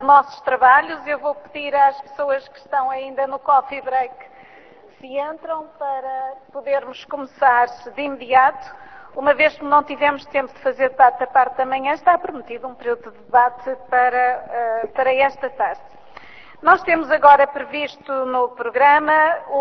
nossos trabalhos. Eu vou pedir às pessoas que estão ainda no coffee break se entram para podermos começar de imediato. Uma vez que não tivemos tempo de fazer debate da parte da manhã, está prometido um período de debate para esta tarde. Nós temos agora previsto no programa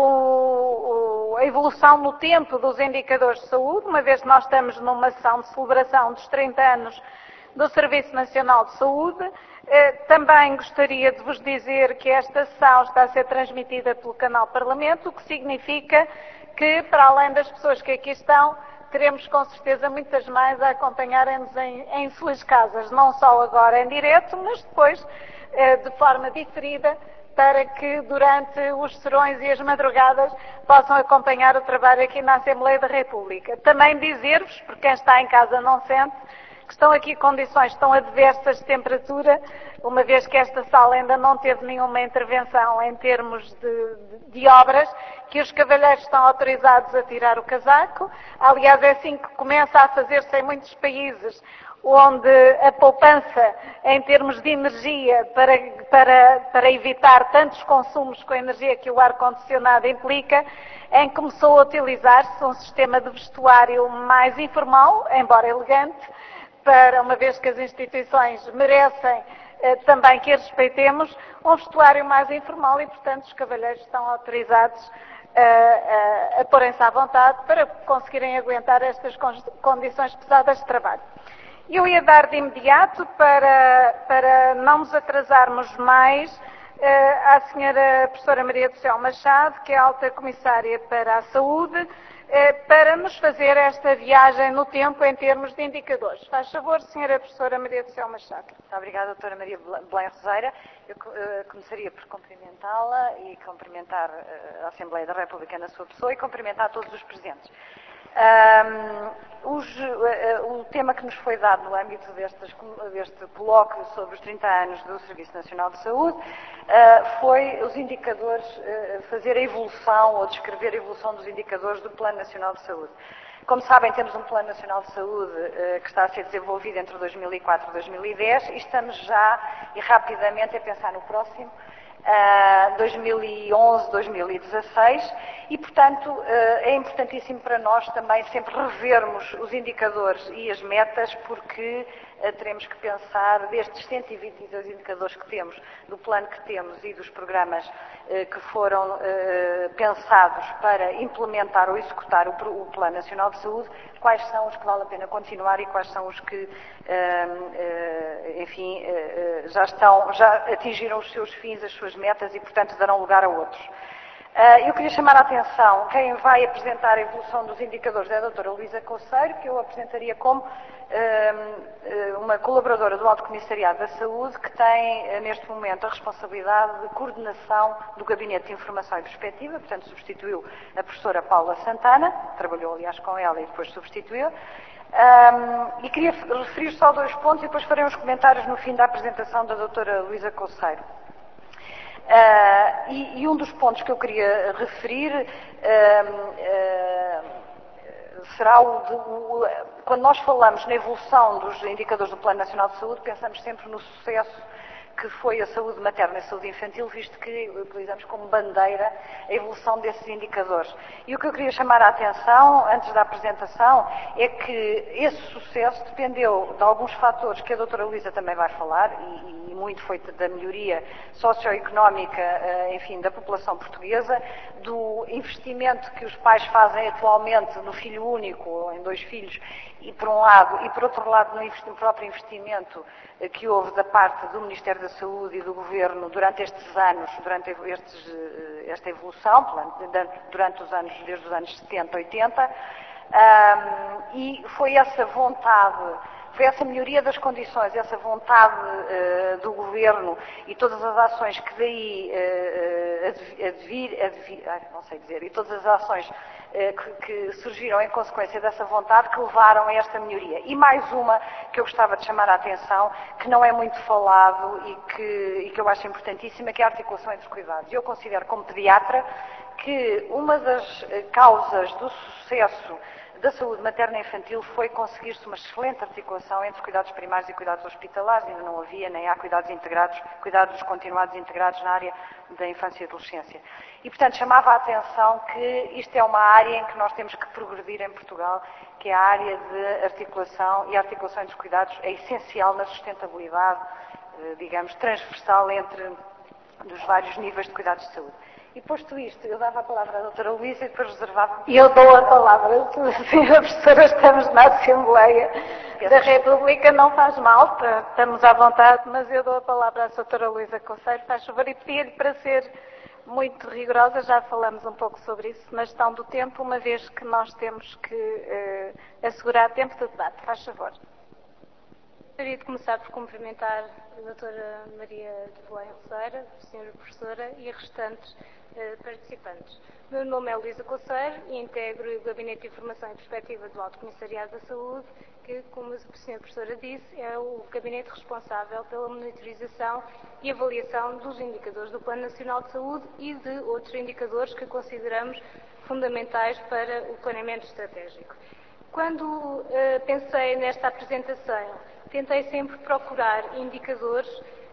a evolução no tempo dos indicadores de saúde, uma vez que nós estamos numa ação de celebração dos 30 anos do Serviço Nacional de Saúde. Também gostaria de vos dizer que esta sessão está a ser transmitida pelo canal Parlamento, o que significa que, para além das pessoas que aqui estão, teremos com certeza muitas mais a acompanharem-nos em suas casas, não só agora em direto, mas depois de forma diferida, para que durante os serões e as madrugadas possam acompanhar o trabalho aqui na Assembleia da República. Também dizer-vos, porque quem está em casa não sente, que estão aqui condições tão adversas de temperatura, uma vez que esta sala ainda não teve nenhuma intervenção em termos de obras, que os cavalheiros estão autorizados a tirar o casaco. Aliás, é assim que começa a fazer-se em muitos países, onde a poupança em termos de energia para evitar tantos consumos com a energia que o ar-condicionado implica, em que começou a utilizar-se um sistema de vestuário mais informal, embora elegante, para, uma vez que as instituições merecem também que as respeitemos, um vestuário mais informal e, portanto, os cavalheiros estão autorizados a porem-se à vontade para conseguirem aguentar estas condições pesadas de trabalho. Eu ia dar de imediato, para não nos atrasarmos mais, à senhora professora Maria do Céu Machado, que é a alta comissária para a saúde, para nos fazer esta viagem no tempo em termos de indicadores. Faz favor, senhora professora Maria do Céu Machado. Muito obrigada, doutora Maria Belém Roseira. Eu começaria por cumprimentá-la e cumprimentar a Assembleia da República na sua pessoa e cumprimentar todos os presentes. O tema que nos foi dado no âmbito deste colóquio sobre os 30 anos do Serviço Nacional de Saúde foi os indicadores, fazer a evolução ou descrever a evolução dos indicadores do Plano Nacional de Saúde. Como sabem, temos um Plano Nacional de Saúde que está a ser desenvolvido entre 2004 e 2010 e estamos já e rapidamente a pensar no próximo, 2011, 2016, e, portanto, é importantíssimo para nós também sempre revermos os indicadores e as metas, porque teremos que pensar destes 122 indicadores que temos, do plano que temos e dos programas que foram pensados para implementar ou executar o Plano Nacional de Saúde, quais são os que vale a pena continuar e quais são os que, enfim, já atingiram os seus fins, as suas metas e, portanto, darão lugar a outros. Eu queria chamar a atenção, quem vai apresentar a evolução dos indicadores é a doutora Luísa Couceiro, que eu apresentaria como uma colaboradora do Alto Comissariado da Saúde, que tem neste momento a responsabilidade de coordenação do Gabinete de Informação e Perspectiva, portanto substituiu a professora Paula Santana, trabalhou aliás com ela e depois substituiu. E queria referir só 2 pontos e depois farei uns comentários no fim da apresentação da doutora Luísa Couceiro. E um dos pontos que eu queria referir será quando nós falamos na evolução dos indicadores do Plano Nacional de Saúde, pensamos sempre no sucesso que foi a saúde materna e a saúde infantil, visto que utilizamos como bandeira a evolução desses indicadores. E o que eu queria chamar a atenção, antes da apresentação, é que esse sucesso dependeu de alguns fatores que a doutora Luísa também vai falar, e muito foi da melhoria socioeconómica, enfim, da população portuguesa, do investimento que os pais fazem atualmente no filho único, ou em 2 filhos, e por um lado, e por outro lado no próprio investimento que houve da parte do Ministério da Saúde e do Governo durante estes anos, esta evolução, durante os anos, desde os anos 70, 80, e foi essa vontade, foi essa melhoria das condições, essa vontade do Governo e todas as ações que daí e todas as ações que surgiram em consequência dessa vontade que levaram a esta melhoria. E mais uma que eu gostava de chamar a atenção, que não é muito falado e que eu acho importantíssima, que é a articulação entre cuidados. Eu considero como pediatra que uma das causas do sucesso da saúde materna e infantil foi conseguir-se uma excelente articulação entre cuidados primários e cuidados hospitalares. Ainda não havia, nem há cuidados integrados, cuidados continuados integrados na área da infância e adolescência. E, portanto, chamava a atenção que isto é uma área em que nós temos que progredir em Portugal, que é a área de articulação, e a articulação entre os cuidados é essencial na sustentabilidade, digamos, transversal entre dos vários níveis de cuidados de saúde. E posto isto, eu dava a palavra à doutora Luísa e depois reservava... E eu dou a palavra, senhora professora, estamos na Assembleia da República, não faz mal, estamos à vontade, mas eu dou a palavra à doutora Luísa Conceiro, faz favor, e pedir-lhe para ser muito rigorosa, já falamos um pouco sobre isso, na gestão do tempo, uma vez que nós temos que assegurar tempo de debate. Faz favor. Gostaria de começar por cumprimentar a doutora Maria de Belém Roceira, a senhora professora e a restantes participantes. Meu nome é Luísa Conceiro e integro o Gabinete de Informação e Perspectiva do Alto Comissariado da Saúde, que, como a senhora professora disse, é o gabinete responsável pela monitorização e avaliação dos indicadores do Plano Nacional de Saúde e de outros indicadores que consideramos fundamentais para o planeamento estratégico. Quando pensei nesta apresentação, tentei sempre procurar indicadores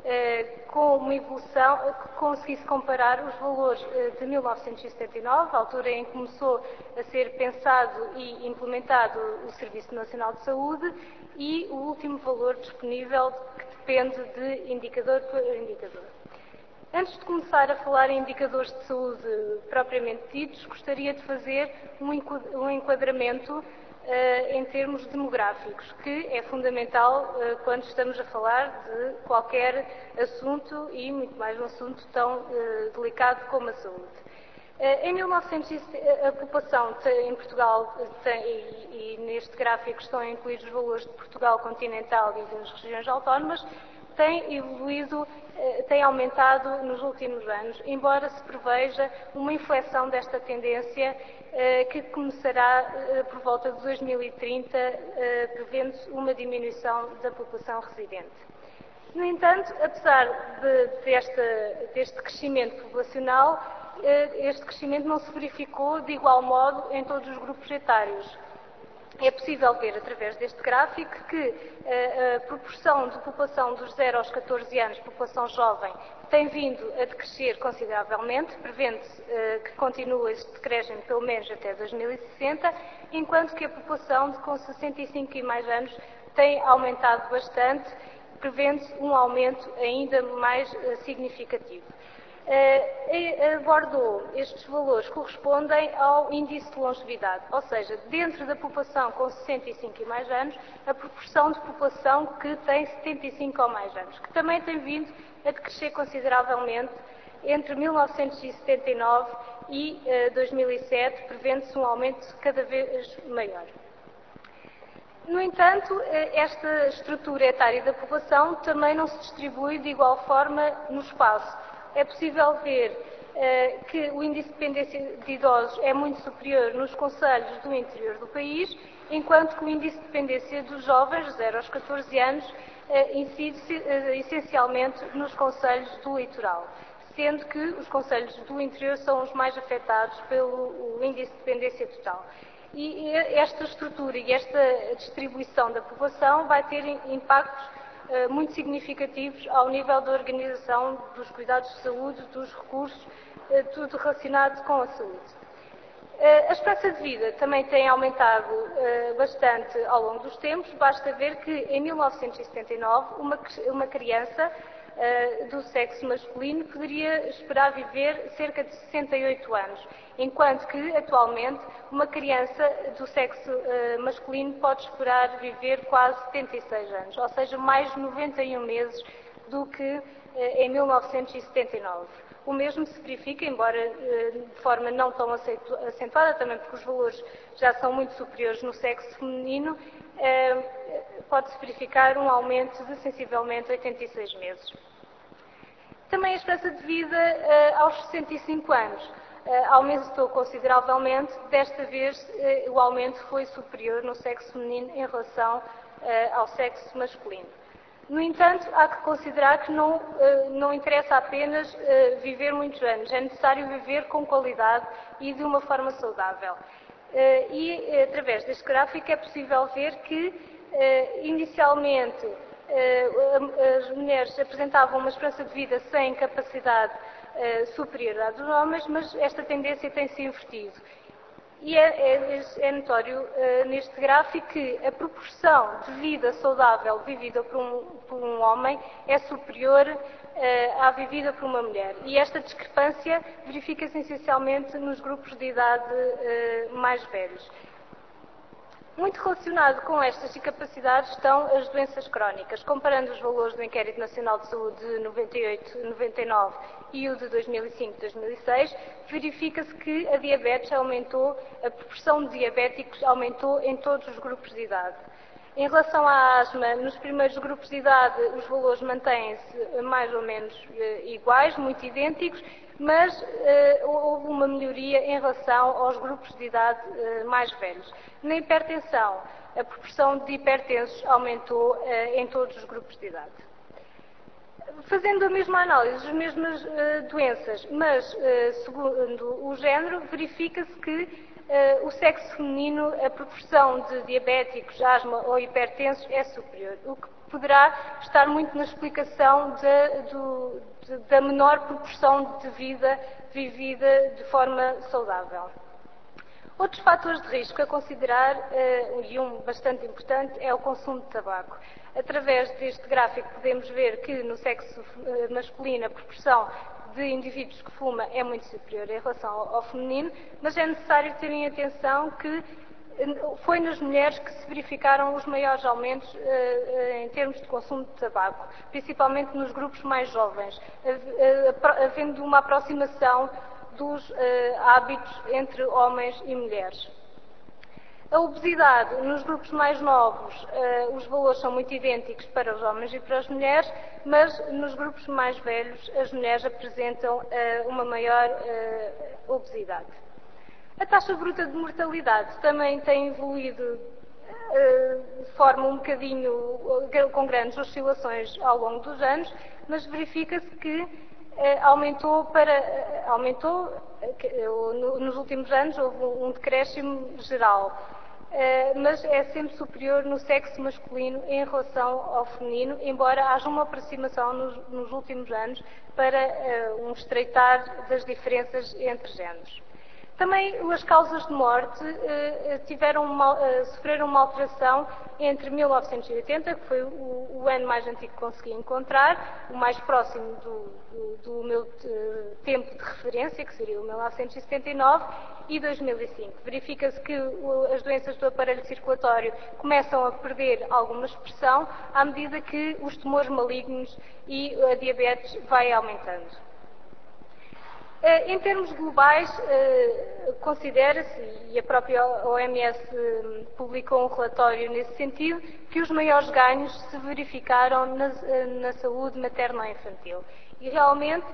com uma evolução que conseguisse comparar os valores de 1979, a altura em que começou a ser pensado e implementado o Serviço Nacional de Saúde, e o último valor disponível, que depende de indicador por indicador. Antes de começar a falar em indicadores de saúde propriamente ditos, gostaria de fazer um enquadramento em termos demográficos, que é fundamental quando estamos a falar de qualquer assunto e muito mais um assunto tão delicado como a saúde. Em 1960, a população em Portugal, e neste gráfico estão incluídos os valores de Portugal continental e das regiões autónomas, tem evoluído, tem aumentado nos últimos anos, embora se preveja uma inflexão desta tendência que começará por volta de 2030, prevendo-se uma diminuição da população residente. No entanto, apesar deste crescimento populacional, este crescimento não se verificou de igual modo em todos os grupos etários. É possível ver, através deste gráfico, que a proporção de população dos 0 aos 14 anos, população jovem, tem vindo a decrescer consideravelmente, prevendo-se que continue este decréscimo pelo menos até 2060, enquanto que a população com 65 e mais anos tem aumentado bastante, prevendo-se um aumento ainda mais significativo. Abordou estes valores correspondem ao índice de longevidade, ou seja, dentro da população com 65 e mais anos, a proporção de população que tem 75 ou mais anos, que também tem vindo a decrescer consideravelmente entre 1979 e 2007, prevendo-se um aumento cada vez maior. No entanto, esta estrutura etária da população também não se distribui de igual forma no espaço. É possível ver que o índice de dependência de idosos é muito superior nos concelhos do interior do país, enquanto que o índice de dependência dos jovens, de 0 aos 14 anos, incide essencialmente nos concelhos do litoral, sendo que os concelhos do interior são os mais afetados pelo índice de dependência total. E esta estrutura e esta distribuição da população vai ter impactos muito significativos ao nível da organização dos cuidados de saúde, dos recursos, tudo relacionado com a saúde. A esperança de vida também tem aumentado bastante ao longo dos tempos. Basta ver que em 1979 uma criança do sexo masculino poderia esperar viver cerca de 68 anos, enquanto que atualmente uma criança do sexo masculino pode esperar viver quase 76 anos, ou seja, mais de 91 meses do que em 1979. O mesmo se verifica, embora de forma não tão acentuada, também porque os valores já são muito superiores no sexo feminino, pode-se verificar um aumento de sensivelmente 86 meses. Também a esperança de vida aos 65 anos aumentou consideravelmente. Desta vez o aumento foi superior no sexo feminino em relação ao sexo masculino. No entanto, há que considerar que não interessa apenas viver muitos anos, é necessário viver com qualidade e de uma forma saudável. E através deste gráfico é possível ver que inicialmente as mulheres apresentavam uma esperança de vida sem capacidade superior à dos homens, mas esta tendência tem-se invertido. E é notório neste gráfico que a proporção de vida saudável vivida por um homem é superior à vivida por uma mulher. E esta discrepância verifica-se essencialmente nos grupos de idade mais velhos. Muito relacionado com estas incapacidades estão as doenças crónicas. Comparando os valores do Inquérito Nacional de Saúde de 98-99 e o de 2005-2006, verifica-se que a diabetes aumentou, a proporção de diabéticos aumentou em todos os grupos de idade. Em relação à asma, nos primeiros grupos de idade os valores mantêm-se mais ou menos iguais, muito idênticos, mas houve uma melhoria em relação aos grupos de idade mais velhos. Na hipertensão, a proporção de hipertensos aumentou em todos os grupos de idade. Fazendo a mesma análise, as mesmas doenças, mas segundo o género, verifica-se que o sexo feminino, a proporção de diabéticos, asma ou hipertensos é superior, o que poderá estar muito na explicação da menor proporção de vida vivida de forma saudável. Outros fatores de risco a considerar, e um bastante importante, é o consumo de tabaco. Através deste gráfico podemos ver que no sexo masculino a proporção de indivíduos que fuma é muito superior em relação ao feminino, mas é necessário terem atenção que foi nas mulheres que se verificaram os maiores aumentos em termos de consumo de tabaco, principalmente nos grupos mais jovens, havendo uma aproximação dos hábitos entre homens e mulheres. A obesidade, nos grupos mais novos, os valores são muito idênticos para os homens e para as mulheres, mas nos grupos mais velhos as mulheres apresentam uma maior obesidade. A taxa bruta de mortalidade também tem evoluído de forma um bocadinho com grandes oscilações ao longo dos anos, mas verifica-se que aumentou nos últimos anos, houve um decréscimo geral, mas é sempre superior no sexo masculino em relação ao feminino, embora haja uma aproximação nos últimos anos para um estreitar das diferenças entre géneros. Também as causas de morte sofreram uma alteração entre 1980, que foi o ano mais antigo que consegui encontrar, o mais próximo do meu tempo de referência, que seria o 1979, e 2005. Verifica-se que as doenças do aparelho circulatório começam a perder alguma expressão à medida que os tumores malignos e a diabetes vai aumentando. Em termos globais, considera-se, e a própria OMS publicou um relatório nesse sentido, que os maiores ganhos se verificaram na saúde materno-infantil. E realmente,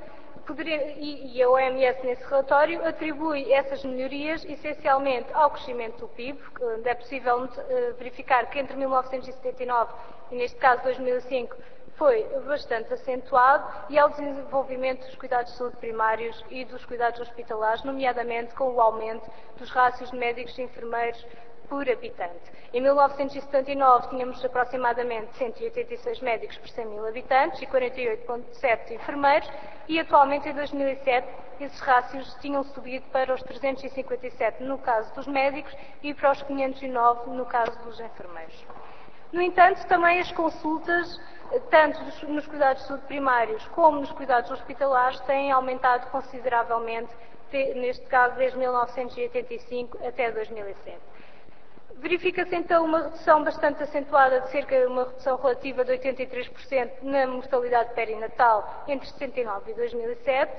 e a OMS nesse relatório atribui essas melhorias essencialmente ao crescimento do PIB, onde é possível verificar que entre 1979 e neste caso 2005 foi bastante acentuado, e ao desenvolvimento dos cuidados de saúde primários e dos cuidados hospitalares, nomeadamente com o aumento dos rácios de médicos e enfermeiros por habitante. Em 1979 tínhamos aproximadamente 186 médicos por 100 mil habitantes e 48,7 enfermeiros, e atualmente em 2007 esses rácios tinham subido para os 357 no caso dos médicos e para os 509 no caso dos enfermeiros. No entanto, também as consultas, tanto nos cuidados de saúde primários como nos cuidados hospitalares, têm aumentado consideravelmente, neste caso desde 1985 até 2007. Verifica-se então uma redução bastante acentuada, de uma redução relativa de 83% na mortalidade perinatal entre 69 e 2007,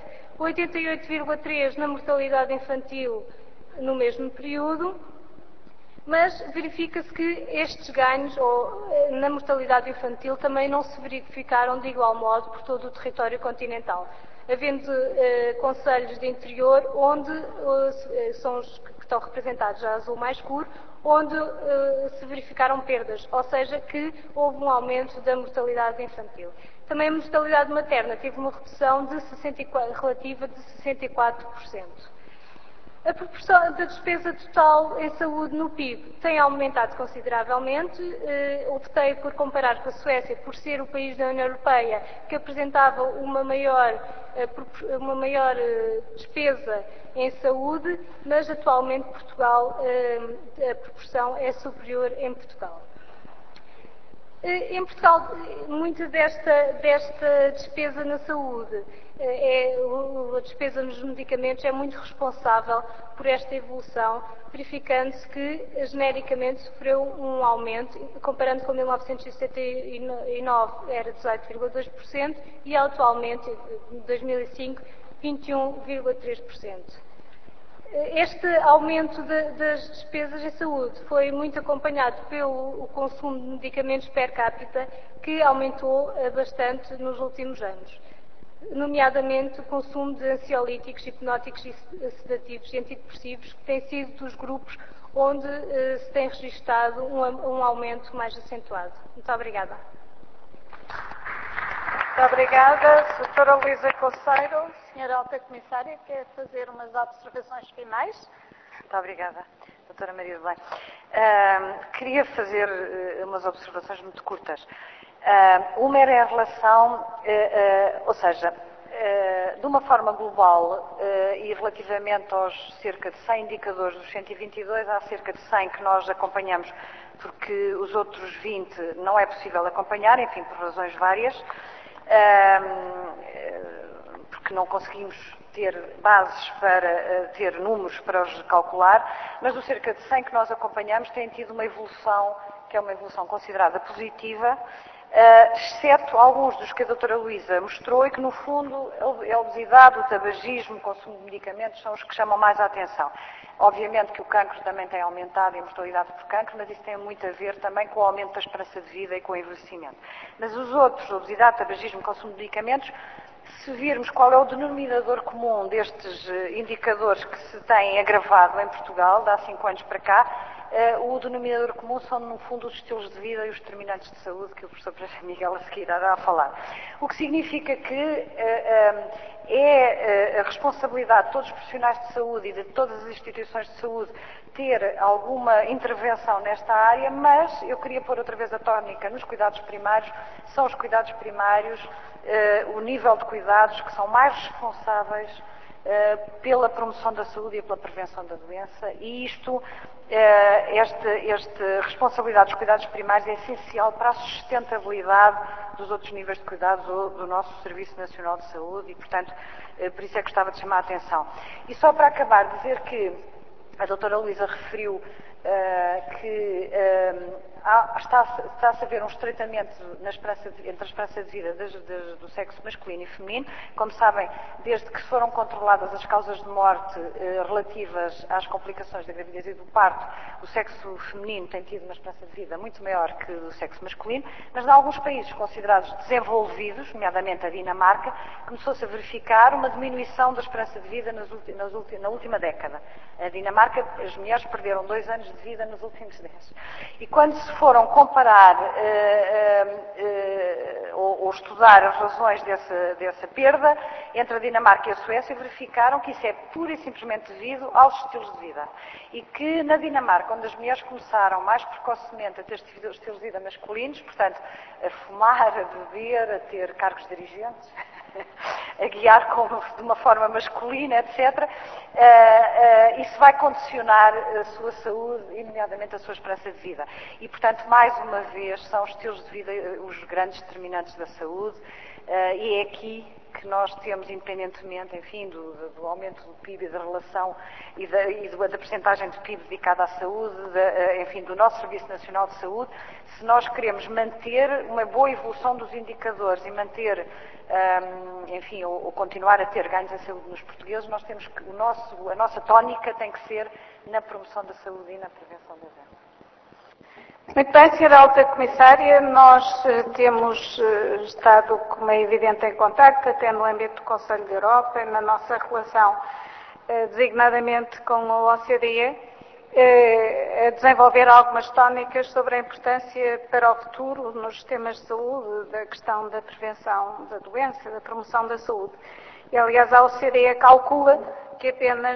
88,3% na mortalidade infantil no mesmo período, mas verifica-se que estes ganhos na mortalidade infantil também não se verificaram de igual modo por todo o território continental, havendo concelhos de interior onde são os que estão representados a azul mais escuro, onde se verificaram perdas, ou seja, que houve um aumento da mortalidade infantil. Também a mortalidade materna teve uma redução relativa de 64%. A proporção da despesa total em saúde no PIB tem aumentado consideravelmente. Optei por comparar com a Suécia, por ser o país da União Europeia que apresentava uma maior despesa em saúde, mas atualmente Portugal, a proporção é superior em Portugal. Em Portugal, muita desta despesa na saúde, a despesa nos medicamentos é muito responsável por esta evolução, verificando-se que genericamente sofreu um aumento, comparando com 1979 era 18,2% e atualmente, em 2005, 21,3%. Este aumento das despesas em saúde foi muito acompanhado pelo consumo de medicamentos per capita, que aumentou bastante nos últimos anos, nomeadamente o consumo de ansiolíticos, hipnóticos e sedativos e antidepressivos, que têm sido dos grupos onde se tem registado um aumento mais acentuado. Muito obrigada. Muito obrigada, Doutora Luísa Coceiro. Senhora Alta Comissária, quer fazer umas observações finais? Muito obrigada, Doutora Maria do Bem. Queria fazer umas observações muito curtas. Uma era em relação, ou seja, de uma forma global e relativamente aos cerca de 100 indicadores dos 122, há cerca de 100 que nós acompanhamos, porque os outros 20 não é possível acompanhar, enfim, por razões várias. Porque não conseguimos ter bases para ter números para os calcular, mas dos cerca de 100 que nós acompanhamos têm tido uma evolução, que é uma evolução considerada positiva, exceto alguns dos que a doutora Luísa mostrou e que, no fundo, a obesidade, o tabagismo, o consumo de medicamentos são os que chamam mais a atenção. Obviamente que o cancro também tem aumentado, a mortalidade por cancro, mas isso tem muito a ver também com o aumento da esperança de vida e com o envelhecimento. Mas os outros, obesidade, tabagismo, consumo de medicamentos, se virmos qual é o denominador comum destes indicadores que se têm agravado em Portugal, de há 5 anos para cá, o denominador comum são, no fundo, os estilos de vida e os determinantes de saúde, que o professor Miguel a seguir irá falar. O que significa que é a responsabilidade de todos os profissionais de saúde e de todas as instituições de saúde ter alguma intervenção nesta área, mas eu queria pôr outra vez a tónica nos cuidados primários. São os cuidados primários, o nível de cuidados que são mais responsáveis pela promoção da saúde e pela prevenção da doença, e esta responsabilidade dos cuidados primários é essencial para a sustentabilidade dos outros níveis de cuidados do nosso Serviço Nacional de Saúde e, portanto, por isso é que gostava de chamar a atenção. E só para acabar, dizer que a doutora Luísa referiu que está-se a ver um estreitamento entre a esperança de vida do sexo masculino e feminino. Como sabem, desde que foram controladas as causas de morte relativas às complicações da gravidez e do parto, o sexo feminino tem tido uma esperança de vida muito maior que o sexo masculino, mas em alguns países considerados desenvolvidos, nomeadamente a Dinamarca, começou-se a verificar uma diminuição da esperança de vida na última década. A Dinamarca, as mulheres perderam 2 anos de vida nos últimos 10. E quando se foram comparar ou estudar as razões dessa perda entre a Dinamarca e a Suécia, verificaram que isso é pura e simplesmente devido aos estilos de vida. E que na Dinamarca, onde as mulheres começaram mais precocemente a ter estilos de vida masculinos, portanto, a fumar, a beber, a ter cargos dirigentes, a guiar de uma forma masculina, etc., isso vai condicionar a sua saúde e, nomeadamente, a sua esperança de vida. E, portanto, mais uma vez, são os estilos de vida os grandes determinantes da saúde, e é aqui que nós temos, independentemente, enfim, do aumento do PIB e da relação e da percentagem de PIB dedicada à saúde, enfim, do nosso Serviço Nacional de Saúde, se nós queremos manter uma boa evolução dos indicadores e manter, enfim, ou continuar a ter ganhos em saúde nos portugueses, nós temos que, a nossa tónica tem que ser na promoção da saúde e na prevenção da doença. Muito bem, Sra. Alta Comissária, nós temos estado, como é evidente, em contacto, até no âmbito do Conselho da Europa, na nossa relação designadamente com a OCDE, a desenvolver algumas tónicas sobre a importância para o futuro nos temas de saúde, da questão da prevenção da doença, da promoção da saúde. E, aliás, a OCDE calcula que apenas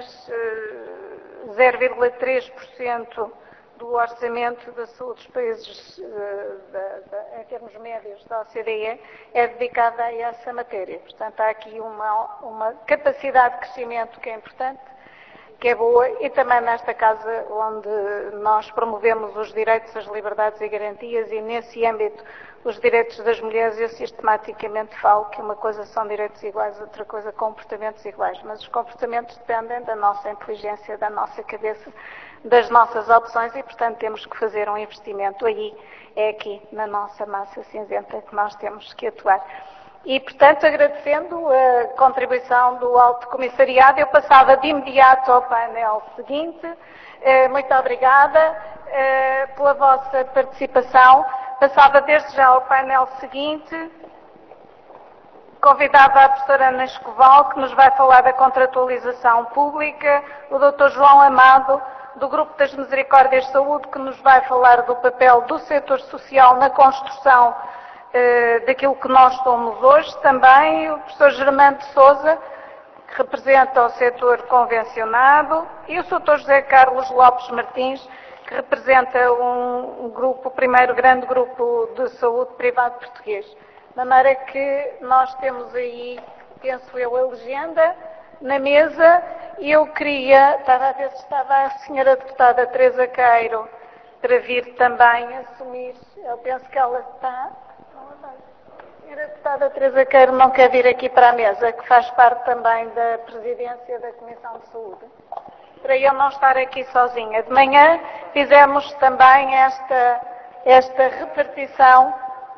0,3% do orçamento da saúde dos países, em termos médios da OCDE, é dedicada a essa matéria. Portanto, há aqui uma capacidade de crescimento que é importante, que é boa, e também nesta casa onde nós promovemos os direitos, as liberdades e garantias, e nesse âmbito os direitos das mulheres, eu sistematicamente falo que uma coisa são direitos iguais, outra coisa comportamentos iguais, mas os comportamentos dependem da nossa inteligência, da nossa cabeça, das nossas opções, e portanto temos que fazer um investimento aí, é aqui na nossa massa cinzenta que nós temos que atuar. E, portanto, agradecendo a contribuição do Alto Comissariado, eu passava de imediato ao painel seguinte. Muito obrigada pela vossa participação. Passava desde já ao painel seguinte. Convidava a professora Ana Escoval, que nos vai falar da contratualização pública, o Dr. João Amado, do Grupo das Misericórdias de Saúde, que nos vai falar do papel do setor social na construção daquilo que nós somos hoje, também o professor Germano de Sousa, que representa o setor convencionado, e o Dr. José Carlos Lopes Martins, que representa um grupo, o primeiro grande grupo de saúde privado português. De maneira que nós temos aí, penso eu, a legenda na mesa, e eu queria, estava a ver se estava a senhora deputada Teresa Queiro para vir também assumir, eu penso que ela está. A senhora deputada Teresa Queiro não quer vir aqui para a mesa, que faz parte também da presidência da Comissão de Saúde, para eu não estar aqui sozinha. De manhã fizemos também esta repartição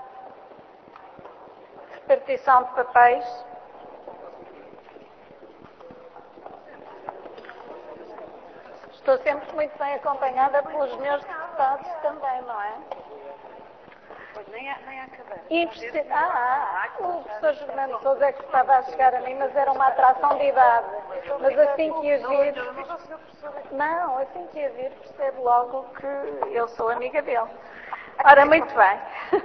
de papéis. Estou sempre muito bem acompanhada pelos meus deputados também, não é? Nem acabamos. O professor Germano Sousa é que estava a chegar a mim, mas era uma atração de idade. Mas assim que ia vir... Não, assim que ia vir, percebe logo que eu sou amiga dele. Ora, muito bem.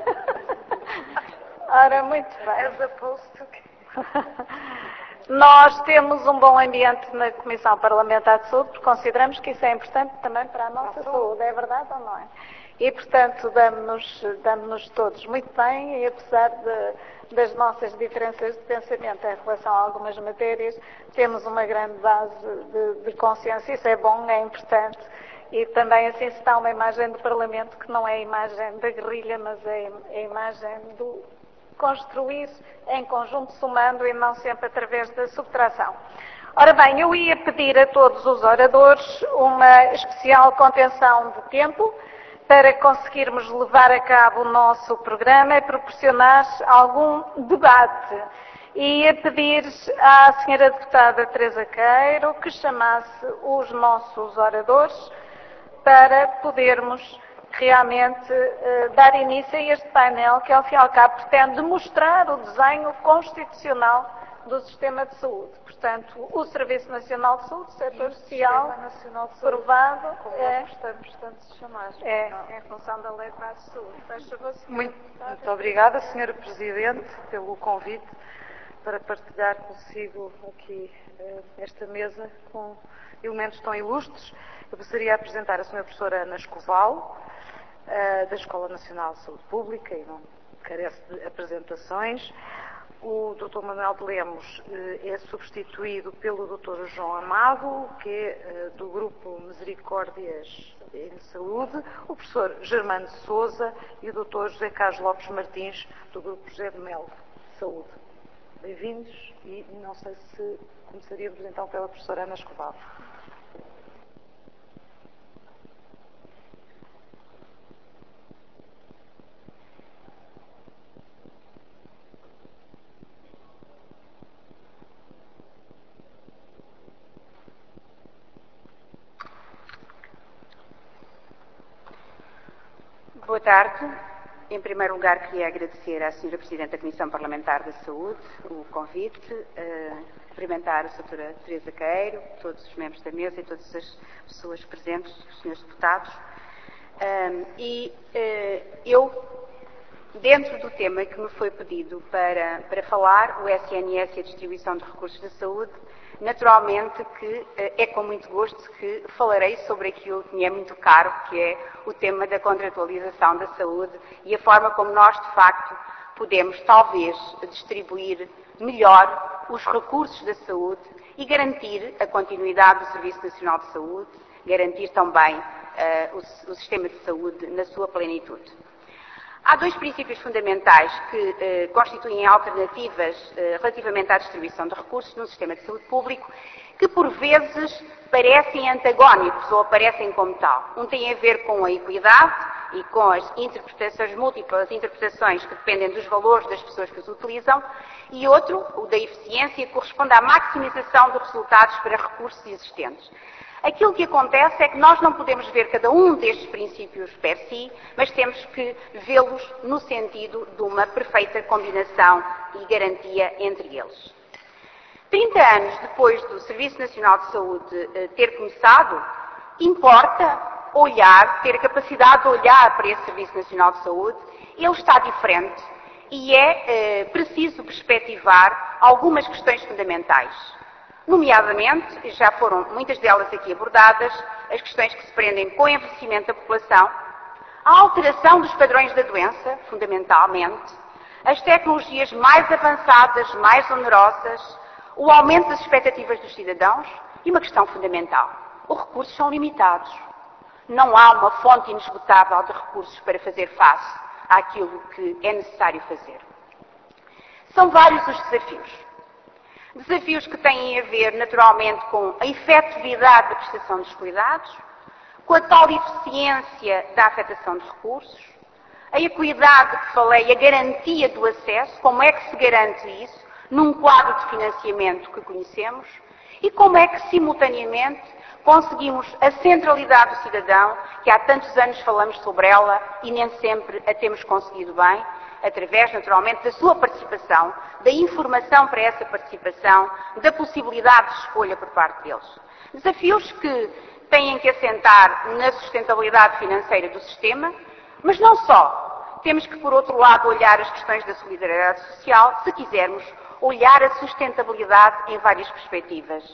Ora, muito bem. Nós temos um bom ambiente na Comissão Parlamentar de Saúde, porque consideramos que isso é importante também para a nossa saúde. É verdade ou não é? E, portanto, damos-nos todos muito bem, e apesar das nossas diferenças de pensamento em relação a algumas matérias, temos uma grande base de consciência. Isso é bom, é importante, e também assim se dá uma imagem do Parlamento que não é a imagem da guerrilha, mas é a imagem do construir em conjunto, somando, e não sempre através da subtração. Ora bem, eu ia pedir a todos os oradores uma especial contenção de tempo, para conseguirmos levar a cabo o nosso programa e proporcionar algum debate. E a pedir à senhora deputada Teresa Queiro que chamasse os nossos oradores para podermos realmente dar início a este painel que, ao fim e ao cabo, pretende mostrar o desenho constitucional do sistema de saúde. Portanto, o Serviço Nacional de Saúde, o setor social, provado, Gostamos tanto de chamar. Em função da Lei de Base de Saúde. Muito obrigada, Sra. Presidente, pelo convite para partilhar consigo aqui esta mesa com elementos tão ilustres. Eu passaria a apresentar a Sra. Professora Ana Escoval, da Escola Nacional de Saúde Pública, e não carece de apresentações. O Dr. Manuel de Lemos é substituído pelo Dr. João Amado, que é do Grupo Misericórdias em Saúde, o professor Germano de Sousa e o Dr. José Carlos Lopes Martins, do Grupo José de Melo Saúde. Bem-vindos, e não sei se começaríamos então pela professora Ana Escoval. Boa tarde. Em primeiro lugar, queria agradecer à Sra. Presidente da Comissão Parlamentar da Saúde o convite cumprimentar a Sra. Teresa Queiro, todos os membros da mesa e todas as pessoas presentes, os senhores deputados. Eu, dentro do tema que me foi pedido para falar, o SNS e a distribuição de recursos da saúde, naturalmente que é com muito gosto que falarei sobre aquilo que me é muito caro, que é o tema da contratualização da saúde e a forma como nós, de facto, podemos, talvez, distribuir melhor os recursos da saúde e garantir a continuidade do Serviço Nacional de Saúde, garantir também o sistema de saúde na sua plenitude. Há dois princípios fundamentais que constituem alternativas relativamente à distribuição de recursos no sistema de saúde público, que por vezes parecem antagónicos ou aparecem como tal. Um tem a ver com a equidade e com as interpretações múltiplas, interpretações que dependem dos valores das pessoas que os utilizam, e outro, o da eficiência, corresponde à maximização dos resultados para recursos existentes. Aquilo que acontece é que nós não podemos ver cada um destes princípios per si, mas temos que vê-los no sentido de uma perfeita combinação e garantia entre eles. 30 anos depois do Serviço Nacional de Saúde ter começado, importa olhar, ter a capacidade de olhar para esse Serviço Nacional de Saúde. Ele está diferente e é preciso perspectivar algumas questões fundamentais. Nomeadamente, já foram muitas delas aqui abordadas, as questões que se prendem com o envelhecimento da população, a alteração dos padrões da doença, fundamentalmente, as tecnologias mais avançadas, mais onerosas, o aumento das expectativas dos cidadãos e uma questão fundamental: os recursos são limitados. Não há uma fonte inesgotável de recursos para fazer face àquilo que é necessário fazer. São vários os desafios. Desafios que têm a ver, naturalmente, com a efetividade da prestação dos cuidados, com a tal eficiência da afetação de recursos, a equidade que falei, a garantia do acesso, como é que se garante isso num quadro de financiamento que conhecemos, e como é que, simultaneamente, conseguimos a centralidade do cidadão, que há tantos anos falamos sobre ela e nem sempre a temos conseguido bem, através, naturalmente, da sua participação, da informação para essa participação, da possibilidade de escolha por parte deles. Desafios que têm que assentar na sustentabilidade financeira do sistema, mas não só. Temos que, por outro lado, olhar as questões da solidariedade social, se quisermos olhar a sustentabilidade em várias perspectivas,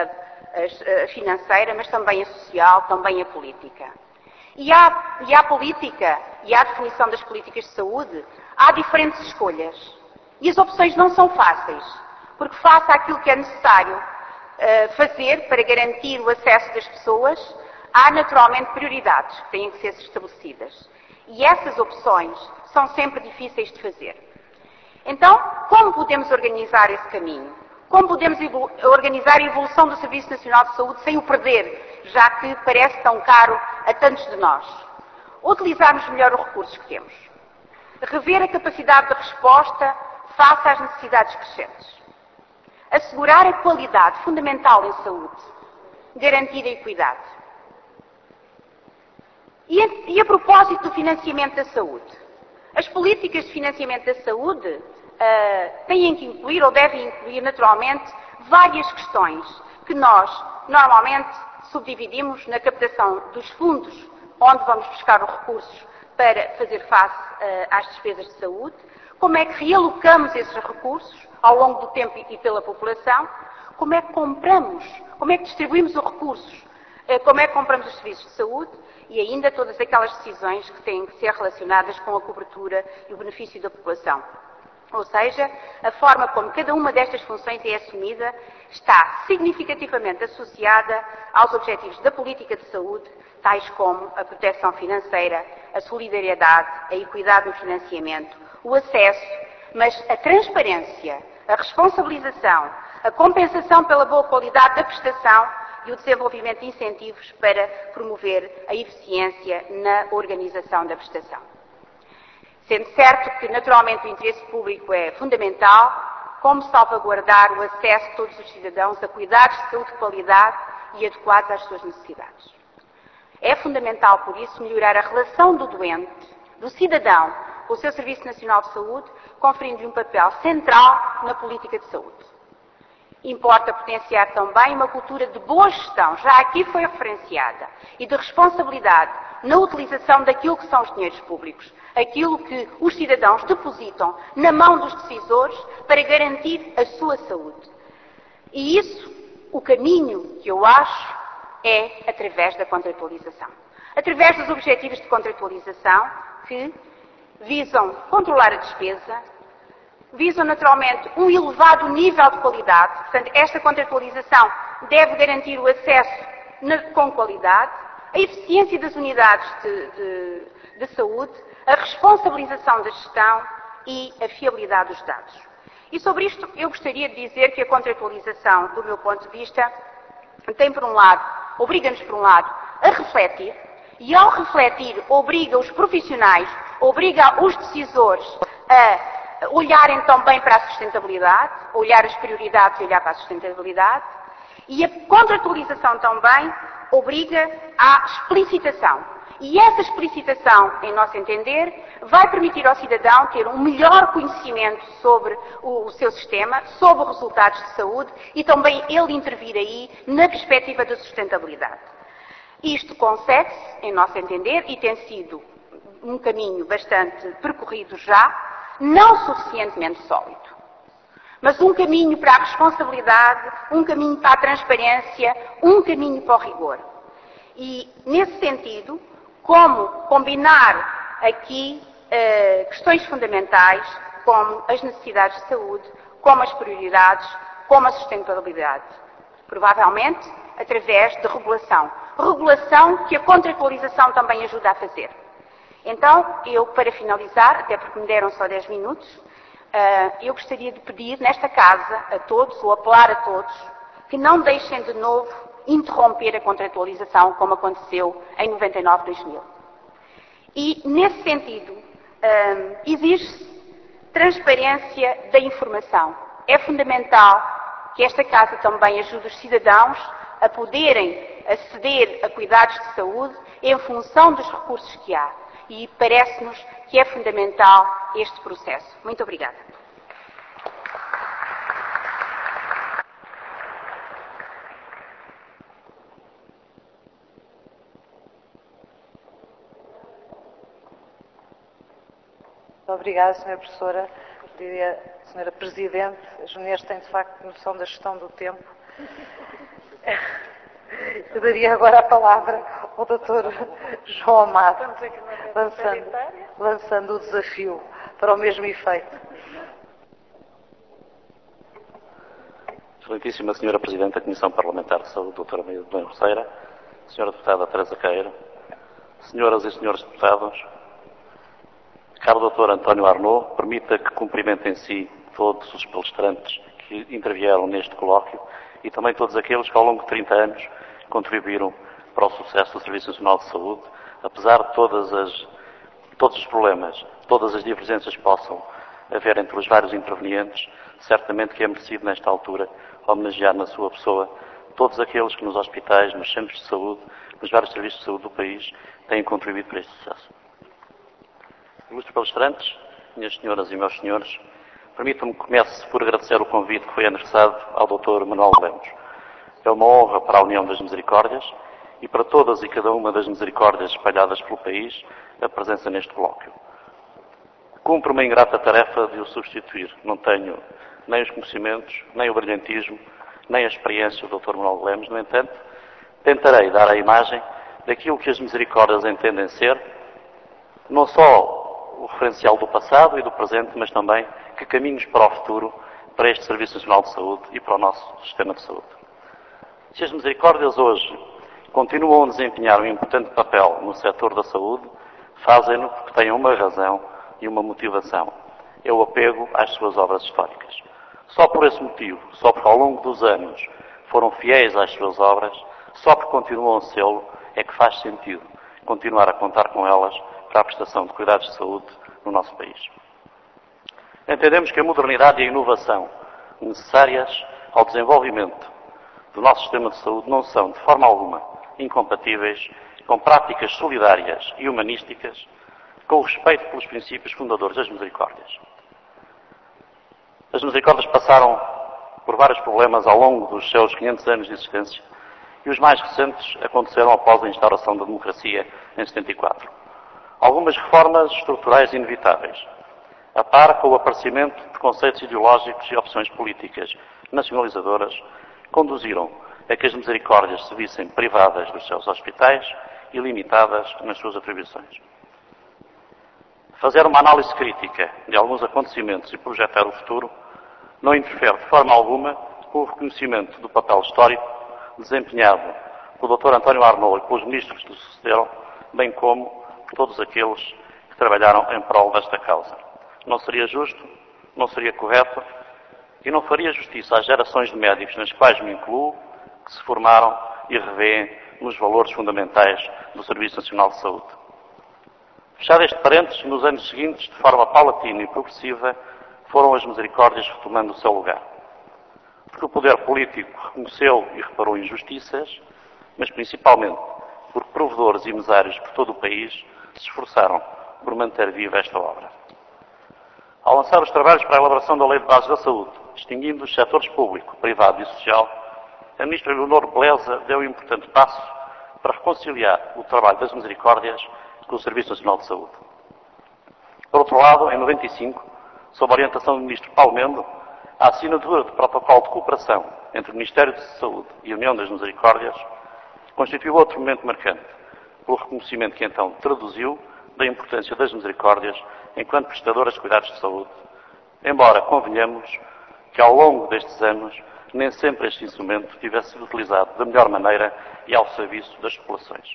a financeira, mas também a social, também a política. E há política, e há definição das políticas de saúde, há diferentes escolhas. E as opções não são fáceis, porque face àquilo que é necessário fazer para garantir o acesso das pessoas, há naturalmente prioridades que têm que ser estabelecidas. E essas opções são sempre difíceis de fazer. Então, como podemos organizar esse caminho? Como podemos organizar a evolução do Serviço Nacional de Saúde sem o perder, já que parece tão caro a tantos de nós? Utilizarmos melhor os recursos que temos. Rever a capacidade de resposta face às necessidades crescentes. Assegurar a qualidade fundamental em saúde. Garantir a equidade. E a propósito do financiamento da saúde? As políticas de financiamento da saúde têm que incluir, ou devem incluir, naturalmente, várias questões que nós, normalmente, subdividimos na captação dos fundos, onde vamos buscar os recursos para fazer face às despesas de saúde, como é que realocamos esses recursos ao longo do tempo e pela população, como é que compramos, como é que distribuímos os recursos, como é que compramos os serviços de saúde e ainda todas aquelas decisões que têm que ser relacionadas com a cobertura e o benefício da população. Ou seja, a forma como cada uma destas funções é assumida está significativamente associada aos objetivos da política de saúde, tais como a proteção financeira, a solidariedade, a equidade no financiamento, o acesso, mas a transparência, a responsabilização, a compensação pela boa qualidade da prestação e o desenvolvimento de incentivos para promover a eficiência na organização da prestação. Sendo certo que, naturalmente, o interesse público é fundamental, como salvaguardar o acesso de todos os cidadãos a cuidados de saúde de qualidade e adequados às suas necessidades. É fundamental, por isso, melhorar a relação do doente, do cidadão, com o seu Serviço Nacional de Saúde, conferindo-lhe um papel central na política de saúde. Importa potenciar também uma cultura de boa gestão, já aqui foi referenciada, e de responsabilidade na utilização daquilo que são os dinheiros públicos, aquilo que os cidadãos depositam na mão dos decisores para garantir a sua saúde. E isso, o caminho que eu acho, é através da contratualização. Através dos objetivos de contratualização que visam controlar a despesa, visam naturalmente um elevado nível de qualidade. Portanto, esta contratualização deve garantir o acesso com qualidade, a eficiência das unidades de saúde, a responsabilização da gestão e a fiabilidade dos dados. E sobre isto eu gostaria de dizer que a contratualização, do meu ponto de vista, tem por um lado, obriga-nos por um lado a refletir, e ao refletir obriga os profissionais, obriga os decisores a olharem também para a sustentabilidade, olhar as prioridades e olhar para a sustentabilidade, e a contratualização também obriga à explicitação. E essa explicitação, em nosso entender, vai permitir ao cidadão ter um melhor conhecimento sobre o seu sistema, sobre os resultados de saúde e também ele intervir aí na perspectiva da sustentabilidade. Isto consegue-se, em nosso entender, e tem sido um caminho bastante percorrido já, não suficientemente sólido, mas um caminho para a responsabilidade, um caminho para a transparência, um caminho para o rigor. E, nesse sentido, como combinar aqui questões fundamentais, como as necessidades de saúde, como as prioridades, como a sustentabilidade. Provavelmente através de regulação. Regulação que a contratualização também ajuda a fazer. Então, eu, para finalizar, até porque me deram só 10 minutos, eu gostaria de pedir nesta casa a todos, ou apelar a todos, que não deixem de novo interromper a contratualização, como aconteceu em 99-2000. E, nesse sentido, exige-se transparência da informação. É fundamental que esta casa também ajude os cidadãos a poderem aceder a cuidados de saúde em função dos recursos que há. E parece-nos que é fundamental este processo. Muito obrigada. Obrigada, Sra. Professora. Diria, Sra. Presidente, as mulheres têm de facto noção da gestão do tempo. Eu daria agora a palavra ao Dr. João Amado, lançando o desafio para o mesmo efeito. Excelentíssima Sra. Presidente da Comissão Parlamentar de Saúde, Dra. Maria de Belém Roceira, Sra. Deputada Teresa Queiro, Senhoras e Senhores Deputados, caro Dr. António Arnaud, permita que cumprimente em si todos os palestrantes que intervieram neste colóquio e também todos aqueles que ao longo de 30 anos contribuíram para o sucesso do Serviço Nacional de Saúde, apesar de todos os problemas, todas as divergências que possam haver entre os vários intervenientes, certamente que é merecido nesta altura homenagear na sua pessoa todos aqueles que nos hospitais, nos centros de saúde, nos vários serviços de saúde do país têm contribuído para este sucesso. Ilustres palestrantes, minhas senhoras e meus senhores, permitam-me que comece por agradecer o convite que foi endereçado ao Dr. Manuel Lemos. É uma honra para a União das Misericórdias e para todas e cada uma das misericórdias espalhadas pelo país a presença neste colóquio. Cumpro uma ingrata tarefa de o substituir. Não tenho nem os conhecimentos, nem o brilhantismo, nem a experiência do Dr. Manuel Lemos. No entanto, tentarei dar a imagem daquilo que as misericórdias entendem ser, não só o referencial do passado e do presente, mas também que caminhos para o futuro, para este Serviço Nacional de Saúde e para o nosso sistema de saúde. Se as misericórdias hoje continuam a desempenhar um importante papel no setor da saúde, fazem-no porque têm uma razão e uma motivação. É o apego às suas obras históricas. Só por esse motivo, só porque ao longo dos anos foram fiéis às suas obras, só porque continuam a sê-lo, é que faz sentido continuar a contar com elas para a prestação de cuidados de saúde no nosso país. Entendemos que a modernidade e a inovação necessárias ao desenvolvimento do nosso sistema de saúde não são, de forma alguma, incompatíveis com práticas solidárias e humanísticas, com o respeito pelos princípios fundadores das misericórdias. As misericórdias passaram por vários problemas ao longo dos seus 500 anos de existência, e os mais recentes aconteceram após a instauração da democracia em 74. Algumas reformas estruturais inevitáveis, a par com o aparecimento de conceitos ideológicos e opções políticas nacionalizadoras, conduziram a que as misericórdias se vissem privadas dos seus hospitais e limitadas nas suas atribuições. Fazer uma análise crítica de alguns acontecimentos e projetar o futuro não interfere de forma alguma com o reconhecimento do papel histórico desempenhado pelo Dr. António Arnaud e pelos ministros que lhe sucederam, bem como por todos aqueles que trabalharam em prol desta causa. Não seria justo, não seria correto e não faria justiça às gerações de médicos, nas quais me incluo, que se formaram e revêem nos valores fundamentais do Serviço Nacional de Saúde. Fechado este parênteses, nos anos seguintes, de forma paulatina e progressiva, foram as misericórdias retomando o seu lugar. Porque o poder político reconheceu e reparou injustiças, mas principalmente porque provedores e mesários por todo o país se esforçaram por manter viva esta obra. Ao lançar os trabalhos para a elaboração da Lei de Bases da Saúde, distinguindo os setores público, privado e social, a Ministra Leonor Beleza deu um importante passo para reconciliar o trabalho das misericórdias com o Serviço Nacional de Saúde. Por outro lado, em 95, sob a orientação do Ministro Paulo Mendo, a assinatura de protocolo de cooperação entre o Ministério da Saúde e a União das Misericórdias constituiu outro momento marcante, pelo reconhecimento que então traduziu da importância das misericórdias enquanto prestadoras de cuidados de saúde, embora convenhamos que ao longo destes anos nem sempre este instrumento tivesse sido utilizado da melhor maneira e ao serviço das populações.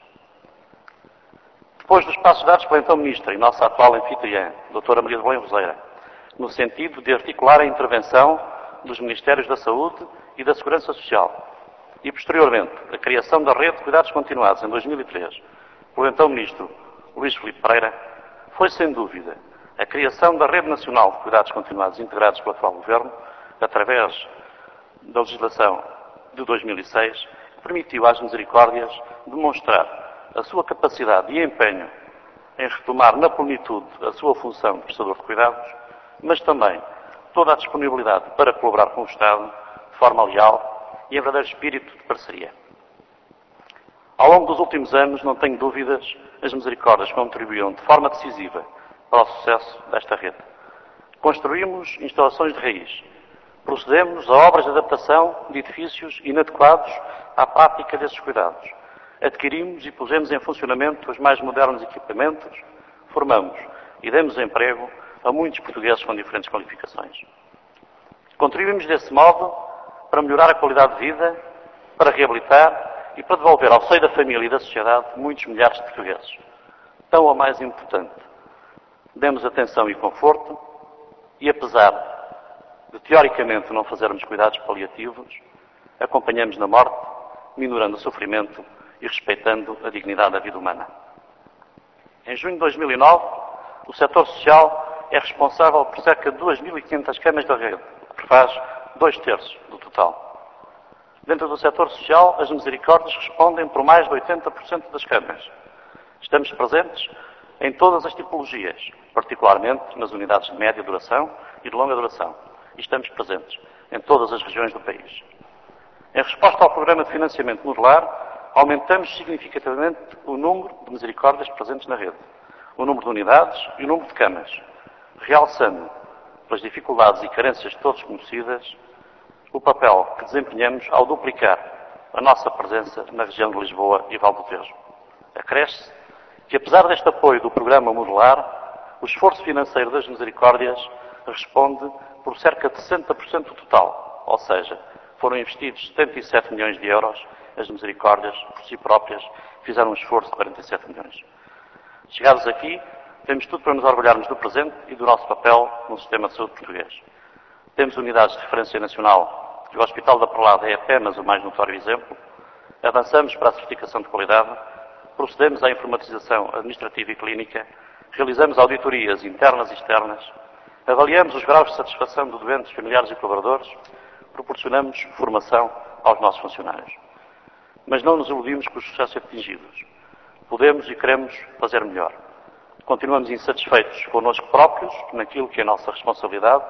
Depois dos passos dados pela então Ministra e nossa atual anfitriã, Doutora Maria de Belém Roseira, no sentido de articular a intervenção dos Ministérios da Saúde e da Segurança Social, e posteriormente a criação da Rede de Cuidados Continuados em 2003, pelo então Ministro Luís Filipe Pereira, foi sem dúvida a criação da Rede Nacional de Cuidados Continuados integrados pelo atual Governo, através da legislação de 2006, que permitiu às misericórdias demonstrar a sua capacidade e empenho em retomar na plenitude a sua função de prestador de cuidados, mas também toda a disponibilidade para colaborar com o Estado de forma leal e em verdadeiro espírito de parceria. Ao longo dos últimos anos, não tenho dúvidas, as misericórdias contribuíram de forma decisiva para o sucesso desta rede. Construímos instalações de raiz, procedemos a obras de adaptação de edifícios inadequados à prática desses cuidados, adquirimos e pusemos em funcionamento os mais modernos equipamentos, formamos e demos emprego a muitos portugueses com diferentes qualificações. Contribuímos desse modo para melhorar a qualidade de vida, para reabilitar e para devolver ao seio da família e da sociedade muitos milhares de portugueses. Tão ou mais importante, demos atenção e conforto e, apesar de teoricamente não fazermos cuidados paliativos, acompanhamos na morte, minorando o sofrimento e respeitando a dignidade da vida humana. Em junho de 2009, o setor social é responsável por cerca de 2.500 camas da rede, o que faz 2/3 do total. Dentro do setor social, as misericórdias respondem por mais de 80% das camas. Estamos presentes em todas as tipologias, particularmente nas unidades de média duração e de longa duração. E estamos presentes em todas as regiões do país. Em resposta ao programa de financiamento modular, aumentamos significativamente o número de misericórdias presentes na rede, o número de unidades e o número de camas, realçando, pelas dificuldades e carências todas conhecidas, o papel que desempenhamos ao duplicar a nossa presença na região de Lisboa e Val do Tejo. Acresce que, apesar deste apoio do programa modular, o esforço financeiro das misericórdias responde por cerca de 60% do total, ou seja, foram investidos 77 milhões de euros, as misericórdias, por si próprias, fizeram um esforço de 47 milhões. Chegados aqui, temos tudo para nos orgulharmos do presente e do nosso papel no sistema de saúde português. Temos unidades de referência nacional, que o Hospital da Perlada é apenas o mais notório exemplo. Avançamos para a certificação de qualidade, procedemos à informatização administrativa e clínica, realizamos auditorias internas e externas, avaliamos os graus de satisfação de doentes, familiares e colaboradores, proporcionamos formação aos nossos funcionários. Mas não nos iludimos com os sucessos atingidos. Podemos e queremos fazer melhor. Continuamos insatisfeitos connosco próprios, naquilo que é a nossa responsabilidade,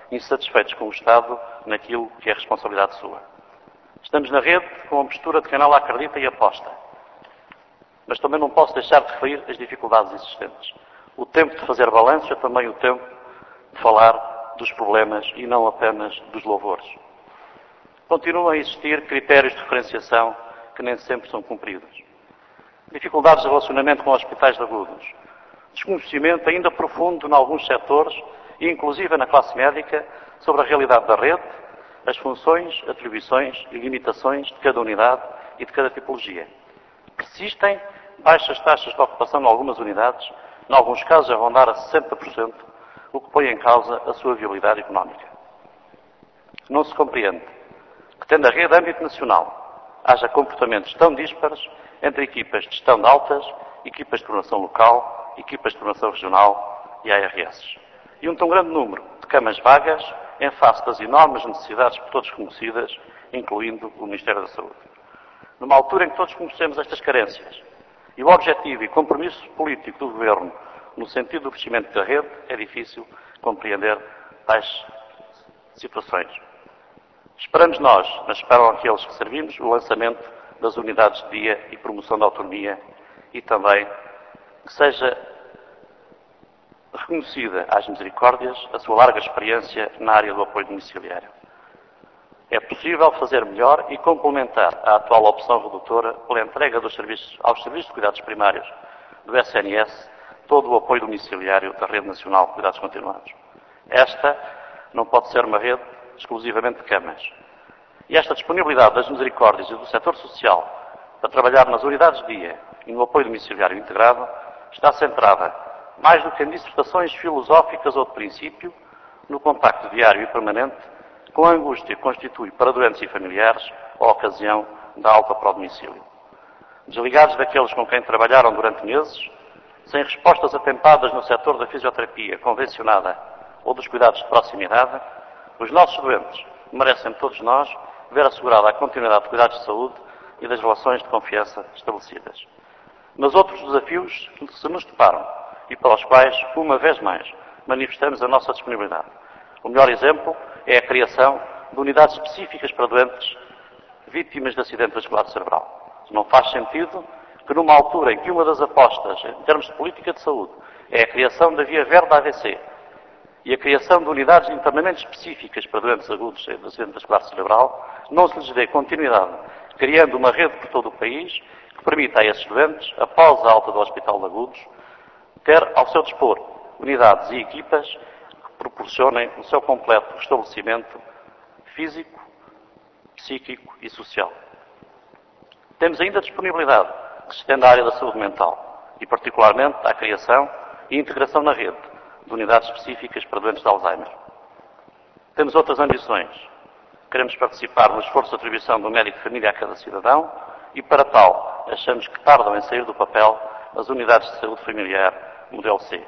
insatisfeitos com o Estado naquilo que é responsabilidade sua. Estamos na rede com uma postura de quem nela acredita e aposta. Mas também não posso deixar de referir as dificuldades existentes. O tempo de fazer balanço é também o tempo de falar dos problemas e não apenas dos louvores. Continuam a existir critérios de referenciação que nem sempre são cumpridos. Dificuldades de relacionamento com hospitais de agudos. Desconhecimento ainda profundo em alguns setores e inclusive na classe médica sobre a realidade da rede, as funções, atribuições e limitações de cada unidade e de cada tipologia. Persistem baixas taxas de ocupação em algumas unidades, em alguns casos a rondar a 60%, o que põe em causa a sua viabilidade económica. Não se compreende que, tendo a rede de âmbito nacional, haja comportamentos tão díspares entre equipas de gestão de altas, equipas de coordenação local, equipas de coordenação regional e ARS. E um tão grande número de camas vagas em face das enormes necessidades por todos conhecidas, incluindo o Ministério da Saúde. Numa altura em que todos conhecemos estas carências, e o objetivo e compromisso político do Governo no sentido do crescimento da rede, é difícil compreender tais situações. Esperamos nós, mas esperam aqueles que servimos, o lançamento das unidades de dia e promoção da autonomia e também que seja reconhecida às misericórdias a sua larga experiência na área do apoio domiciliário. É possível fazer melhor e complementar a atual opção redutora pela entrega dos serviços, aos serviços de cuidados primários do SNS todo o apoio domiciliário da Rede Nacional de Cuidados Continuados. Esta não pode ser uma rede exclusivamente de camas. E esta disponibilidade das misericórdias e do setor social para trabalhar nas unidades de dia e no apoio domiciliário integrado está centrada, mais do que em dissertações filosóficas ou de princípio, no contacto diário e permanente com a angústia que constitui para doentes e familiares a ocasião da alta para o domicílio. Desligados daqueles com quem trabalharam durante meses, sem respostas atempadas no setor da fisioterapia convencionada ou dos cuidados de proximidade, os nossos doentes merecem todos nós ver assegurada a continuidade de cuidados de saúde e das relações de confiança estabelecidas. Mas outros desafios que se nos deparam e para os quais, uma vez mais, manifestamos a nossa disponibilidade. O melhor exemplo é a criação de unidades específicas para doentes vítimas de acidente vascular cerebral. Não faz sentido que numa altura em que uma das apostas, em termos de política de saúde, é a criação da via verde AVC e a criação de unidades de internamento específicas para doentes agudos de acidente vascular cerebral, não se lhes dê continuidade, criando uma rede por todo o país que permita a esses doentes, após a alta do Hospital de Agudos, ter ao seu dispor unidades e equipas que proporcionem o seu completo restabelecimento físico, psíquico e social. Temos ainda disponibilidade que se estende à área da saúde mental e, particularmente, à criação e integração na rede de unidades específicas para doentes de Alzheimer. Temos outras ambições. Queremos participar no esforço de atribuição do médico de família a cada cidadão e, para tal, achamos que tardam em sair do papel as unidades de saúde familiar modelo C.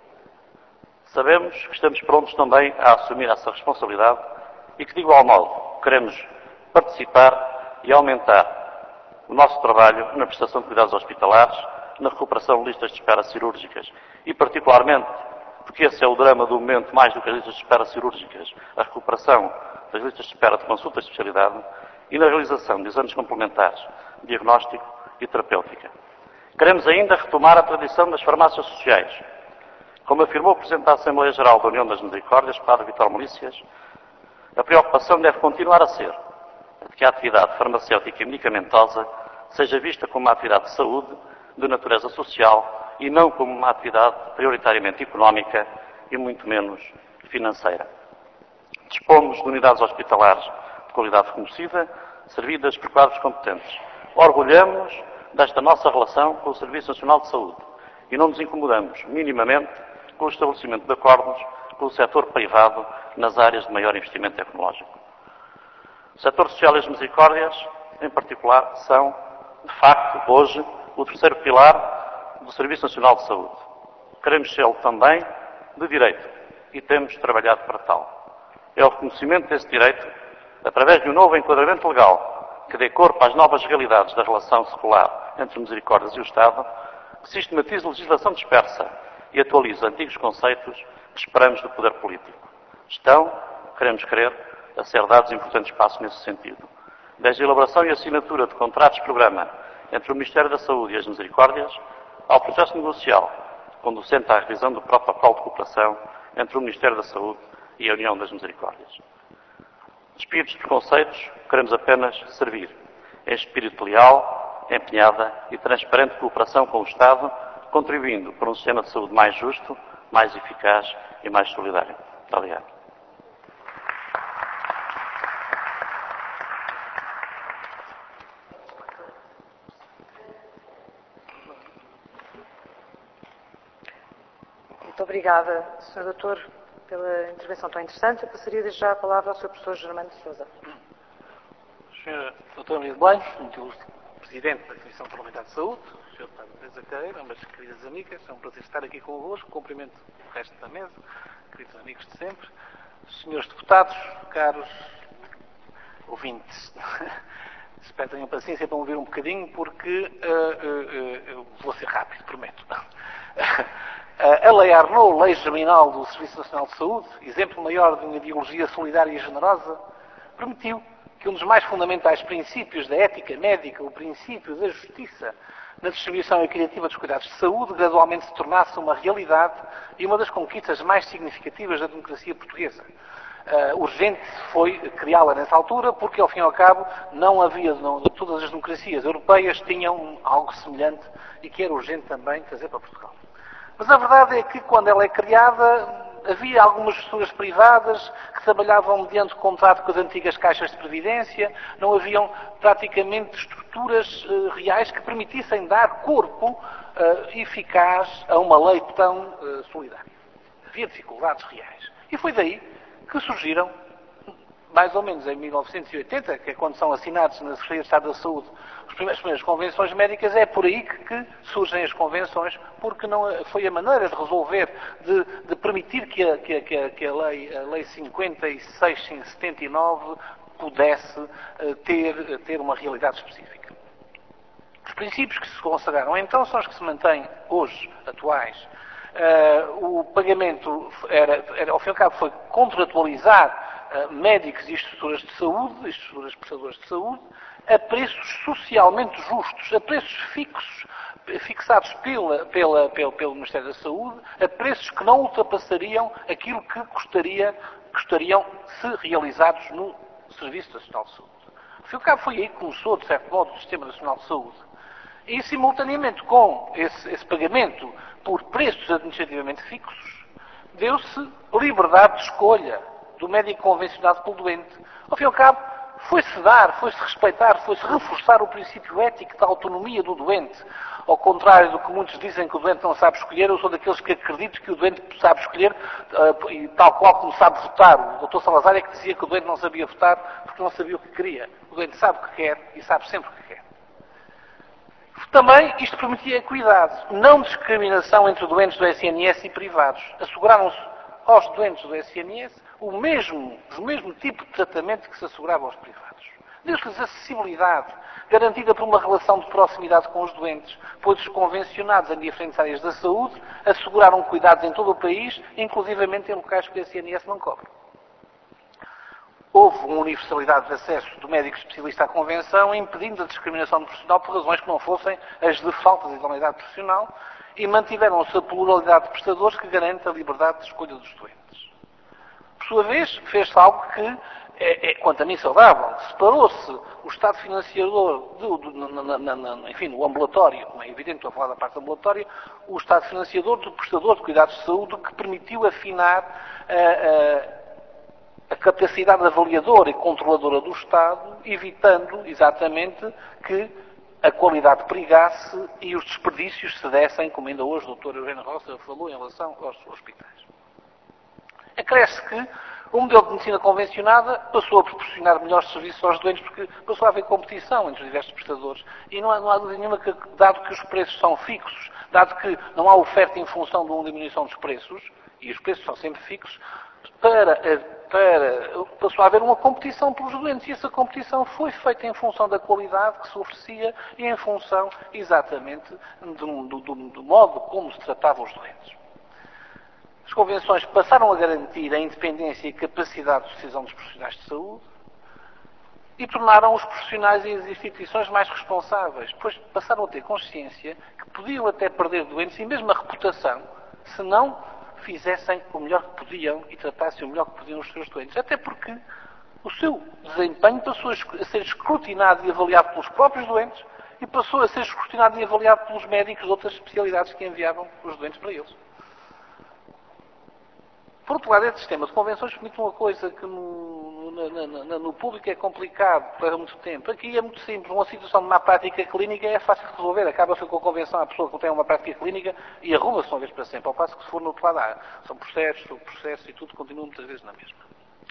Sabemos que estamos prontos também a assumir essa responsabilidade e que, de igual modo, queremos participar e aumentar o nosso trabalho na prestação de cuidados hospitalares, na recuperação de listas de espera cirúrgicas e, particularmente, porque esse é o drama do momento, mais do que as listas de espera cirúrgicas, a recuperação das listas de espera de consulta de especialidade e na realização de exames complementares, diagnóstico e terapêutica. Queremos ainda retomar a tradição das farmácias sociais. Como afirmou o Presidente da Assembleia Geral da União das Misericórdias, Padre Vítor Melícias, a preocupação deve continuar a ser de que a atividade farmacêutica e medicamentosa seja vista como uma atividade de saúde, de natureza social e não como uma atividade prioritariamente económica e muito menos financeira. Dispomos de unidades hospitalares de qualidade reconhecida, servidas por quadros competentes. Orgulhamos desta nossa relação com o Serviço Nacional de Saúde e não nos incomodamos minimamente com o estabelecimento de acordos com o setor privado nas áreas de maior investimento tecnológico. O setor social e as misericórdias, em particular, são, de facto, hoje, o terceiro pilar do Serviço Nacional de Saúde. Queremos sê-lo também de direito e temos trabalhado para tal. É o reconhecimento desse direito, através de um novo enquadramento legal que dê corpo às novas realidades da relação secular entre misericórdias e o Estado, que sistematize legislação dispersa e atualize antigos conceitos que esperamos do poder político. Estão queremos crer, a ser dados importantes passos nesse sentido. Desde a elaboração e assinatura de contratos-programa entre o Ministério da Saúde e as Misericórdias, ao processo negocial conducente à revisão do protocolo de cooperação entre o Ministério da Saúde e a União das Misericórdias. Despidos de preconceitos, queremos apenas servir, em espírito leal, empenhada e transparente cooperação com o Estado, contribuindo para um sistema de saúde mais justo, mais eficaz e mais solidário. Muito obrigado. Muito obrigada, Sr. Doutor, pela intervenção tão interessante. Eu passaria desde já a palavra ao Sr. Professor Germano de Sousa. Sr. Dr. Maria de Belém, muito ilustre Presidente da Comissão Parlamentar de Saúde, Sr. Deputado Teresa Queira, mas queridas amigas, é um prazer estar aqui convosco, cumprimento o resto da mesa, queridos amigos de sempre, senhores deputados, caros ouvintes, espero que tenham paciência para me ouvir um bocadinho, porque eu vou ser rápido, prometo. A Lei Arnaud, Lei Germinal do Serviço Nacional de Saúde, exemplo maior de uma ideologia solidária e generosa, permitiu que um dos mais fundamentais princípios da ética médica, o princípio da justiça na distribuição equitativa dos cuidados de saúde, gradualmente se tornasse uma realidade e uma das conquistas mais significativas da democracia portuguesa. Urgente foi criá-la nessa altura, porque, ao fim e ao cabo, todas as democracias europeias tinham algo semelhante e que era urgente também trazer para Portugal. Mas a verdade é que, quando ela é criada, havia algumas estruturas privadas que trabalhavam mediante contrato com as antigas caixas de previdência, não haviam praticamente estruturas reais que permitissem dar corpo eficaz a uma lei tão solidária. Havia dificuldades reais. E foi daí que surgiram, mais ou menos em 1980, que é quando são assinados na Secretaria de Estado da Saúde as primeiras convenções médicas, é por aí que surgem as convenções, porque não foi a maneira de resolver, de permitir que a Lei 56/79 pudesse ter uma realidade específica. Os princípios que se consagraram então são os que se mantêm hoje, atuais. O pagamento ao fim e ao cabo, foi contratualizar médicos e estruturas de saúde, estruturas prestadoras de saúde, a preços socialmente justos, a preços fixados pelo Ministério da Saúde, a preços que não ultrapassariam aquilo que custariam se realizados no Serviço Nacional de Saúde. Ao fim e ao cabo, foi aí que começou, de certo modo, o Sistema Nacional de Saúde. E, simultaneamente com esse pagamento por preços administrativamente fixos, deu-se liberdade de escolha do médico convencionado pelo doente. Ao fim e ao cabo, foi-se respeitar, foi-se reforçar o princípio ético da autonomia do doente. Ao contrário do que muitos dizem que o doente não sabe escolher, eu sou daqueles que acredito que o doente sabe escolher, e tal qual como sabe votar. O Dr. Salazar é que dizia que o doente não sabia votar porque não sabia o que queria. O doente sabe o que quer e sabe sempre o que quer. Também isto permitia equidade, não discriminação entre doentes do SNS e privados. Asseguraram-se aos doentes do SNS o mesmo tipo de tratamento que se assegurava aos privados. Deu-se-lhes acessibilidade, garantida por uma relação de proximidade com os doentes, pois os convencionados em diferentes áreas da saúde asseguraram cuidados em todo o país, inclusivamente em locais que o SNS não cobre. Houve uma universalidade de acesso do médico especialista à convenção, impedindo a discriminação profissional por razões que não fossem as de falta de idoneidade profissional, e mantiveram-se a pluralidade de prestadores que garante a liberdade de escolha dos doentes. Por sua vez, fez-se algo que quanto a mim, saudável. Separou-se o Estado financiador no ambulatório, não é evidente, estou a falar da parte ambulatória, o Estado financiador do prestador de cuidados de saúde, que permitiu afinar a capacidade avaliadora e controladora do Estado, evitando exatamente que a qualidade perigasse e os desperdícios se dessem, como ainda hoje o Dr. Eugênio Roça falou, em relação aos hospitais. Acresce que o modelo de medicina convencionada passou a proporcionar melhores serviços aos doentes porque passou a haver competição entre os diversos prestadores. E não há dúvida nenhuma que, dado que os preços são fixos, dado que não há oferta em função de uma diminuição dos preços, e os preços são sempre fixos, passou a haver uma competição pelos doentes. E essa competição foi feita em função da qualidade que se oferecia e em função, exatamente, do modo como se tratavam os doentes. As convenções passaram a garantir a independência e capacidade de decisão dos profissionais de saúde e tornaram os profissionais e as instituições mais responsáveis, pois passaram a ter consciência que podiam até perder doentes e mesmo a reputação se não fizessem o melhor que podiam e tratassem o melhor que podiam os seus doentes. Até porque o seu desempenho passou a ser escrutinado e avaliado pelos próprios doentes e passou a ser escrutinado e avaliado pelos médicos de outras especialidades que enviavam os doentes para eles. Por outro lado, este sistema de convenções permite uma coisa que no público é complicado para muito tempo. Aqui é muito simples. Uma situação de má prática clínica é fácil de resolver. Acaba-se com a convenção à pessoa que tem uma prática clínica e arruma-se uma vez para sempre. Ao passo que se for no outro lado, são processos e tudo continua muitas vezes na mesma.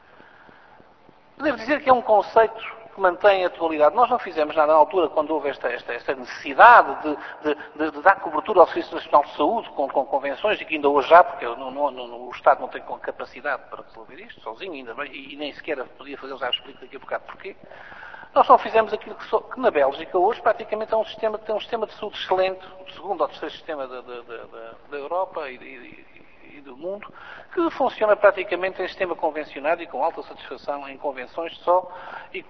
Devo dizer que é um conceito que mantém a atualidade. Nós não fizemos nada na altura, quando houve esta necessidade de dar cobertura ao Serviço Nacional de Saúde com convenções, e que ainda hoje há, porque o Estado não tem capacidade para resolver isto sozinho, ainda bem, e nem sequer podia fazer, já explico daqui a bocado porquê. Nós não fizemos aquilo que na Bélgica hoje praticamente tem um sistema de saúde excelente, o segundo ou terceiro sistema da Europa e do mundo, que funciona praticamente em sistema convencionado e com alta satisfação em convenções só e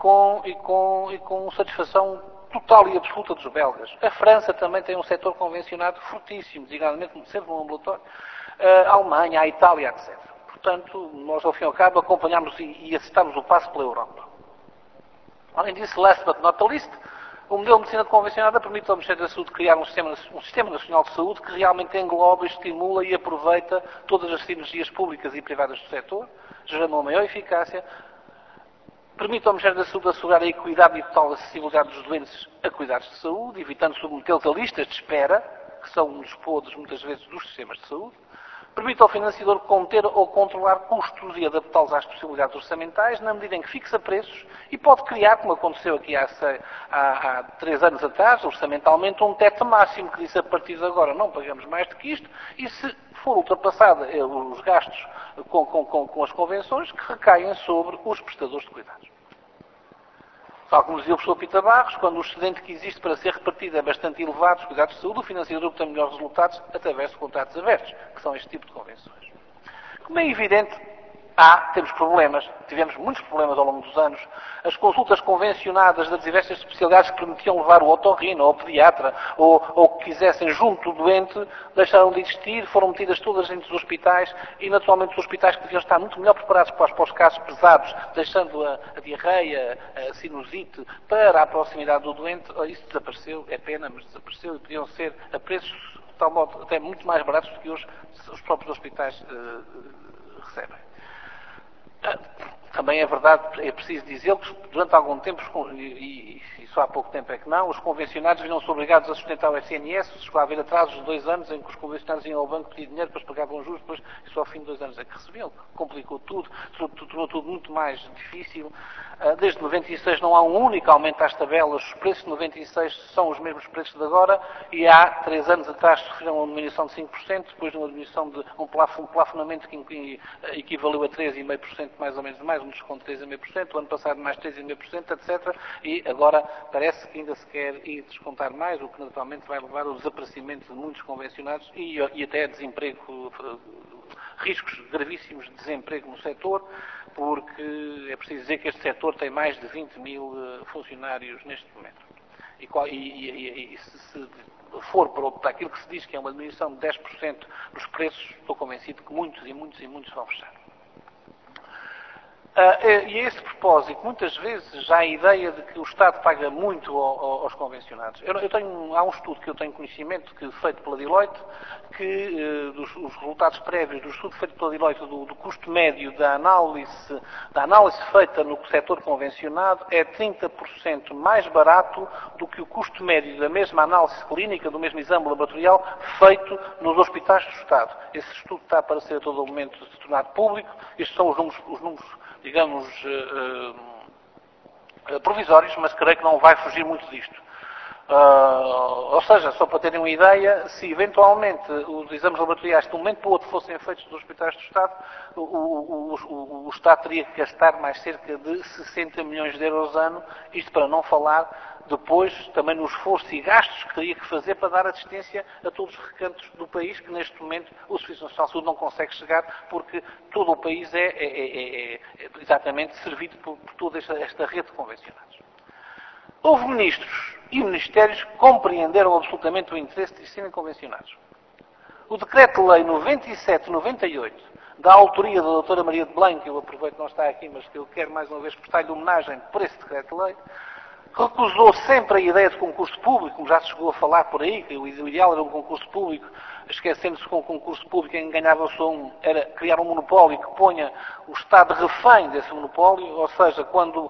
com satisfação total e absoluta dos belgas. A França também tem um setor convencionado fortíssimo, designadamente no centro do ambulatório, a Alemanha, a Itália, etc. Portanto, nós ao fim e ao cabo acompanhamos e acertamos o passo pela Europa. Além disso, last but not least, o modelo de medicina convencionada permite ao Ministério da Saúde criar um sistema nacional de saúde que realmente engloba, estimula e aproveita todas as sinergias públicas e privadas do setor, gerando uma maior eficácia, permite ao Ministério da Saúde assegurar a equidade e total acessibilidade dos doentes a cuidados de saúde, evitando submetê-los a listas de espera, que são um dos podres, muitas vezes, dos sistemas de saúde, permite ao financiador conter ou controlar custos e adaptá-los às possibilidades orçamentais, na medida em que fixa preços e pode criar, como aconteceu aqui há 3 anos atrás, orçamentalmente, um teto máximo que diz a partir de agora não pagamos mais do que isto e se for ultrapassado os gastos com as convenções que recaem sobre os prestadores de cuidados. Tal como dizia o professor Pita Barros, quando o excedente que existe para ser repartido é bastante elevado, os cuidados de saúde, o financiador obtém melhores resultados através de contratos abertos, que são este tipo de convenções. Como é evidente, temos problemas, tivemos muitos problemas ao longo dos anos. As consultas convencionadas das diversas especialidades que permitiam levar o otorrino ou o pediatra ou que quisessem junto do doente deixaram de existir, foram metidas todas dentro dos hospitais e naturalmente os hospitais que deviam estar muito melhor preparados para os casos pesados, deixando a diarreia, a sinusite para a proximidade do doente, isso desapareceu, é pena, mas desapareceu e podiam ser a preços de tal modo até muito mais baratos do que hoje os próprios hospitais recebem. Também é verdade, é preciso dizer que durante algum tempo, e só há pouco tempo é que não, os convencionados vinham-se obrigados a sustentar o SNS, chegou a haver atrasos de 2 anos em que os convencionados iam ao banco pedir dinheiro, depois pagavam juros, depois só ao fim de 2 anos é que recebiam. Complicou tudo, tornou tudo muito mais difícil. Desde 96 não há um único aumento às tabelas, os preços de 96 são os mesmos preços de agora e há 3 anos atrás sofreram uma diminuição de 5%, depois de uma diminuição de um plafonamento que equivaleu a 3,5% mais ou menos, mais um desconto de 3,5%, o ano passado mais 3,5%, etc. E agora parece que ainda se quer ir descontar mais, o que naturalmente vai levar ao desaparecimento de muitos convencionados e até a desemprego, riscos gravíssimos de desemprego no setor, porque é preciso dizer que este setor tem mais de 20 mil funcionários neste momento. E se for para aquilo que se diz que é uma diminuição de 10% dos preços, estou convencido que muitos vão fechar. E a esse propósito, muitas vezes já há a ideia de que o Estado paga muito aos convencionados. Há um estudo que eu tenho conhecimento, feito pela Deloitte, que os resultados prévios do estudo feito pela Deloitte do custo médio da análise feita no setor convencionado é 30% mais barato do que o custo médio da mesma análise clínica, do mesmo exame laboratorial, feito nos hospitais do Estado. Esse estudo está para ser a todo momento tornado público. Estes são os números digamos, provisórios, mas creio que não vai fugir muito disto. Ou seja, só para terem uma ideia, se eventualmente os exames laboratoriais de um momento para o outro fossem feitos nos hospitais do Estado, o Estado teria que gastar mais cerca de 60 milhões de euros ano, isto para não falar depois também no esforço e gastos que teria que fazer para dar assistência a todos os recantos do país, que neste momento o Serviço Nacional de Saúde não consegue chegar, porque todo o país é exatamente servido por toda esta rede de convencionados. Houve ministros e ministérios que compreenderam absolutamente o interesse de serem convencionados. O Decreto-Lei 97/98, da autoria da doutora Maria de Belém, que eu aproveito que não está aqui, mas que eu quero mais uma vez prestar-lhe homenagem por esse Decreto-Lei, recusou sempre a ideia de concurso público, como já se chegou a falar por aí, que o ideal era um concurso público, esquecendo-se que um concurso público em que ganhava só um, era criar um monopólio que ponha o Estado refém desse monopólio, ou seja, quando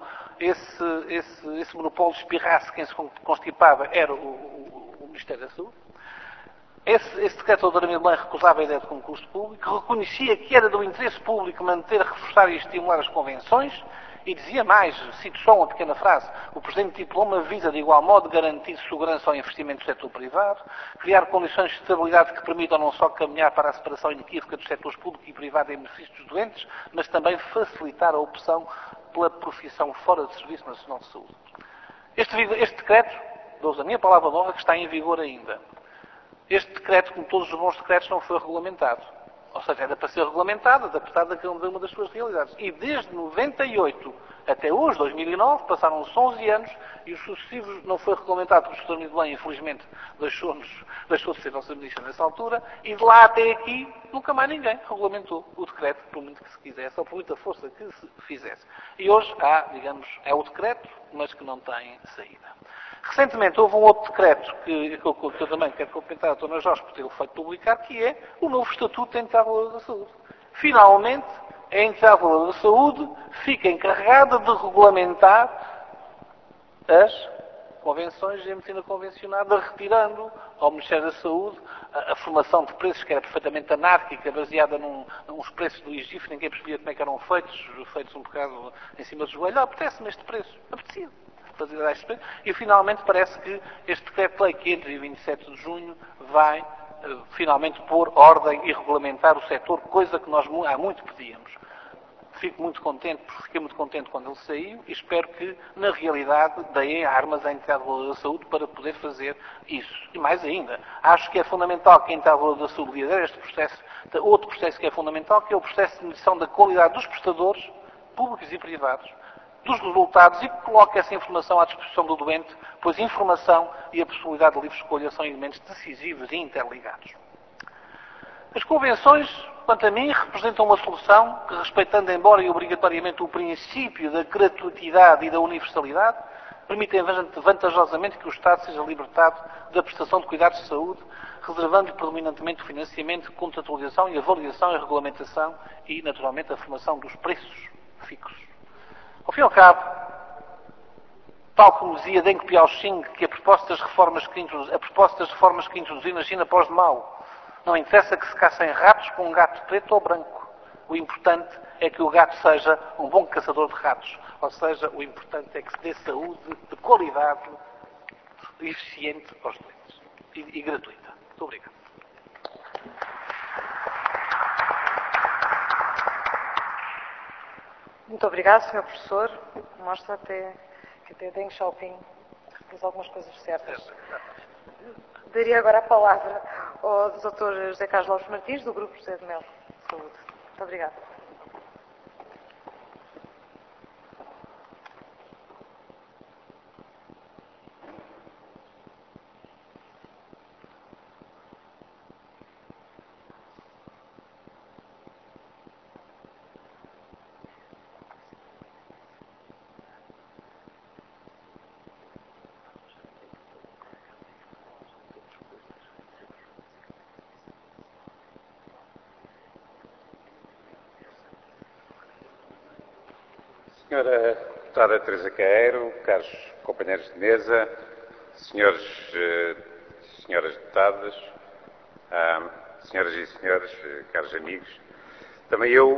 esse monopólio espirrasse, quem se constipava era o Ministério da Saúde. Esse decreto da doutora Belém recusava a ideia de concurso público, reconhecia que era do interesse público manter, reforçar e estimular as convenções, e dizia mais, cito só uma pequena frase, o Presidente do Diploma visa de igual modo garantir segurança ao investimento do setor privado, criar condições de estabilidade que permitam não só caminhar para a separação inequívoca dos setores público e privado em benefício dos doentes, mas também facilitar a opção pela profissão fora do Serviço Nacional de Saúde. Este decreto, dou-vos a minha palavra de honra, que está em vigor ainda. Este decreto, como todos os bons decretos, não foi regulamentado. Ou seja, era para ser regulamentado, adaptado a cada uma das suas realidades. E desde 98 até hoje, 2009, passaram-se 11 anos e os sucessivos não foi regulamentado porque o Sr. Ministro Belém, infelizmente, deixou de ser nosso Ministro nessa altura, e de lá até aqui, nunca mais ninguém regulamentou o decreto, por muito que se quisesse, ou por muita força que se fizesse. E hoje há, digamos, é o decreto, mas que não tem saída. Recentemente houve um outro decreto que eu também quero cumprimentar a Dona Jorge por ter feito publicar, que é o novo Estatuto da Entidade Valor da Saúde. Finalmente, a Entidade Valor da Saúde fica encarregada de regulamentar as convenções de medicina convencionada, retirando ao Ministério da Saúde a formação de preços que era perfeitamente anárquica, baseada nos preços do IGIF, ninguém percebia como é que eram feitos um bocado em cima do joelho. Apetece-me este preço. Apetecia. E finalmente parece que este decreto-lei que entra em 27 de junho vai finalmente pôr ordem e regulamentar o setor, coisa que nós há muito pedíamos. Fiquei muito contente quando ele saiu e espero que, na realidade, deem armas à Entidade Valor da Saúde para poder fazer isso. E mais ainda, acho que é fundamental que a Entidade Valor da Saúde lidere este processo, outro processo que é fundamental, que é o processo de medição da qualidade dos prestadores, públicos e privados, dos resultados, e que coloque essa informação à disposição do doente, pois informação e a possibilidade de livre escolha são elementos decisivos e interligados. As convenções, quanto a mim, representam uma solução que, respeitando embora e obrigatoriamente o princípio da gratuitidade e da universalidade, permitem vantajosamente que o Estado seja libertado da prestação de cuidados de saúde, reservando-lhe predominantemente o financiamento, contratualização e avaliação e regulamentação e, naturalmente, a formação dos preços fixos. Ao fim e ao cabo, tal como dizia Deng Xiaoping, que a proposta das reformas que introduziu na China pós de Mao, não interessa que se caçem ratos com um gato preto ou branco. O importante é que o gato seja um bom caçador de ratos. Ou seja, o importante é que se dê saúde de qualidade, eficiente aos doentes e gratuita. Muito obrigado. Muito obrigado, Sr. Professor. Mostra até que até Deng Xiaoping fez algumas coisas certas. Daria agora a palavra ao Dr. José Carlos Lopes Martins, do Grupo José de Mel Saúde. Muito obrigada. Senhora Deputada Teresa Caeiro, caros companheiros de mesa, senhores, senhoras deputadas, senhoras e senhores, caros amigos, também eu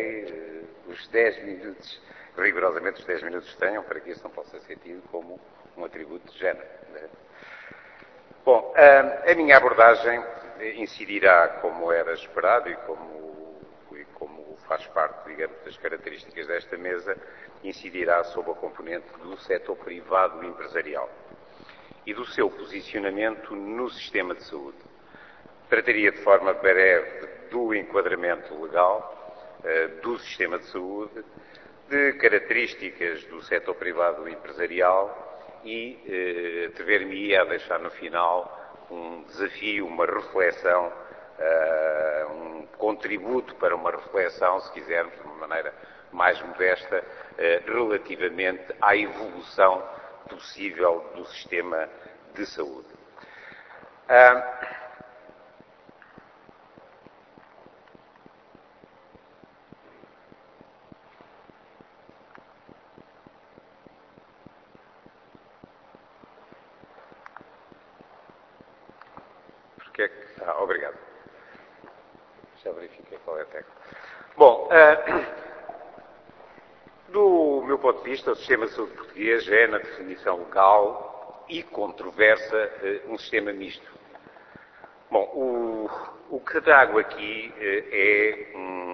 cumprirei os 10 minutos, rigorosamente os 10 minutos que tenham, para que isso não possa ser tido como um atributo de género. Bom, a minha abordagem incidirá, como era esperado e como faz parte, digamos, das características desta mesa, incidirá sobre a componente do setor privado empresarial e do seu posicionamento no sistema de saúde. Trataria de forma breve do enquadramento legal do sistema de saúde, de características do setor privado empresarial e atrever-me-ia a deixar no final um desafio, uma reflexão, um contributo para uma reflexão, se quisermos, de uma maneira mais modesta, relativamente à evolução possível do sistema de saúde. Obrigado. Já verifiquei qual é a tecla. Bom, do meu ponto de vista, o sistema de saúde português é, na definição legal e controversa, um sistema misto. Bom, o que trago aqui é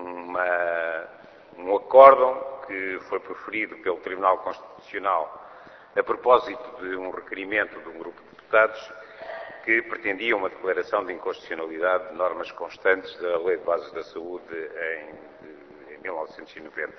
um acórdão que foi proferido pelo Tribunal Constitucional a propósito de um requerimento de um grupo de deputados que pretendia uma declaração de inconstitucionalidade de normas constantes da Lei de Bases da Saúde em 1990.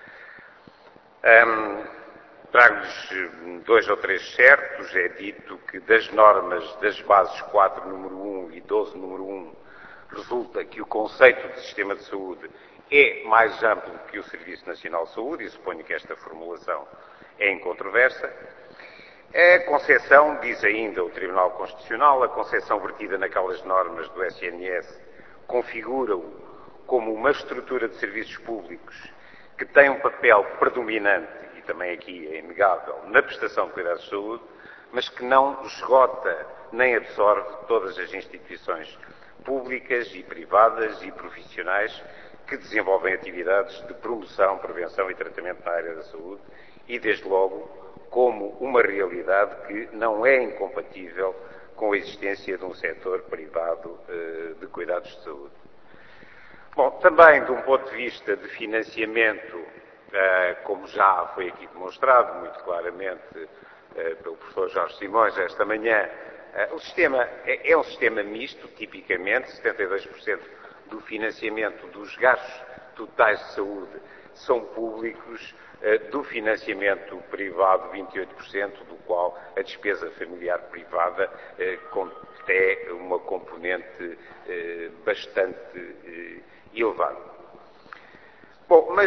Trago-lhes 2 ou 3 certos. É dito que das normas das bases 4, número 1 e 12, número 1, resulta que o conceito de sistema de saúde é mais amplo que o Serviço Nacional de Saúde, e suponho que esta formulação é incontroversa. A concepção, diz ainda o Tribunal Constitucional, a concepção vertida naquelas normas do SNS configura-o como uma estrutura de serviços públicos que tem um papel predominante, e também aqui é inegável, na prestação de cuidados de saúde, mas que não esgota nem absorve todas as instituições públicas e privadas e profissionais que desenvolvem atividades de promoção, prevenção e tratamento na área da saúde e, desde logo, como uma realidade que não é incompatível com a existência de um setor privado de cuidados de saúde. Bom, também de um ponto de vista de financiamento, como já foi aqui demonstrado muito claramente pelo professor Jorge Simões esta manhã, o sistema é um sistema misto, tipicamente, 72% do financiamento dos gastos totais de saúde são públicos, do financiamento privado 28%, do qual a despesa familiar privada contém uma componente bastante elevada. Bom, mas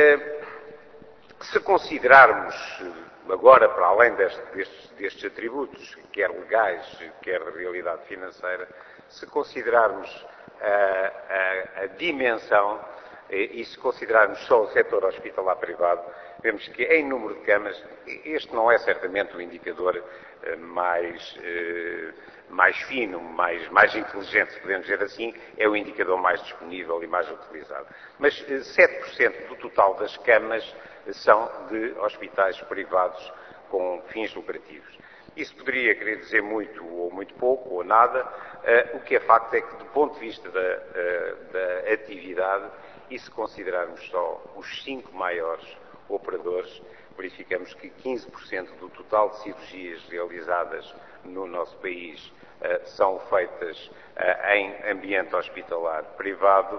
se considerarmos agora, para além destes atributos, quer legais, quer de realidade financeira, se considerarmos a dimensão e se considerarmos só o setor hospitalar privado, vemos que em número de camas, este não é certamente o indicador mais fino, mais inteligente, se podemos dizer assim, é o indicador mais disponível e mais utilizado. Mas 7% do total das camas são de hospitais privados com fins lucrativos. Isso poderia querer dizer muito ou muito pouco ou nada. O que é facto é que, do ponto de vista da atividade, e se considerarmos só os 5 maiores operadores, verificamos que 15% do total de cirurgias realizadas no nosso país são feitas em ambiente hospitalar privado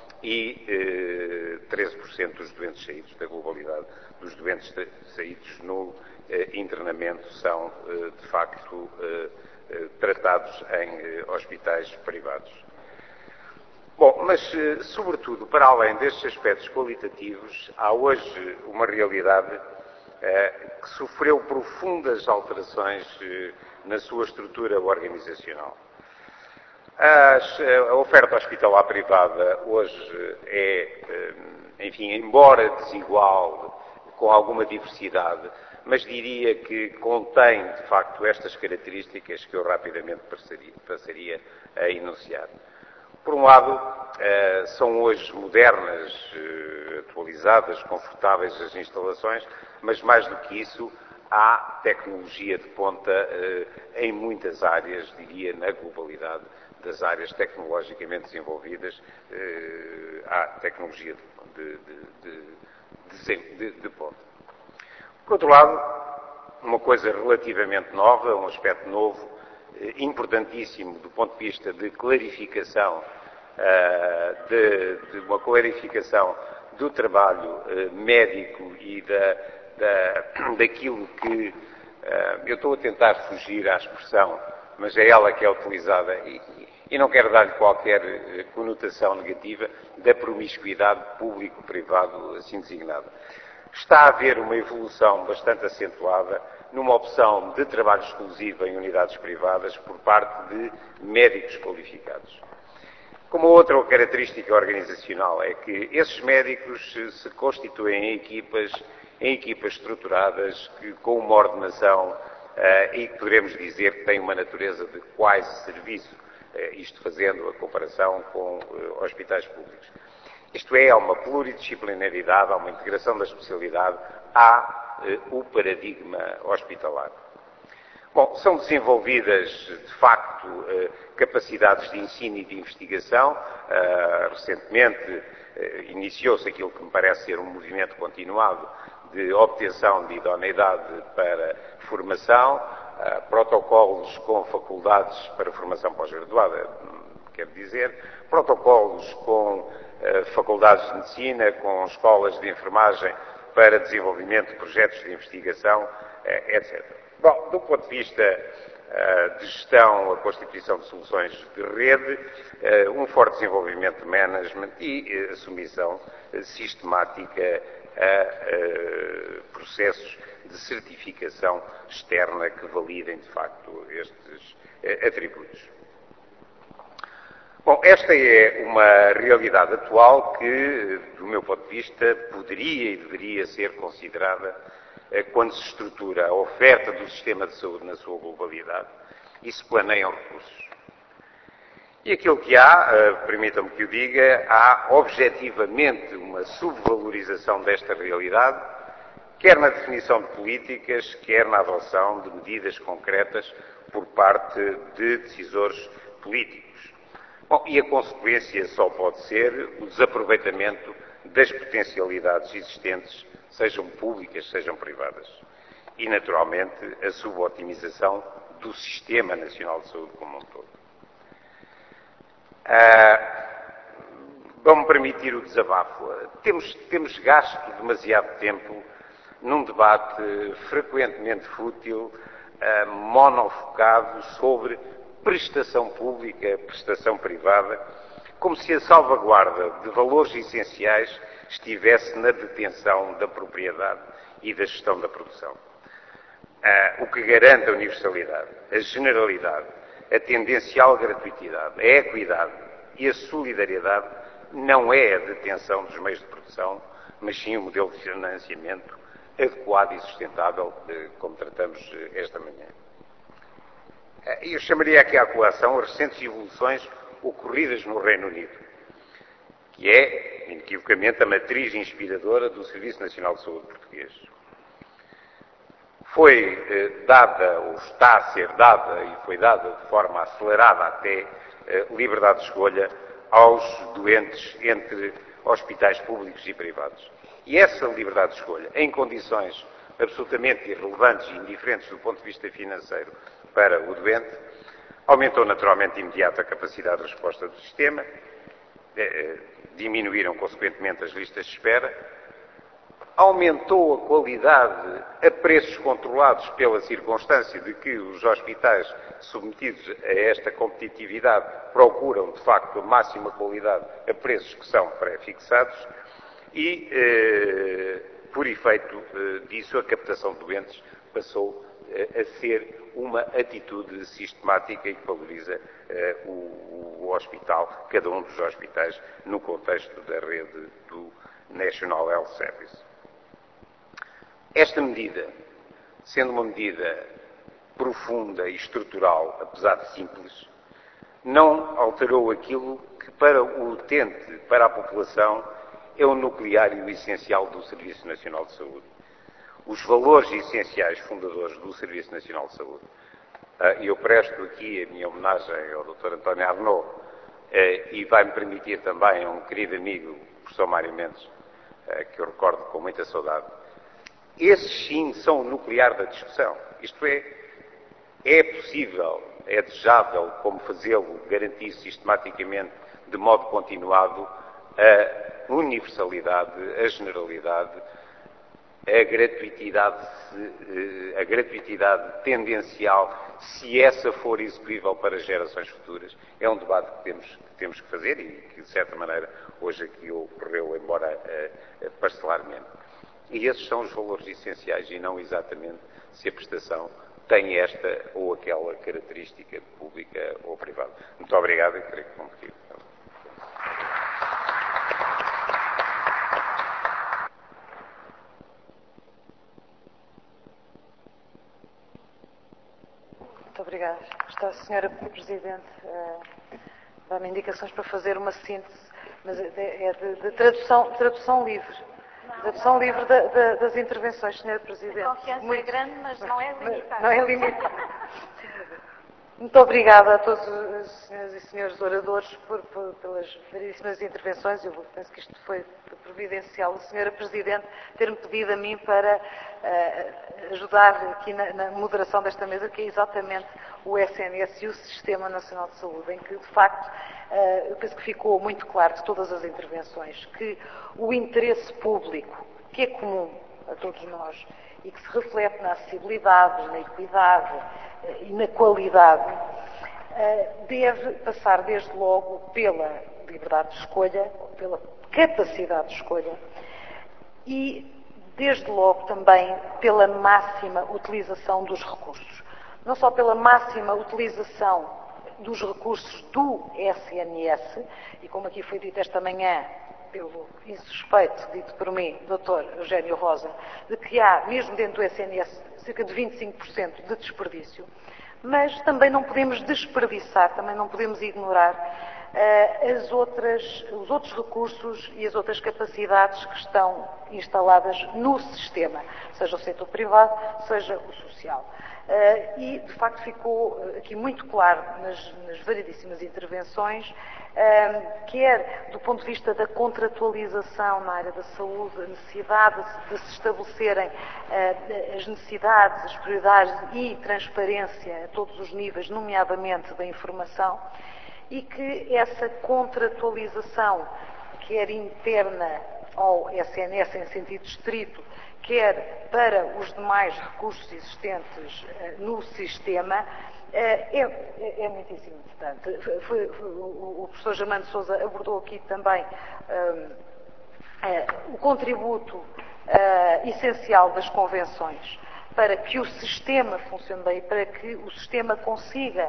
e 13% dos doentes saídos, da globalidade dos doentes saídos no internamento, são de facto tratados em hospitais privados. Bom, mas sobretudo, para além destes aspectos qualitativos, há hoje uma realidade que sofreu profundas alterações na sua estrutura organizacional. A oferta hospitalar privada hoje é, enfim, embora desigual, com alguma diversidade, mas diria que contém, de facto, estas características que eu rapidamente passaria a enunciar. Por um lado, são hoje modernas, atualizadas, confortáveis as instalações, mas mais do que isso, há tecnologia de ponta em muitas áreas, diria na globalidade das áreas tecnologicamente desenvolvidas, há tecnologia de ponta. Por outro lado, uma coisa relativamente nova, um aspecto novo, importantíssimo do ponto de vista de clarificação, de uma clarificação do trabalho médico e daquilo que eu estou a tentar fugir à expressão, mas é ela que é utilizada e não quero dar-lhe qualquer conotação negativa, da promiscuidade público-privado assim designada. Está a haver uma evolução bastante acentuada numa opção de trabalho exclusivo em unidades privadas por parte de médicos qualificados. Como outra característica organizacional é que esses médicos se constituem em equipas estruturadas com uma ordenação e que poderemos dizer que têm uma natureza de quase serviço, isto fazendo a comparação com hospitais públicos. Isto é, há uma pluridisciplinaridade, há uma integração da especialidade, há o paradigma hospitalar. Bom, são desenvolvidas, de facto, capacidades de ensino e de investigação. Recentemente iniciou-se aquilo que me parece ser um movimento continuado de obtenção de idoneidade para formação, protocolos com faculdades para formação pós-graduada, quero dizer, protocolos com faculdades de medicina, com escolas de enfermagem para desenvolvimento de projetos de investigação, etc. Bom, do ponto de vista de gestão, a constituição de soluções de rede, um forte desenvolvimento de management e submissão sistemática a processos de certificação externa que validem, de facto, estes atributos. Bom, esta é uma realidade atual que, do meu ponto de vista, poderia e deveria ser considerada quando se estrutura a oferta do sistema de saúde na sua globalidade e se planeiam recursos. E aquilo que há, permitam-me que o diga, há objetivamente uma subvalorização desta realidade, quer na definição de políticas, quer na adoção de medidas concretas por parte de decisores políticos. Bom, e a consequência só pode ser o desaproveitamento das potencialidades existentes, sejam públicas, sejam privadas. E, naturalmente, a subotimização do Sistema Nacional de Saúde como um todo. Vão-me permitir o desabafo. Temos gasto demasiado tempo num debate frequentemente fútil, monofocado sobre prestação pública, prestação privada, como se a salvaguarda de valores essenciais estivesse na detenção da propriedade e da gestão da produção. O que garante a universalidade, a generalidade, a tendencial gratuitidade, a equidade e a solidariedade não é a detenção dos meios de produção, mas sim um modelo de financiamento adequado e sustentável, como tratamos esta manhã. Eu chamaria aqui à colação as recentes evoluções ocorridas no Reino Unido, que é, inequivocamente, a matriz inspiradora do Serviço Nacional de Saúde português. Foi dada, ou está a ser dada, e foi dada de forma acelerada até, liberdade de escolha aos doentes entre hospitais públicos e privados. E essa liberdade de escolha, em condições absolutamente irrelevantes e indiferentes do ponto de vista financeiro para o doente, aumentou naturalmente de imediato a capacidade de resposta do sistema, diminuíram consequentemente as listas de espera, aumentou a qualidade a preços controlados pela circunstância de que os hospitais submetidos a esta competitividade procuram, de facto, a máxima qualidade a preços que são pré-fixados e, por efeito disso, a captação de doentes passou a ser uma atitude sistemática e que valoriza o hospital, cada um dos hospitais, no contexto da rede do National Health Service. Esta medida, sendo uma medida profunda e estrutural, apesar de simples, não alterou aquilo que para o utente, para a população, é o nuclear e o essencial do Serviço Nacional de Saúde. os valores essenciais fundadores do Serviço Nacional de Saúde. Eu presto aqui a minha homenagem ao Dr. António Arnaud e vai-me permitir também a um querido amigo, o professor Mário Mendes, que eu recordo com muita saudade. Esses sim são o nuclear da discussão. Isto é possível, é desejável como fazê-lo, garantir sistematicamente, de modo continuado, a universalidade, a generalidade, a gratuitidade tendencial, se essa for execuível para gerações futuras. É um debate que temos que fazer e que, de certa maneira, hoje aqui ocorreu, embora parcelarmente. E esses são os valores essenciais e não exatamente se a prestação tem esta ou aquela característica pública ou privada. Muito obrigado e creio que concluí. Muito obrigada. Está a Senhora Presidente dá-me indicações para fazer uma síntese, mas é de tradução livre. Tradução livre das intervenções, Senhora Presidente. A confiança é grande, mas não é limitada. Não é limitada. Muito obrigada a todos os senhoras e senhores oradores pelas variedíssimas intervenções. Eu penso que isto foi providencial. A Senhora Presidente ter-me pedido a mim para ajudar aqui na moderação desta mesa, que é exatamente o SNS e o Sistema Nacional de Saúde, em que, de facto, eu penso que ficou muito claro de todas as intervenções que o interesse público, que é comum a todos nós e que se reflete na acessibilidade, na equidade e na qualidade, deve passar desde logo pela liberdade de escolha, pela capacidade de escolha e desde logo também pela máxima utilização dos recursos. Não só pela máxima utilização dos recursos do SNS, e como aqui foi dito esta manhã, pelo insuspeito, dito por mim, Dr. Eugénio Rosa, de que há, mesmo dentro do SNS, cerca de 25% de desperdício, mas também não podemos desperdiçar, também não podemos ignorar os outros recursos e as outras capacidades que estão instaladas no sistema, seja o setor privado, seja o social. E, de facto, ficou aqui muito claro nas variedíssimas intervenções, quer do ponto de vista da contratualização na área da saúde, a necessidade de se estabelecerem as necessidades, as prioridades e transparência a todos os níveis, nomeadamente da informação, e que essa contratualização, quer interna ao SNS em sentido estrito, quer para os demais recursos existentes no sistema, é muitíssimo importante. O professor Germano Sousa abordou aqui também o contributo essencial das convenções para que o sistema funcione bem, para que o sistema consiga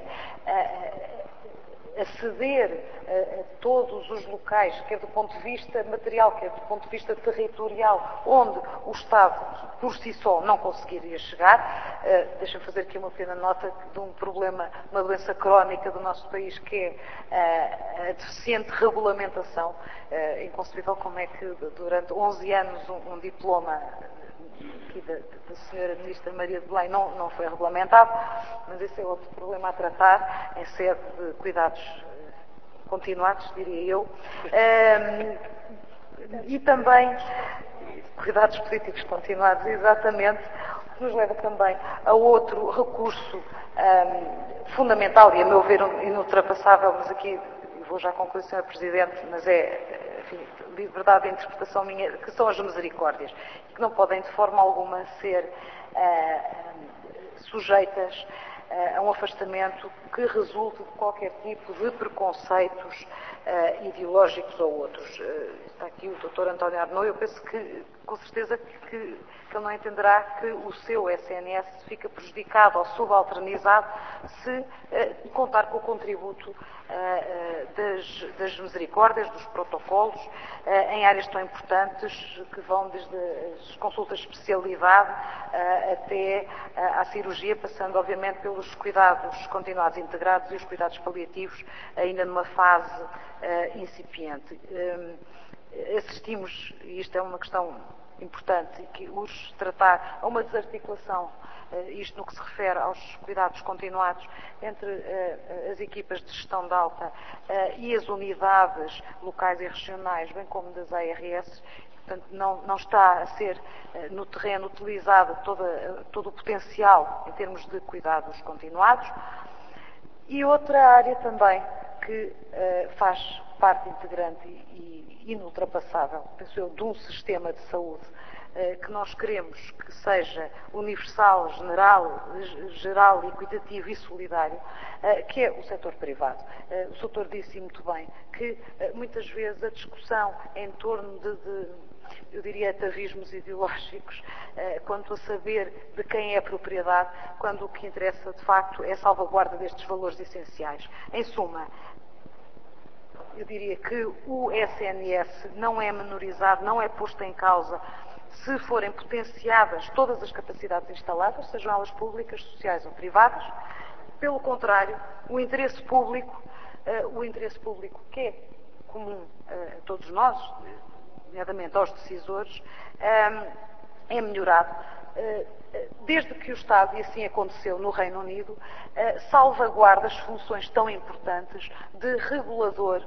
aceder a todos os locais, quer do ponto de vista material, quer do ponto de vista territorial, onde o Estado, por si só, não conseguiria chegar. Deixa-me fazer aqui uma pequena nota de um problema, uma doença crónica do nosso país, que é a deficiente regulamentação. É inconcebível como é que, durante 11 anos, um diploma aqui da Sra. Ministra Maria de Belém não foi regulamentado, mas esse é outro problema a tratar em sede de cuidados continuados, diria eu, e também cuidados políticos continuados, exatamente, o que nos leva também a outro recurso fundamental e, a meu ver, inultrapassável, mas aqui vou já concluir, Sr. Presidente, mas enfim, liberdade de interpretação minha, que são as misericórdias, e que não podem de forma alguma ser sujeitas a um afastamento que resulte de qualquer tipo de preconceitos ideológicos ou outros. Está aqui o Dr. António Arnaud, eu penso que, com certeza, que ele não entenderá que o seu SNS fica prejudicado ou subalternizado se contar com o contributo das misericórdias, dos protocolos, em áreas tão importantes que vão desde as consultas de especialidade até à cirurgia, passando obviamente pelos cuidados continuados integrados e os cuidados paliativos, ainda numa fase incipiente. Assistimos, e isto é uma questão importante e que urge tratar a uma desarticulação, isto no que se refere aos cuidados continuados, entre as equipas de gestão de alta e as unidades locais e regionais, bem como das ARS. Portanto, não está a ser no terreno utilizado todo o potencial em termos de cuidados continuados. E outra área também que faz parte integrante e inultrapassável, penso eu, de um sistema de saúde que nós queremos que seja universal, geral, equitativo e solidário, que é o setor privado. O Sr. disse muito bem que muitas vezes a discussão em torno eu diria, atavismos ideológicos, quanto a saber de quem é a propriedade, quando o que interessa de facto é a salvaguarda destes valores essenciais. Em suma, eu diria que o SNS não é menorizado, não é posto em causa se forem potenciadas todas as capacidades instaladas, sejam elas públicas, sociais ou privadas. Pelo contrário, o interesse público que é comum a todos nós, nomeadamente aos decisores, é melhorado, desde que o Estado, e assim aconteceu no Reino Unido, salvaguarda as funções tão importantes de regulador,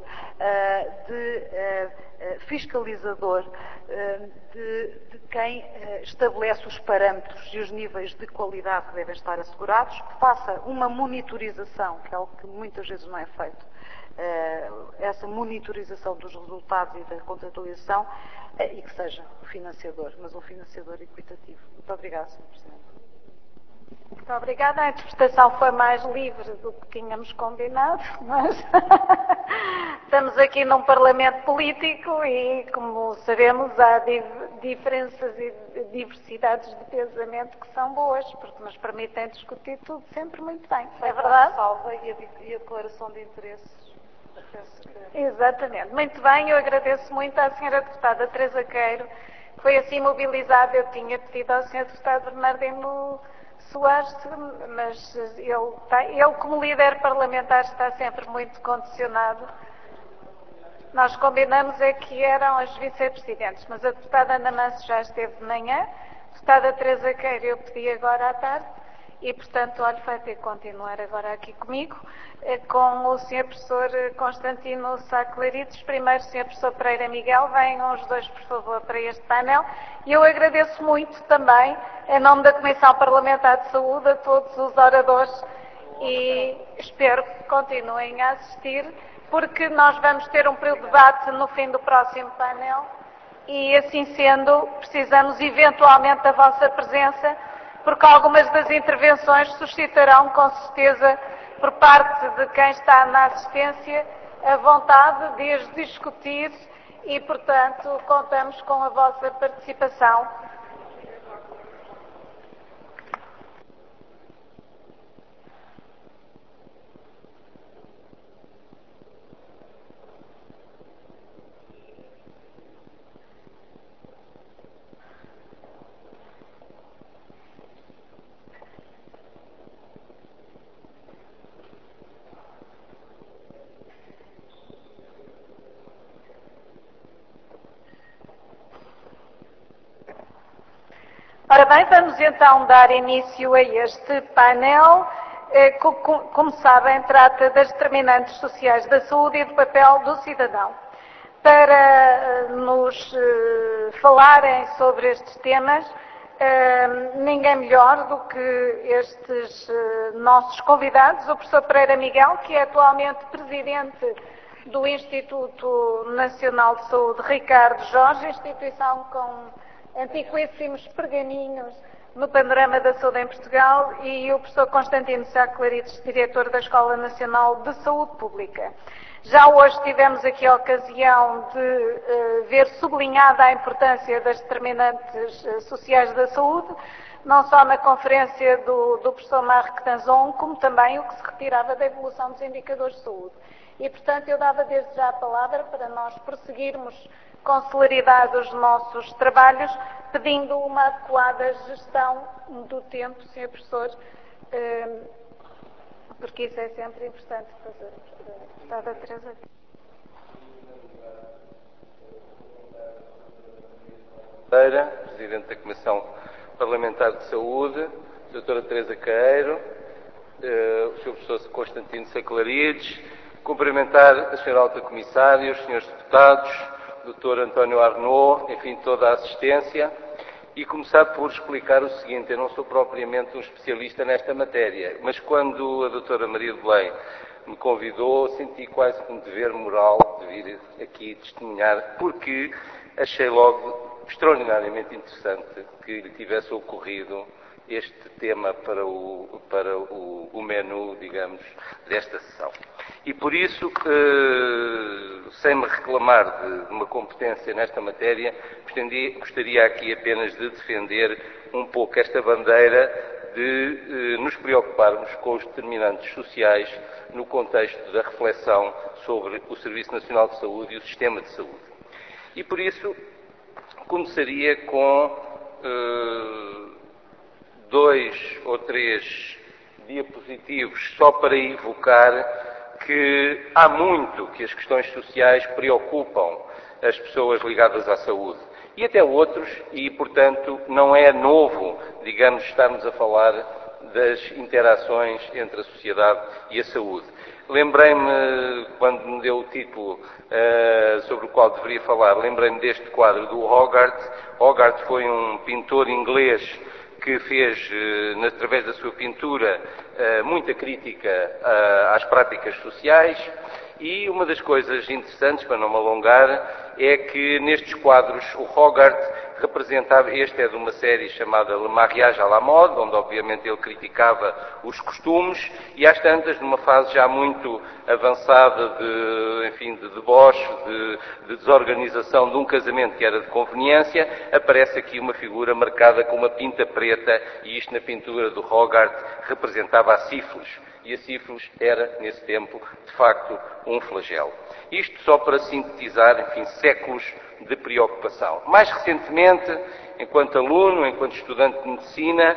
de fiscalizador, de quem estabelece os parâmetros e os níveis de qualidade que devem estar assegurados, que faça uma monitorização, que é algo que muitas vezes não é feito, essa monitorização dos resultados e da contratualização, e que seja financiador, mas um financiador equitativo. Muito obrigada, Sr. Presidente. Muito obrigada. A interpretação foi mais livre do que tínhamos combinado, mas estamos aqui num Parlamento político e, como sabemos, há diferenças e diversidades de pensamento que são boas, porque nos permitem discutir tudo sempre muito bem. É verdade? Salva e a declaração de interesses. Exatamente. Muito bem, eu agradeço muito à Sra. Deputada Teresa Queiro, que foi assim mobilizada. Eu tinha pedido ao Sr. Deputado Bernardino Soares, mas ele como líder parlamentar está sempre muito condicionado. Nós combinamos é que eram as vice-presidentes, mas a deputada Ana Manso já esteve de manhã, a deputada Teresa Queiro eu pedi agora à tarde, e, portanto, olha, vai ter que continuar agora aqui comigo, com o Sr. Professor Constantino Sá Clarides. Primeiro, Sr. Professor Pereira Miguel, venham os dois, por favor, para este painel. E eu agradeço muito também, em nome da Comissão Parlamentar de Saúde, a todos os oradores e espero que continuem a assistir, porque nós vamos ter um período de debate no fim do próximo painel e, assim sendo, precisamos eventualmente da vossa presença, porque algumas das intervenções suscitarão, com certeza, por parte de quem está na assistência, a vontade de as discutir e, portanto, contamos com a vossa participação. Ora bem, vamos então dar início a este painel. Como sabem, trata das determinantes sociais da saúde e do papel do cidadão. Para nos falarem sobre estes temas, ninguém melhor do que estes nossos convidados, o professor Pereira Miguel, que é atualmente presidente do Instituto Nacional de Saúde Ricardo Jorge, instituição com antiquíssimos pergaminhos no panorama da saúde em Portugal, e o professor Constantino Sá Clarides, diretor da Escola Nacional de Saúde Pública. Já hoje tivemos aqui a ocasião de ver sublinhada a importância das determinantes sociais da saúde, não só na conferência do professor Marc Tanzon, como também o que se retirava da evolução dos indicadores de saúde. E, portanto, eu dava desde já a palavra para nós prosseguirmos com celeridade os nossos trabalhos, pedindo uma adequada gestão do tempo, Sr. Professor, porque isso é sempre importante fazer. Deputada Teresa. Presidente da Comissão Parlamentar de Saúde, Doutora Teresa Caeiro, o Sr. Professor Constantino Saclarides, cumprimentar a Sra. Alta Comissária, os Srs. Deputados, Dr. António Arnaud, enfim, toda a assistência, e começar por explicar o seguinte: eu não sou propriamente um especialista nesta matéria, mas quando a Doutora Maria de Belém me convidou, senti quase um dever moral de vir aqui testemunhar, porque achei logo extraordinariamente interessante que lhe tivesse ocorrido este tema para o menu, digamos, desta sessão. E por isso, sem me reclamar de uma competência nesta matéria, gostaria aqui apenas de defender um pouco esta bandeira de nos preocuparmos com os determinantes sociais no contexto da reflexão sobre o Serviço Nacional de Saúde e o sistema de saúde. E por isso começaria com 2 ou 3 diapositivos só para evocar que há muito que as questões sociais preocupam as pessoas ligadas à saúde. E até outros, e portanto não é novo, digamos, estarmos a falar das interações entre a sociedade e a saúde. Lembrei-me, quando me deu o título sobre o qual deveria falar, lembrei-me deste quadro do Hogarth. Hogarth foi um pintor inglês que fez, através da sua pintura, muita crítica às práticas sociais, e uma das coisas interessantes, para não me alongar, é que nestes quadros o Hogarth representava, este é de uma série chamada Le Mariage à la Mode, onde obviamente ele criticava os costumes, e às tantas, numa fase já muito avançada de deboche, de desorganização de um casamento que era de conveniência, aparece aqui uma figura marcada com uma pinta preta, e isto na pintura do Hogarth representava a sífilis. E a sífilis era, nesse tempo, de facto, um flagelo. Isto só para sintetizar, enfim, séculos de preocupação. Mais recentemente, enquanto aluno, enquanto estudante de medicina,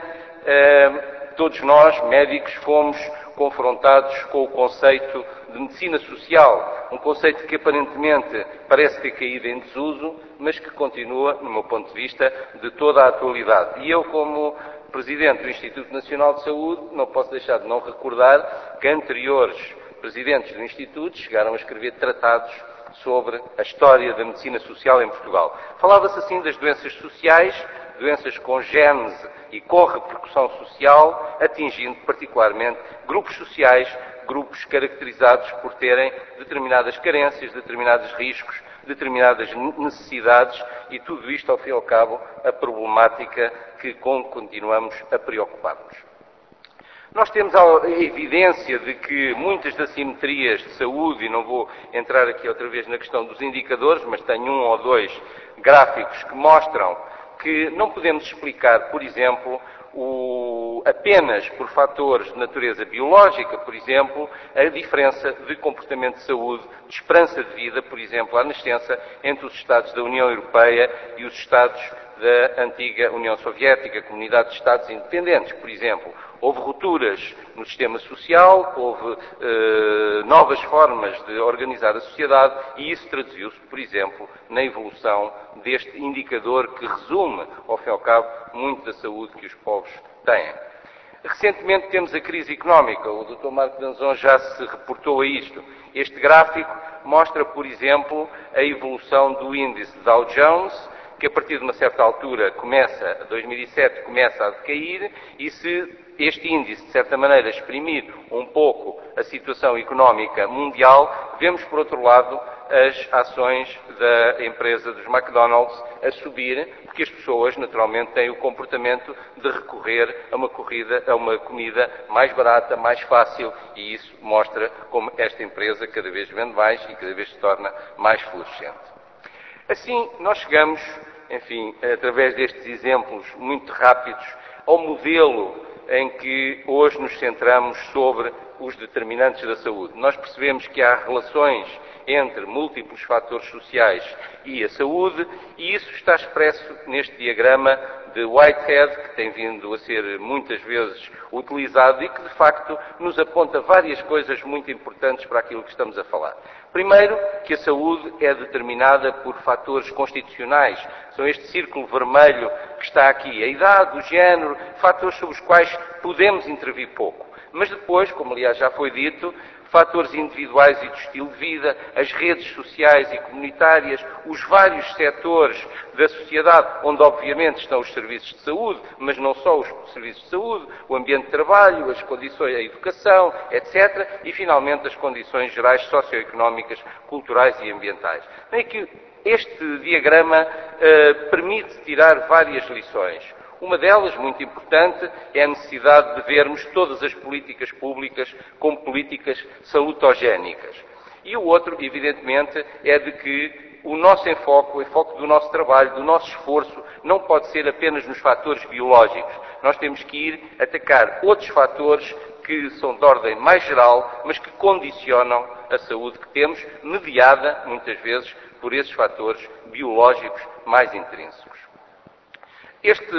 todos nós, médicos, fomos confrontados com o conceito de medicina social, um conceito que aparentemente parece ter caído em desuso, mas que continua, no meu ponto de vista, de toda a atualidade. E eu, como Presidente do Instituto Nacional de Saúde, não posso deixar de não recordar que anteriores presidentes do Instituto chegaram a escrever tratados sobre a história da medicina social em Portugal. Falava-se assim das doenças sociais, doenças com gênese e com repercussão social, atingindo particularmente grupos sociais, grupos caracterizados por terem determinadas carências, determinados riscos, determinadas necessidades, e tudo isto, ao fim e ao cabo, a problemática que continuamos a preocupar-nos. Nós temos a evidência de que muitas das assimetrias de saúde, e não vou entrar aqui outra vez na questão dos indicadores, mas tenho 1 ou 2 gráficos que mostram que não podemos explicar, por exemplo, apenas por fatores de natureza biológica, por exemplo, a diferença de comportamento de saúde, de esperança de vida, por exemplo, à nascença, entre os Estados da União Europeia e os Estados da antiga União Soviética, Comunidade de Estados Independentes, por exemplo. Houve rupturas no sistema social, houve novas formas de organizar a sociedade, e isso traduziu-se, por exemplo, na evolução deste indicador que resume, ao fim e ao cabo, muito da saúde que os povos têm. Recentemente temos a crise económica, o Dr. Marco Danzon já se reportou a isto. Este gráfico mostra, por exemplo, a evolução do índice Dow Jones, que a partir de uma certa altura, 2007, começa a decair, e se este índice, de certa maneira, exprimir um pouco a situação económica mundial, vemos, por outro lado, as ações da empresa dos McDonald's a subir, porque as pessoas, naturalmente, têm o comportamento de recorrer a uma comida mais barata, mais fácil, e isso mostra como esta empresa cada vez vende mais e cada vez se torna mais florescente. Assim, nós chegamos, enfim, através destes exemplos muito rápidos, ao modelo em que hoje nos centramos sobre os determinantes da saúde. Nós percebemos que há relações entre múltiplos fatores sociais e a saúde, e isso está expresso neste diagrama de Whitehead, que tem vindo a ser muitas vezes utilizado e que, de facto, nos aponta várias coisas muito importantes para aquilo que estamos a falar. Primeiro, que a saúde é determinada por fatores constitucionais. São este círculo vermelho que está aqui. A idade, o género, fatores sobre os quais podemos intervir pouco. Mas depois, como aliás já foi dito, fatores individuais e de estilo de vida, as redes sociais e comunitárias, os vários setores da sociedade, onde obviamente estão os serviços de saúde, mas não só os serviços de saúde, o ambiente de trabalho, as condições, a educação, etc. E, finalmente, as condições gerais socioeconómicas, culturais e ambientais. É que este diagrama permite tirar várias lições. Uma delas, muito importante, é a necessidade de vermos todas as políticas públicas como políticas salutogénicas. E o outro, evidentemente, é de que o nosso enfoque, o enfoque do nosso trabalho, do nosso esforço, não pode ser apenas nos fatores biológicos. Nós temos que ir atacar outros fatores que são de ordem mais geral, mas que condicionam a saúde que temos, mediada, muitas vezes, por esses fatores biológicos mais intrínsecos. Este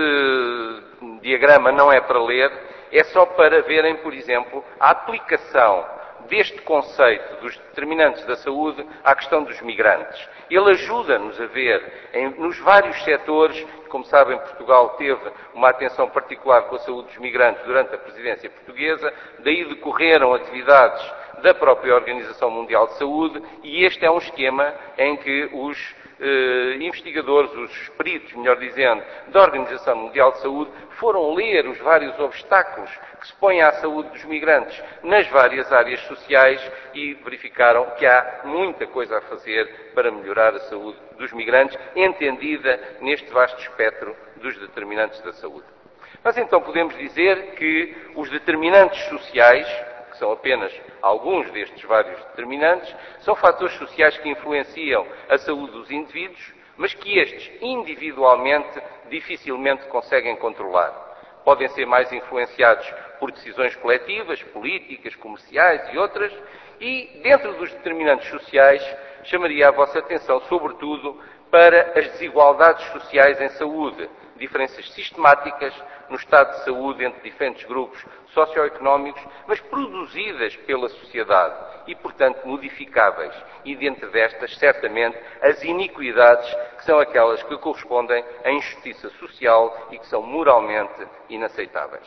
diagrama não é para ler, é só para verem, por exemplo, a aplicação deste conceito dos determinantes da saúde à questão dos migrantes. Ele ajuda-nos a ver nos vários setores, como sabem, Portugal teve uma atenção particular com a saúde dos migrantes durante a presidência portuguesa, daí decorreram atividades da própria Organização Mundial de Saúde, e este é um esquema em que os investigadores, os peritos, melhor dizendo, da Organização Mundial de Saúde, foram ler os vários obstáculos que se põem à saúde dos migrantes nas várias áreas sociais e verificaram que há muita coisa a fazer para melhorar a saúde dos migrantes, entendida neste vasto espectro dos determinantes da saúde. Nós então podemos dizer que os determinantes sociais, que são apenas alguns destes vários determinantes, são fatores sociais que influenciam a saúde dos indivíduos, mas que estes, individualmente, dificilmente conseguem controlar. Podem ser mais influenciados por decisões coletivas, políticas, comerciais e outras, e dentro dos determinantes sociais, chamaria a vossa atenção, sobretudo, para as desigualdades sociais em saúde, diferenças sistemáticas no estado de saúde entre diferentes grupos socioeconómicos, mas produzidas pela sociedade e, portanto, modificáveis. E, dentre destas, certamente, as iniquidades, que são aquelas que correspondem à injustiça social e que são moralmente inaceitáveis.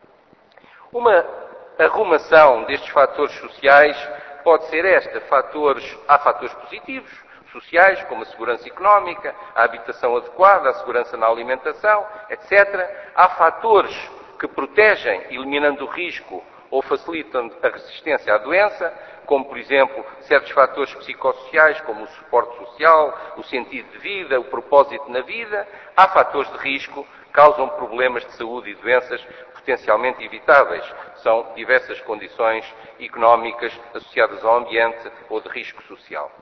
Uma arrumação destes fatores sociais pode ser esta. Há fatores positivos, sociais, como a segurança económica, a habitação adequada, a segurança na alimentação, etc. Há fatores que protegem, eliminando o risco ou facilitam a resistência à doença, como, por exemplo, certos fatores psicossociais, como o suporte social, o sentido de vida, o propósito na vida. Há fatores de risco que causam problemas de saúde e doenças potencialmente evitáveis. São diversas condições económicas associadas ao ambiente ou de risco social.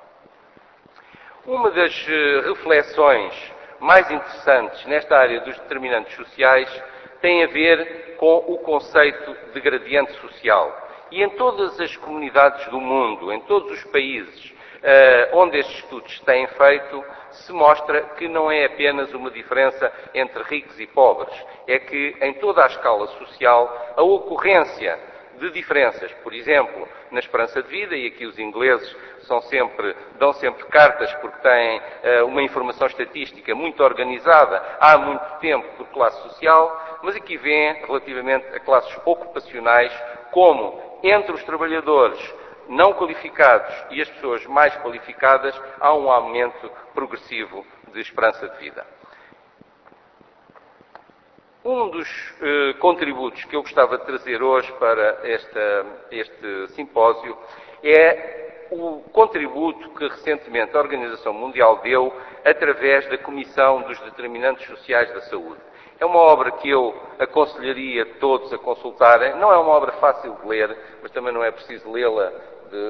Uma das reflexões mais interessantes nesta área dos determinantes sociais tem a ver com o conceito de gradiente social. E em todas as comunidades do mundo, em todos os países onde estes estudos se têm feito, se mostra que não é apenas uma diferença entre ricos e pobres. É que em toda a escala social a ocorrência de diferenças, por exemplo, na esperança de vida, e aqui os ingleses dão sempre cartas porque têm uma informação estatística muito organizada há muito tempo por classe social, mas aqui vêem, relativamente a classes ocupacionais, como entre os trabalhadores não qualificados e as pessoas mais qualificadas há um aumento progressivo de esperança de vida. Um dos contributos que eu gostava de trazer hoje para este simpósio é o contributo que recentemente a Organização Mundial deu através da Comissão dos Determinantes Sociais da Saúde. É uma obra que eu aconselharia todos a consultarem. Não é uma obra fácil de ler, mas também não é preciso lê-la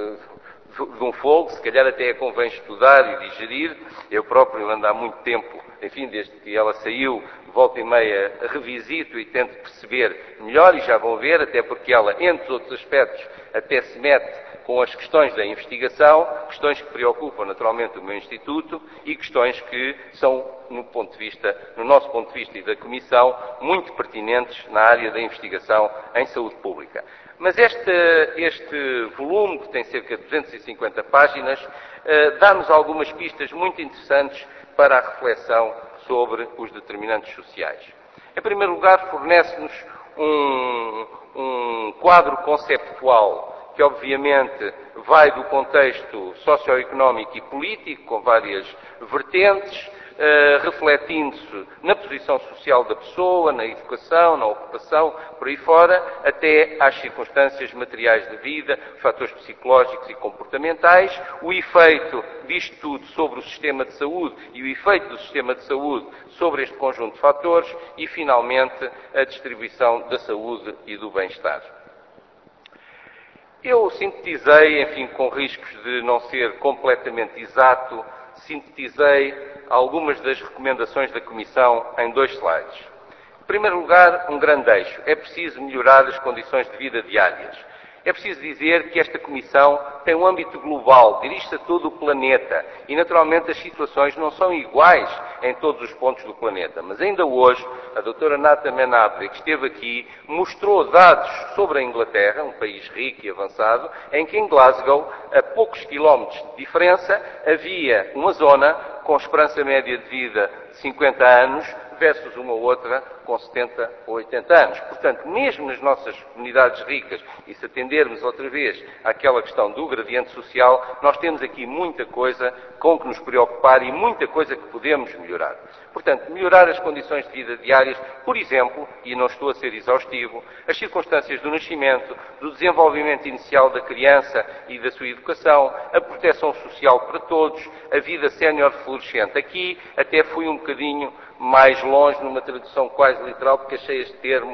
de um fogo. Se calhar até convém estudar e digerir. Eu próprio ando há muito tempo enfim, desde que ela saiu, volta e meia revisito e tento perceber melhor, e já vão ver, até porque ela, entre outros aspectos, até se mete com as questões da investigação, questões que preocupam naturalmente o meu Instituto e questões que são, no nosso ponto de vista e da Comissão, muito pertinentes na área da investigação em saúde pública. Mas este volume, que tem cerca de 250 páginas, dá-nos algumas pistas muito interessantes para a reflexão sobre os determinantes sociais. Em primeiro lugar, fornece-nos um quadro conceptual que obviamente vai do contexto socioeconómico e político, com várias vertentes, refletindo-se na posição social da pessoa, na educação, na ocupação, por aí fora, até às circunstâncias materiais de vida, fatores psicológicos e comportamentais, o efeito disto tudo sobre o sistema de saúde e o efeito do sistema de saúde sobre este conjunto de fatores e, finalmente, a distribuição da saúde e do bem-estar. Eu sintetizei, enfim, com riscos de não ser completamente exato, sintetizei algumas das recomendações da Comissão em 2 slides. Em primeiro lugar, um grande eixo. É preciso melhorar as condições de vida diárias. É preciso dizer que esta Comissão tem um âmbito global, dirige-se a todo o planeta e, naturalmente, as situações não são iguais em todos os pontos do planeta. Mas ainda hoje, a doutora Nata Menabrea, que esteve aqui, mostrou dados sobre a Inglaterra, um país rico e avançado, em que em Glasgow, a poucos quilómetros de diferença, havia uma zona com esperança média de vida de 50 anos, versus uma outra com 70 ou 80 anos. Portanto, mesmo nas nossas comunidades ricas, e se atendermos outra vez àquela questão do gradiente social, nós temos aqui muita coisa com que nos preocupar e muita coisa que podemos melhorar. Portanto, melhorar as condições de vida diárias, por exemplo, e não estou a ser exaustivo, as circunstâncias do nascimento, do desenvolvimento inicial da criança e da sua educação, a proteção social para todos, a vida sénior florescente. Aqui até fui um bocadinho mais longe, numa tradução quase literal, porque achei este termo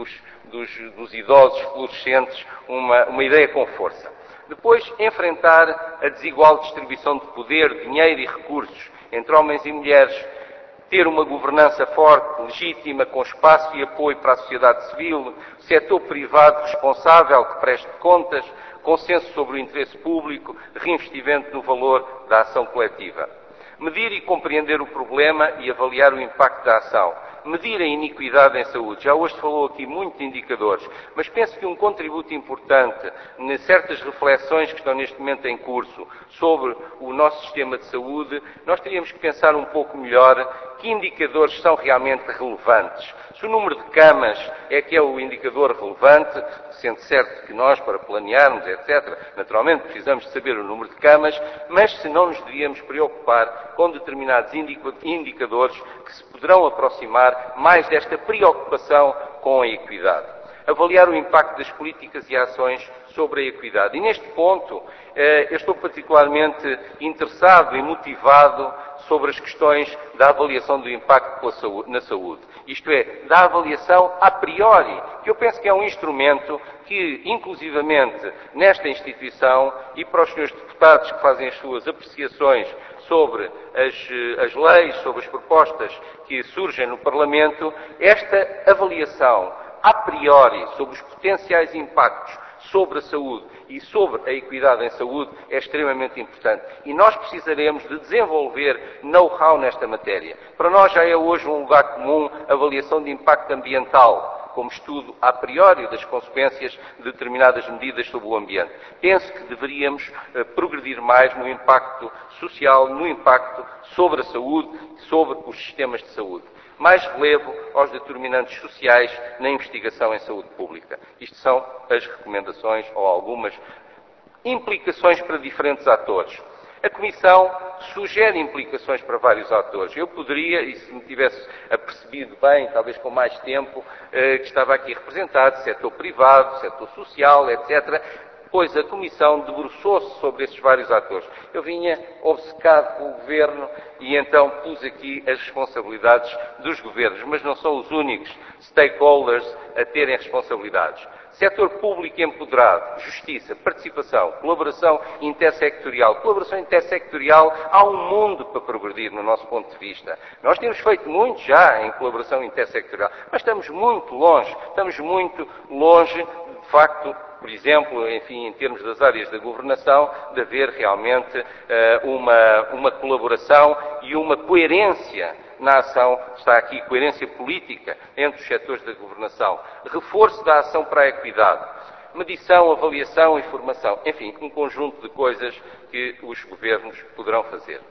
dos idosos florescentes uma ideia com força. Depois, enfrentar a desigual distribuição de poder, dinheiro e recursos entre homens e mulheres, ter uma governança forte, legítima, com espaço e apoio para a sociedade civil, setor privado responsável que preste contas, consenso sobre o interesse público, reinvestimento no valor da ação coletiva. Medir e compreender o problema e avaliar o impacto da ação. Medir a iniquidade em saúde. Já hoje falou aqui muito de indicadores, mas penso que um contributo importante em certas reflexões que estão neste momento em curso sobre o nosso sistema de saúde, nós teríamos que pensar um pouco melhor que indicadores são realmente relevantes. Se o número de camas é que é o indicador relevante, sendo certo que nós, para planearmos, etc., naturalmente precisamos de saber o número de camas, mas se não nos devíamos preocupar com determinados indicadores que se poderão aproximar mais desta preocupação com a equidade. Avaliar o impacto das políticas e ações sobre a equidade. E neste ponto, eu estou particularmente interessado e motivado sobre as questões da avaliação do impacto na saúde. Isto é, da avaliação a priori, que eu penso que é um instrumento que, inclusivamente, nesta instituição e para os senhores deputados que fazem as suas apreciações sobre as leis, sobre as propostas que surgem no Parlamento, esta avaliação a priori sobre os potenciais impactos sobre a saúde e sobre a equidade em saúde é extremamente importante. E nós precisaremos de desenvolver know-how nesta matéria. Para nós já é hoje um lugar comum a avaliação de impacto ambiental, como estudo a priori das consequências de determinadas medidas sobre o ambiente. Penso que deveríamos progredir mais no impacto social, no impacto sobre a saúde, sobre os sistemas de saúde. Mais relevo aos determinantes sociais na investigação em saúde pública. Isto são as recomendações ou algumas implicações para diferentes atores. A Comissão sugere implicações para vários atores. Eu poderia, e se me tivesse apercebido bem, talvez com mais tempo, que estava aqui representado, setor privado, setor social, etc., pois a Comissão debruçou-se sobre esses vários atores. Eu vinha obcecado com o Governo e então pus aqui as responsabilidades dos governos, mas não são os únicos stakeholders a terem responsabilidades. setor público empoderado, justiça, participação, colaboração intersectorial. Colaboração intersectorial, há um mundo para progredir no nosso ponto de vista. Nós temos feito muito já em colaboração intersectorial, mas estamos muito longe, de facto, por exemplo, enfim, em termos das áreas da governação, de haver realmente uma colaboração e uma coerência na ação, está aqui coerência política entre os setores da governação, reforço da ação para a equidade, medição, avaliação e formação, enfim, um conjunto de coisas que os governos poderão fazer.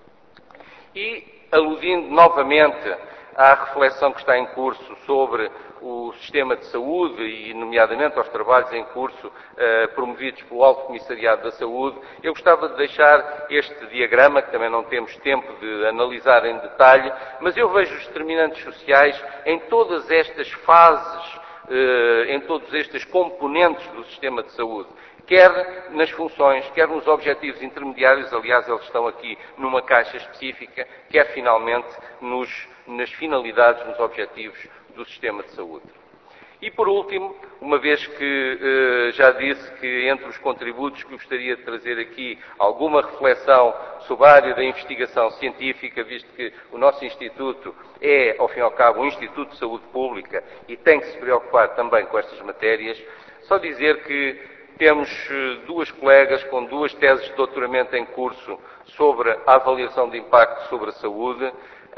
E, aludindo novamente à reflexão que está em curso sobre o sistema de saúde e, nomeadamente, aos trabalhos em curso promovidos pelo Alto Comissariado da Saúde, eu gostava de deixar este diagrama, que também não temos tempo de analisar em detalhe, mas eu vejo os determinantes sociais em todas estas fases, em todos estes componentes do sistema de saúde, quer nas funções, quer nos objetivos intermediários, aliás, eles estão aqui numa caixa específica, quer finalmente nas finalidades, nos objetivos do sistema de saúde. E por último, uma vez que já disse que entre os contributos que gostaria de trazer aqui alguma reflexão sobre a área da investigação científica, visto que o nosso Instituto é, ao fim e ao cabo, um Instituto de Saúde Pública e tem que se preocupar também com estas matérias, só dizer que temos duas colegas com duas teses de doutoramento em curso sobre a avaliação de impacto sobre a saúde.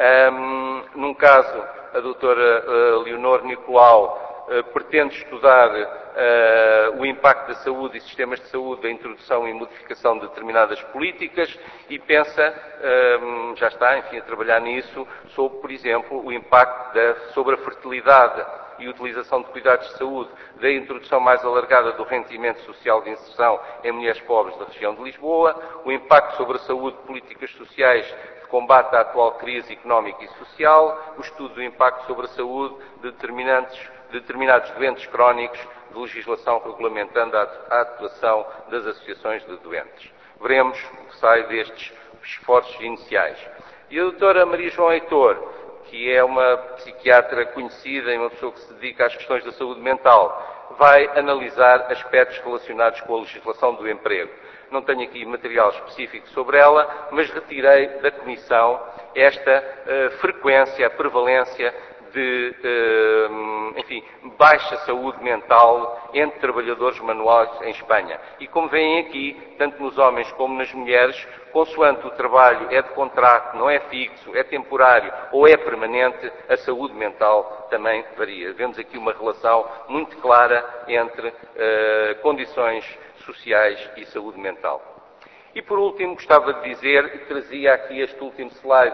Num caso, a doutora Leonor Nicolau pretende estudar o impacto da saúde e sistemas de saúde, da introdução e modificação de determinadas políticas e pensa, já está, enfim, a trabalhar nisso, sobre, por exemplo, o impacto sobre a fertilidade e utilização de cuidados de saúde, da introdução mais alargada do rendimento social de inserção em mulheres pobres da região de Lisboa, o impacto sobre a saúde de políticas sociais de combate à atual crise económica e social, o estudo do impacto sobre a saúde de determinados doentes crónicos, de legislação regulamentando a atuação das associações de doentes. Veremos o que sai destes esforços iniciais. E a doutora Maria João Heitor, que é uma psiquiatra conhecida e uma pessoa que se dedica às questões da saúde mental, vai analisar aspectos relacionados com a legislação do emprego. Não tenho aqui material específico sobre ela, mas retirei da Comissão esta frequência, a prevalência de, enfim, baixa saúde mental entre trabalhadores manuais em Espanha. E como veem aqui, tanto nos homens como nas mulheres, consoante o trabalho é de contrato, não é fixo, é temporário ou é permanente, a saúde mental também varia. Vemos aqui uma relação muito clara entre condições sociais e saúde mental. E por último, gostava de dizer, trazia aqui este último slide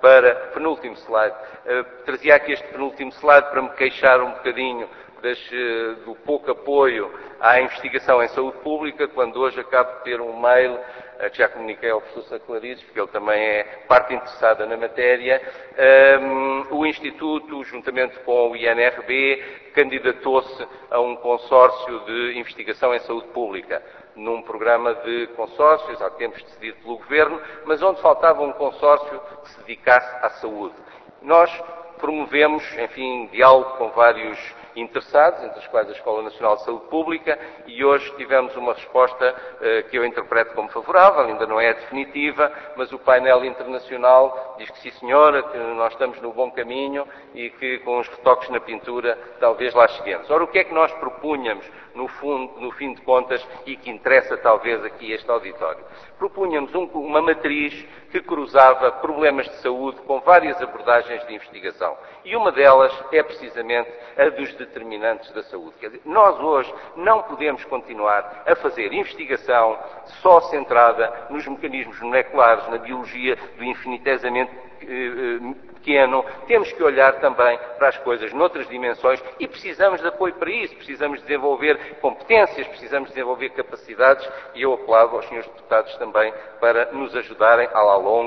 trazia aqui este penúltimo slide para me queixar um bocadinho do pouco apoio à investigação em saúde pública, quando hoje acabo de ter um mail que já comuniquei ao professor Saclarides, porque ele também é parte interessada na matéria. O Instituto, juntamente com o INRB, candidatou-se a um consórcio de investigação em saúde pública, num programa de consórcios, há tempos decidido pelo Governo, mas onde faltava um consórcio que se dedicasse à saúde. Nós promovemos, enfim, diálogo com vários interessados, entre os quais a Escola Nacional de Saúde Pública, e hoje tivemos uma resposta que eu interpreto como favorável, ainda não é definitiva, mas o painel internacional diz que sim senhora, que nós estamos no bom caminho e que com os retoques na pintura talvez lá cheguemos. Ora, o que é que nós propunhamos no fim de contas, e que interessa talvez aqui este auditório? Propunhamos uma matriz que cruzava problemas de saúde com várias abordagens de investigação. E uma delas é precisamente a dos determinantes da saúde. Quer dizer, nós hoje não podemos continuar a fazer investigação só centrada nos mecanismos moleculares, na biologia do infinitesamente pequeno. Temos que olhar também para as coisas noutras dimensões e precisamos de apoio para isso. Precisamos desenvolver competências, precisamos desenvolver capacidades e eu apelava aos senhores deputados também para nos ajudarem, à la longue,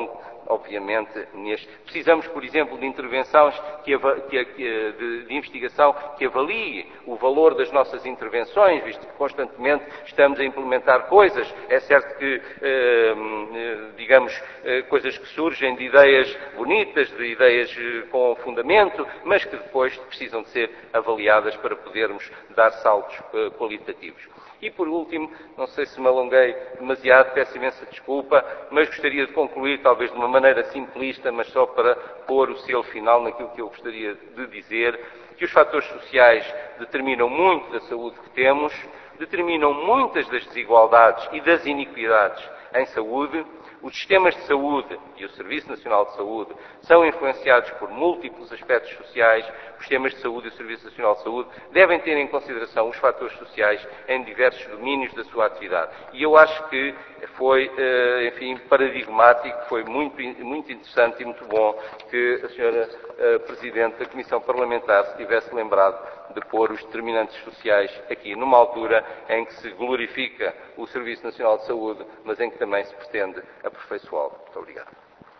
obviamente, precisamos, por exemplo, de intervenções de investigação que avalie o valor das nossas intervenções, visto que constantemente estamos a implementar coisas. É certo que, digamos, coisas que surgem de ideias bonitas, de ideias com fundamento, mas que depois precisam de ser avaliadas para podermos dar saltos qualitativos. E, por último, não sei se me alonguei demasiado, peço imensa desculpa, mas gostaria de concluir, talvez de uma maneira simplista, mas só para pôr o selo final naquilo que eu gostaria de dizer, que os fatores sociais determinam muito da saúde que temos, determinam muitas das desigualdades e das iniquidades em saúde. Os sistemas de saúde e o Serviço Nacional de Saúde são influenciados por múltiplos aspectos sociais. Os sistemas de saúde e o Serviço Nacional de Saúde devem ter em consideração os fatores sociais em diversos domínios da sua atividade. E eu acho que foi, enfim, paradigmático, foi muito interessante e muito bom que a senhora Presidente da Comissão Parlamentar se tivesse lembrado de pôr os determinantes sociais aqui, numa altura em que se glorifica o Serviço Nacional de Saúde, mas em que também se pretende aperfeiçoá-lo. Muito obrigado.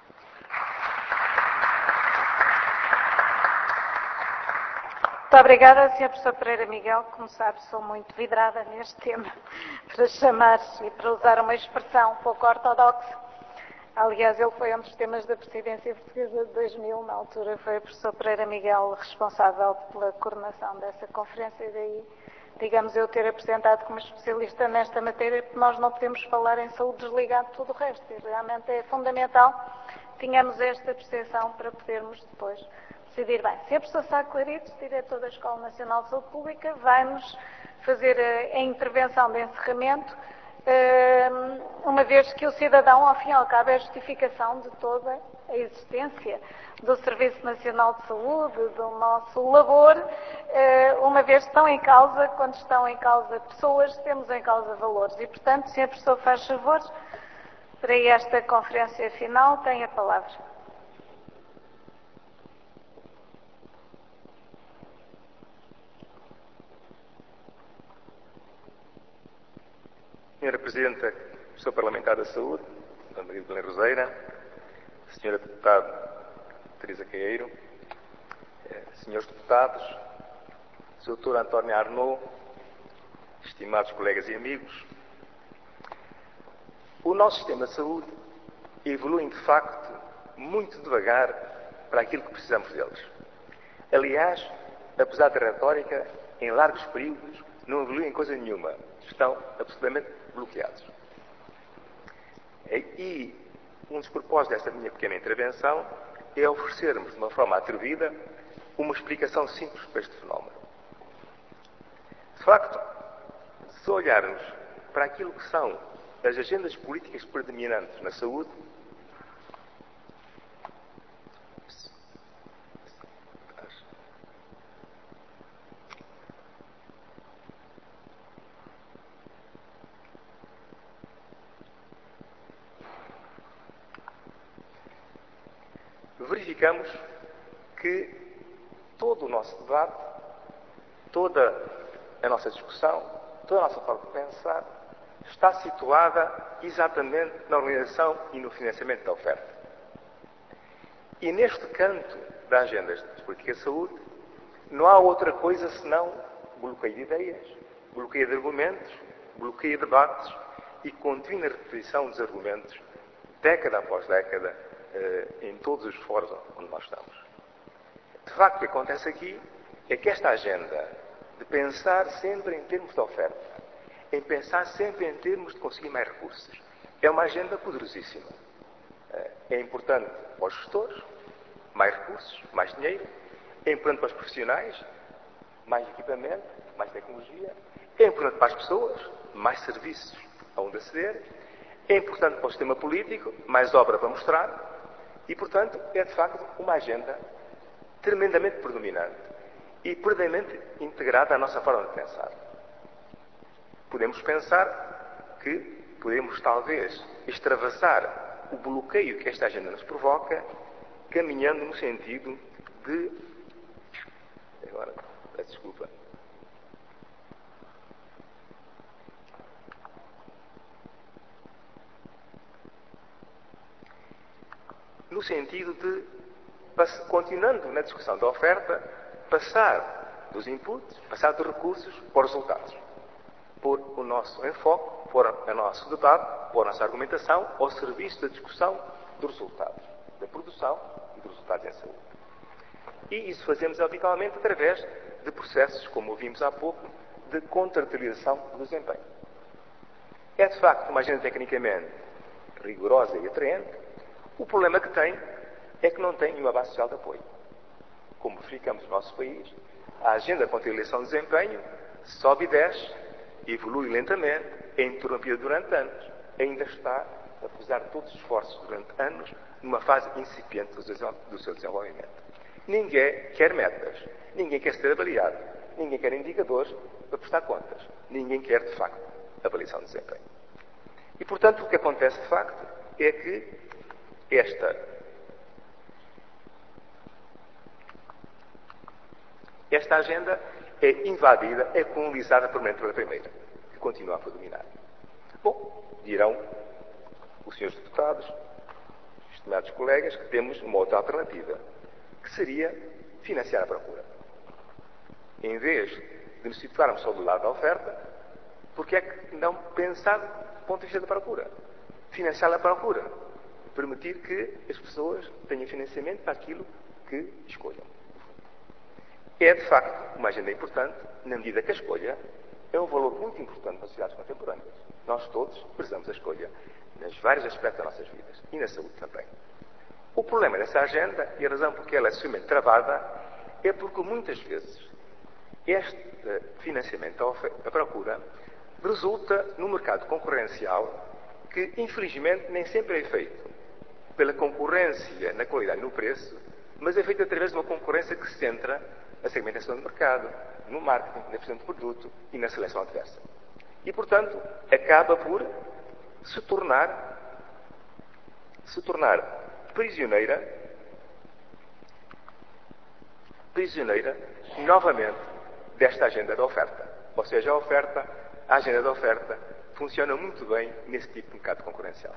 Muito obrigada, Sr. Professor Pereira Miguel. Como sabe, sou muito vidrada neste tema, para chamar e para usar uma expressão pouco ortodoxa. Aliás, ele foi um dos temas da presidência portuguesa de 2000, na altura foi o professor Pereira Miguel responsável pela coordenação dessa conferência, e daí, digamos, eu ter apresentado como especialista nesta matéria, porque nós não podemos falar em saúde desligado de tudo o resto, e realmente é fundamental que tenhamos esta percepção para podermos depois decidir bem. Se a professora Sá Claritos, diretor da Escola Nacional de Saúde Pública, vai-nos fazer a intervenção de encerramento, uma vez que o cidadão, ao fim e ao cabo, é a justificação de toda a existência do Serviço Nacional de Saúde, do nosso labor, uma vez que estão em causa, quando estão em causa pessoas, temos em causa valores. E, portanto, se a professora faz favor, para esta conferência final, tem a palavra. Senhora Presidenta, Comissão Parlamentar da Saúde, Dona Maria de Belém Roseira, Senhora Deputada Teresa Caeiro, Senhores Deputados, Sr. Dr. António Arnaud, estimados colegas e amigos, o nosso sistema de saúde evolui, de facto, muito devagar para aquilo que precisamos deles. Aliás, apesar da retórica, em largos períodos não evoluem coisa nenhuma. Estão absolutamente bloqueados. E um dos propósitos desta minha pequena intervenção é oferecermos, de uma forma atrevida, uma explicação simples para este fenómeno. De facto, se olharmos para aquilo que são as agendas políticas predominantes na saúde, verificamos que todo o nosso debate, toda a nossa discussão, toda a nossa forma de pensar está situada exatamente na organização e no financiamento da oferta. E neste canto da agenda de política de saúde não há outra coisa senão bloqueio de ideias, bloqueio de argumentos, bloqueio de debates e contínua repetição dos argumentos, década após década, em todos os fóruns onde nós estamos. De facto, o que acontece aqui é que esta agenda de pensar sempre em termos de oferta, em pensar sempre em termos de conseguir mais recursos, é uma agenda poderosíssima. É importante para os gestores, mais recursos, mais dinheiro. É importante para os profissionais, mais equipamento, mais tecnologia. É importante para as pessoas, mais serviços aonde aceder. É importante para o sistema político, mais obra para mostrar. E, portanto, é de facto uma agenda tremendamente predominante e plenamente integrada à nossa forma de pensar. Podemos pensar que podemos, talvez, extravasar o bloqueio que esta agenda nos provoca, caminhando no sentido de... Agora, peço desculpa. sentido de, continuando na discussão da oferta, passar dos inputs, passar dos recursos para os resultados. Pôr o nosso enfoque, pôr o nosso debate, pôr a nossa argumentação ao serviço da discussão dos resultados, da produção e dos resultados em saúde. E isso fazemos habitualmente através de processos, como vimos há pouco, de contratualização do desempenho. É de facto uma agenda tecnicamente rigorosa e atraente. O problema que tem é que não tem nenhuma base social de apoio. Como verificamos no nosso país, a agenda de contratualização do desempenho sobe e desce, evolui lentamente, é interrompida durante anos, ainda está, apesar de todos os esforços durante anos, numa fase incipiente do seu desenvolvimento. Ninguém quer metas, ninguém quer ser avaliado, ninguém quer indicadores para prestar contas, ninguém quer, de facto, avaliação de desempenho. E, portanto, o que acontece, de facto, é que esta agenda é invadida, é colonizada permanentemente pela primeira, que continua a predominar. Bom, dirão os senhores deputados, estimados colegas, que temos uma outra alternativa, que seria financiar a procura. Em vez de nos situarmos só do lado da oferta, porque é que não pensar do ponto de vista da procura? Financiar a procura. Permitir que as pessoas tenham financiamento para aquilo que escolham. É, de facto, uma agenda importante, na medida que a escolha é um valor muito importante nas sociedades contemporâneas. Nós todos prezamos a escolha nos vários aspectos das nossas vidas e na saúde também. O problema dessa agenda, e a razão por que ela é extremamente travada, é porque muitas vezes este financiamento à procura resulta num mercado concorrencial que, infelizmente, nem sempre é feito pela concorrência na qualidade e no preço, mas é feito através de uma concorrência que se centra na segmentação do mercado, no marketing, na definição do produto e na seleção adversa. E, portanto, acaba por se tornar prisioneira novamente desta agenda da oferta. Ou seja, a agenda da oferta funciona muito bem nesse tipo de mercado concorrencial.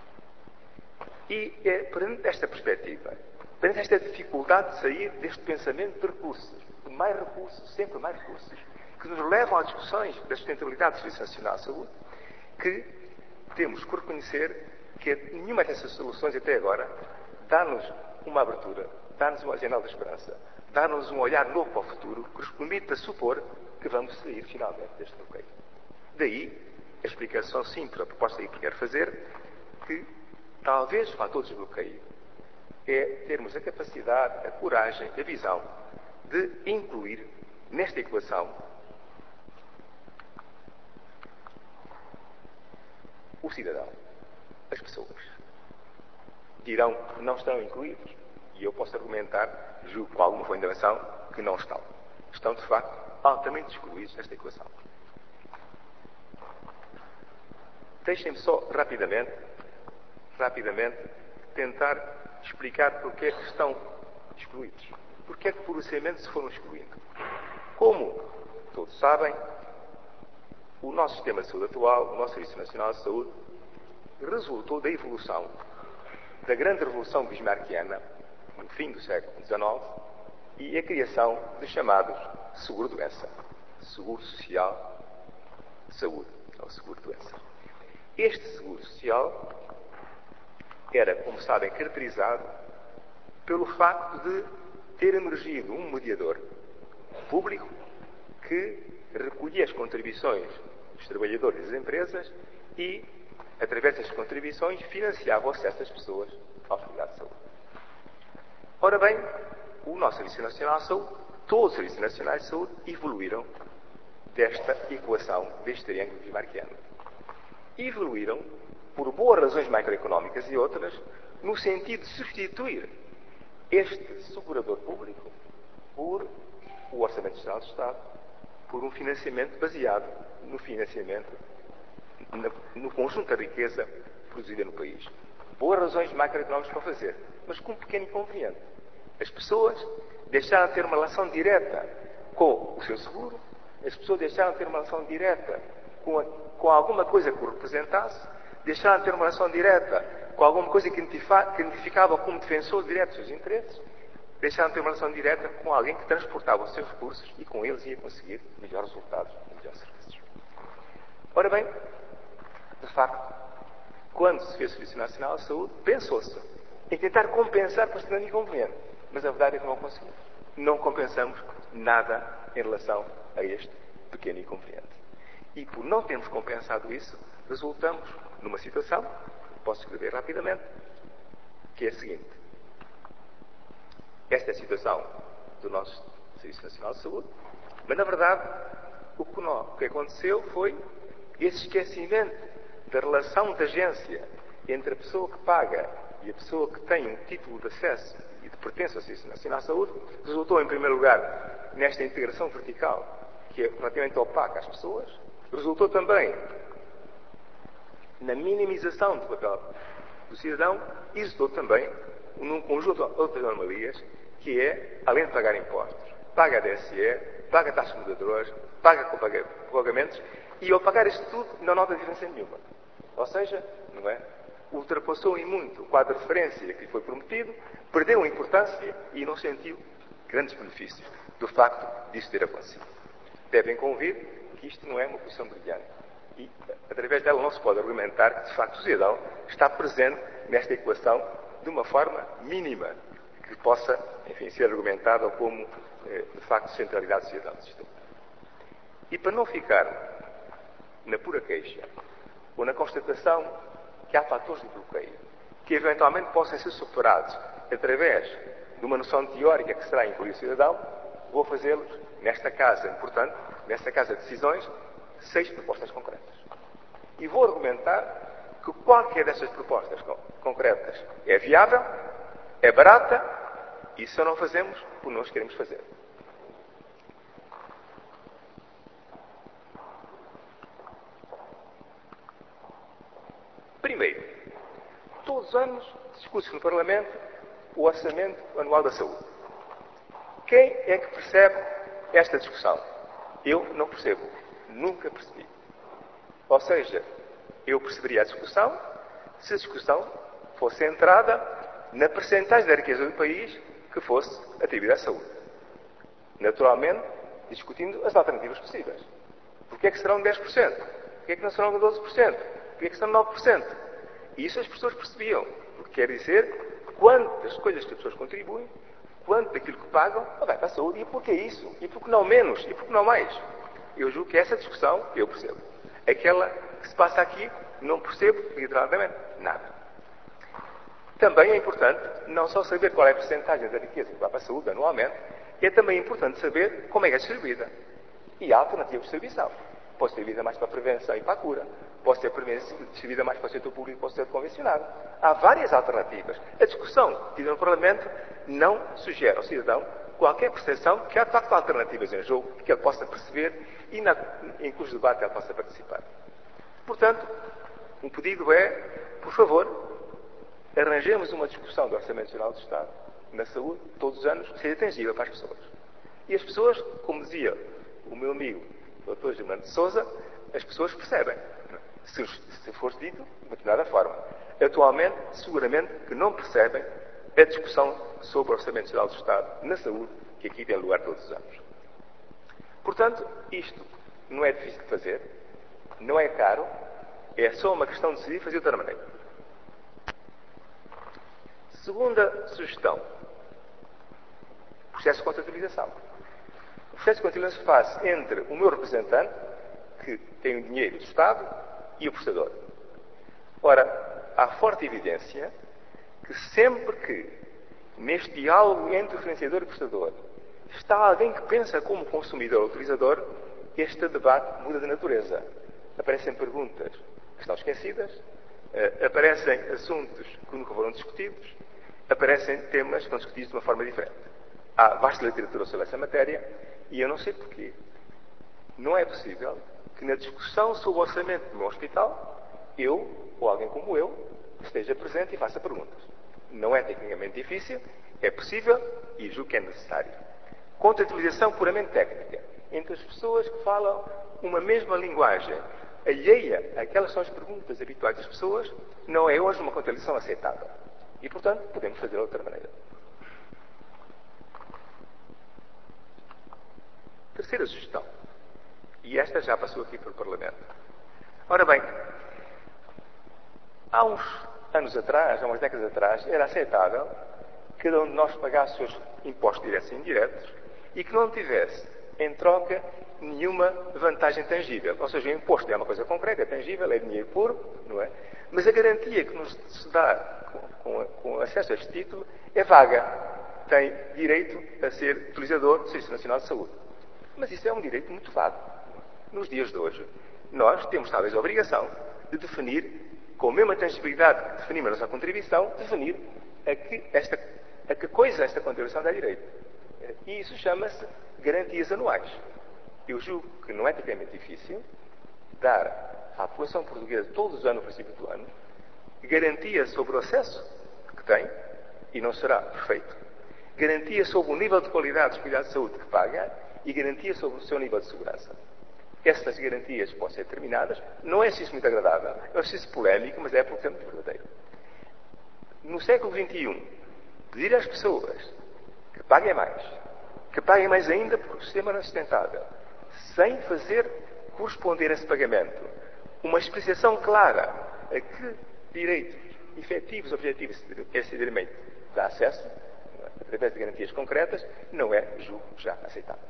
E é perante esta perspectiva, perante esta dificuldade de sair deste pensamento de recursos, de mais recursos, sempre mais recursos, que nos levam a discussões da sustentabilidade do Serviço Nacional de Saúde, que temos que reconhecer que nenhuma dessas soluções até agora dá-nos uma abertura, dá-nos uma janela de esperança, dá-nos um olhar novo para o futuro que nos permita supor que vamos sair finalmente deste bloqueio. Daí a explicação simples, a proposta que quero fazer, que talvez o fator de desbloqueio é termos a capacidade, a coragem, a visão de incluir nesta equação o cidadão, as pessoas. Dirão que não estão incluídos. E eu posso argumentar, julgo com alguma fundamentação, que não estão. Estão, de facto, altamente excluídos desta equação. Deixem-me só, rapidamente, tentar explicar porque é que estão excluídos. Porque é que, progressivamente, se foram excluindo. Como todos sabem, o nosso sistema de saúde atual, o nosso Serviço Nacional de Saúde, resultou da evolução, da grande revolução bismarckiana, no fim do século XIX, e a criação de chamados seguro-doença, seguro social de saúde, ou seguro-doença. Este seguro social era, como sabem, caracterizado pelo facto de ter emergido um mediador público que recolhia as contribuições dos trabalhadores e das empresas e, através destas contribuições, financiava o acesso das pessoas aos cuidados de saúde. Ora bem, o nosso Serviço Nacional de Saúde, todos os Serviços Nacionais de Saúde, evoluíram desta equação, deste triângulo bismarckiano. Evoluíram por boas razões macroeconómicas e outras, no sentido de substituir este segurador público por o Orçamento Geral do Estado, por um financiamento baseado no conjunto da riqueza produzida no país. Boas razões macroeconómicas para fazer, mas com um pequeno inconveniente. As pessoas deixaram de ter uma relação direta com o seu seguro, as pessoas deixaram de ter uma relação direta com alguma coisa que o representasse, deixaram de ter uma relação direta com alguma coisa que identificava como defensor direto dos seus interesses, deixaram de ter uma relação direta com alguém que transportava os seus recursos e com eles ia conseguir melhores resultados, melhores serviços. Ora bem, de facto, quando se fez o Serviço Nacional de Saúde, pensou-se em tentar compensar por este grande inconveniente. Mas a verdade é que não conseguimos. Não compensamos nada em relação a este pequeno inconveniente. E por não termos compensado isso, resultamos numa situação, que posso escrever rapidamente, que é a seguinte. Esta é a situação do nosso Serviço Nacional de Saúde, mas na verdade o que aconteceu foi esse esquecimento da relação de agência entre a pessoa que paga e a pessoa que tem um título de acesso e de pertença ao Serviço Nacional de Saúde, resultou em primeiro lugar nesta integração vertical que é relativamente opaca às pessoas, resultou também na minimização do papel do cidadão e resultou também num conjunto de outras anomalias que é, além de pagar impostos, paga a DSE, paga taxas moderadoras, paga pagamentos e ao pagar isto tudo não nota diferença nenhuma. Ou seja, não é? Ultrapassou em muito o quadro de referência que lhe foi prometido, perdeu a importância e não sentiu grandes benefícios do facto disso ter acontecido. Devem convir que isto não é uma posição brilhante e, através dela, não se pode argumentar que, de facto, o cidadão está presente nesta equação de uma forma mínima que possa, enfim, ser argumentada como, de facto, centralidade do cidadão do sistema. E para não ficar na pura queixa ou na constatação que há fatores de bloqueio que eventualmente possam ser superados através de uma noção teórica que será incluir o cidadão, vou fazê-los nesta casa, portanto, nesta casa de decisões, 6 propostas concretas. E vou argumentar que qualquer destas propostas concretas é viável, é barata e só não fazemos por nós queremos fazer. Primeiro, todos os anos discute-se no Parlamento o Orçamento Anual da Saúde. Quem é que percebe esta discussão? Eu não percebo. Nunca percebi. Ou seja, eu perceberia a discussão se a discussão fosse centrada na percentagem da riqueza do país que fosse atribuída à saúde. Naturalmente, discutindo as alternativas possíveis. Porquê é que serão 10%? Porquê é que não serão 12%? Porquê é que serão 9%? E isso as pessoas percebiam. Porque quer dizer quantas coisas que as pessoas contribuem, quanto daquilo que pagam, vai para a saúde. E porquê isso? E por que não menos? E por que não mais? Eu julgo que essa discussão eu percebo. Aquela que se passa aqui, não percebo literalmente nada. Também é importante não só saber qual é a percentagem da riqueza que vai para a saúde anualmente, é também importante saber como é que é distribuída. E há alternativas de distribuição. Pode ser distribuída mais para a prevenção e para a cura. Pode ser distribuída mais para o setor público e para o setor convencionado. Há várias alternativas. A discussão tida no Parlamento não sugere ao cidadão qualquer percepção que há de facto alternativas em jogo que ele possa perceber e em cujo debate ele possa participar. Portanto, um pedido é, por favor, arranjemos uma discussão do Orçamento Nacional do Estado na saúde, todos os anos, que seja tangível para as pessoas. E as pessoas, como dizia o meu amigo Dr. Germano de Sousa, as pessoas percebem. Se for dito de determinada forma. Atualmente, seguramente que não percebem a discussão sobre o Orçamento Nacional do Estado na saúde, que aqui tem lugar todos os anos. Portanto, isto não é difícil de fazer, não é caro, é só uma questão de decidir fazer de outra maneira. Segunda sugestão. Processo de contratualização. O processo de contratualização faz entre o meu representante, que tem o dinheiro do Estado, e o prestador. Ora, há forte evidência que sempre que neste diálogo entre o financiador e o prestador está alguém que pensa como consumidor ou utilizador, este debate muda de natureza. Aparecem perguntas que estão esquecidas, aparecem assuntos que nunca foram discutidos, aparecem temas que estão discutidos de uma forma diferente. Há vasta literatura sobre essa matéria e eu não sei porquê. Não é possível que na discussão sobre o orçamento do meu hospital, eu, ou alguém como eu, esteja presente e faça perguntas. Não é tecnicamente difícil, é possível e julgo que é necessário. Contratualização puramente técnica, entre as pessoas que falam uma mesma linguagem, alheia àquelas são as perguntas habituais das pessoas, não é hoje uma contradição aceitável. E, portanto, podemos fazer de outra maneira. Terceira sugestão. E esta já passou aqui pelo Parlamento. Ora bem, há uns anos atrás, há umas décadas atrás, era aceitável que cada um de nós pagasse os seus impostos diretos e indiretos e que não tivesse, em troca, nenhuma vantagem tangível. Ou seja, o imposto é uma coisa concreta, é tangível, é dinheiro puro, não é? Mas a garantia que nos se dá com acesso a este título é vaga. Tem direito a ser utilizador do Serviço Nacional de Saúde. Mas isso é um direito muito vago. Nos dias de hoje, nós temos talvez a obrigação de definir, com a mesma tangibilidade que definimos a nossa contribuição, definir a que coisa esta contribuição dá direito. E isso chama-se garantias anuais. Eu julgo que não é tipicamente difícil dar à população portuguesa todos os anos, no princípio do ano, garantia sobre o acesso que tem, e não será perfeito, garantia sobre o nível de qualidade dos cuidados de saúde que paga e garantia sobre o seu nível de segurança. Essas garantias podem ser determinadas, não é exercício muito agradável, é um exercício polémico, mas é absolutamente verdadeiro. No século XXI, pedir às pessoas que paguem mais ainda porque o sistema não é sustentável, sem fazer corresponder a esse pagamento uma explicação clara a que direitos efetivos, objetivos, esse direito dá acesso, através de garantias concretas, não é, julgo, já aceitável.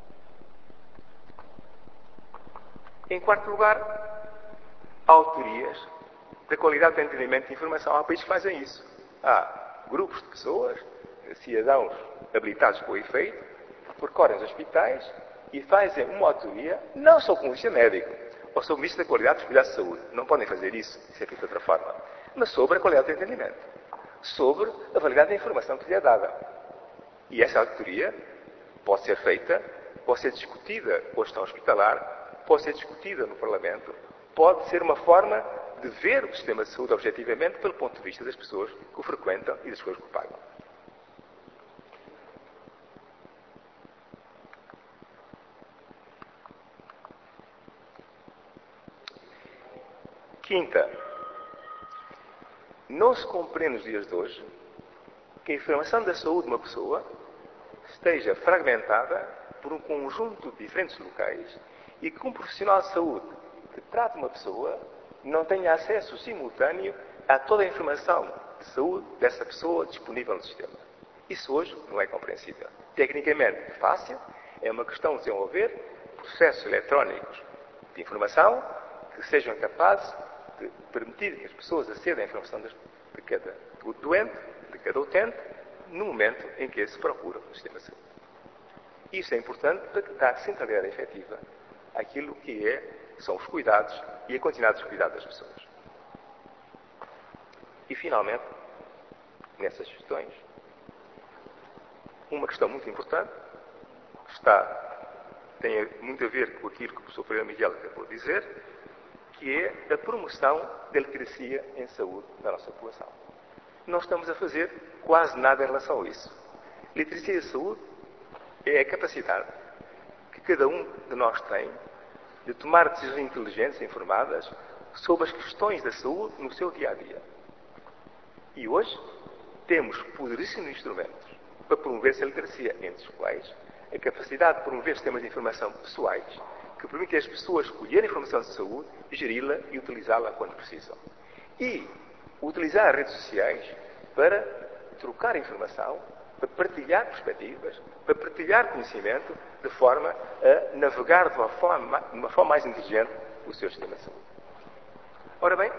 Em quarto lugar, há autorias da qualidade do entendimento de informação. Há países que fazem isso. Há grupos de pessoas, cidadãos habilitados para o efeito, que percorrem os hospitais e fazem uma autoria, não só com o lista médico, ou sobre o lista da qualidade dos cuidados de saúde. Não podem fazer isso, se é feito de outra forma. Mas sobre a qualidade do entendimento. Sobre a validade da informação que lhe é dada. E essa autoria pode ser feita, pode ser discutida com a gestão hospitalar, pode ser discutida no Parlamento, pode ser uma forma de ver o sistema de saúde objetivamente pelo ponto de vista das pessoas que o frequentam e das pessoas que o pagam. Quinta, não se compreende nos dias de hoje que a informação da saúde de uma pessoa esteja fragmentada por um conjunto de diferentes locais e que um profissional de saúde que trata uma pessoa não tenha acesso simultâneo a toda a informação de saúde dessa pessoa disponível no sistema. Isso hoje não é compreensível. Tecnicamente é fácil, é uma questão de desenvolver processos eletrónicos de informação que sejam capazes de permitir que as pessoas acedam à informação de cada doente, de cada utente, no momento em que se procura no sistema de saúde. Isso é importante para dar centralidade efetiva àquilo que são os cuidados e a continuidade dos cuidados das pessoas. E, finalmente, nessas questões, uma questão muito importante, tem muito a ver com aquilo que o professor Pereira Miguel acabou de dizer, que é a promoção da literacia em saúde da nossa população. Não estamos a fazer quase nada em relação a isso. Literacia em saúde é a capacidade que cada um de nós tem de tomar decisões inteligentes e informadas sobre as questões da saúde no seu dia-a-dia. E hoje temos poderíssimos instrumentos para promover essa literacia, entre os quais a capacidade de promover sistemas de informação pessoais que permitem às pessoas escolher a informação de saúde, geri-la e utilizá-la quando precisam. E utilizar as redes sociais para trocar informação, para partilhar perspectivas, para partilhar conhecimento, de forma a navegar de uma forma mais inteligente o seu sistema de saúde. Ora bem,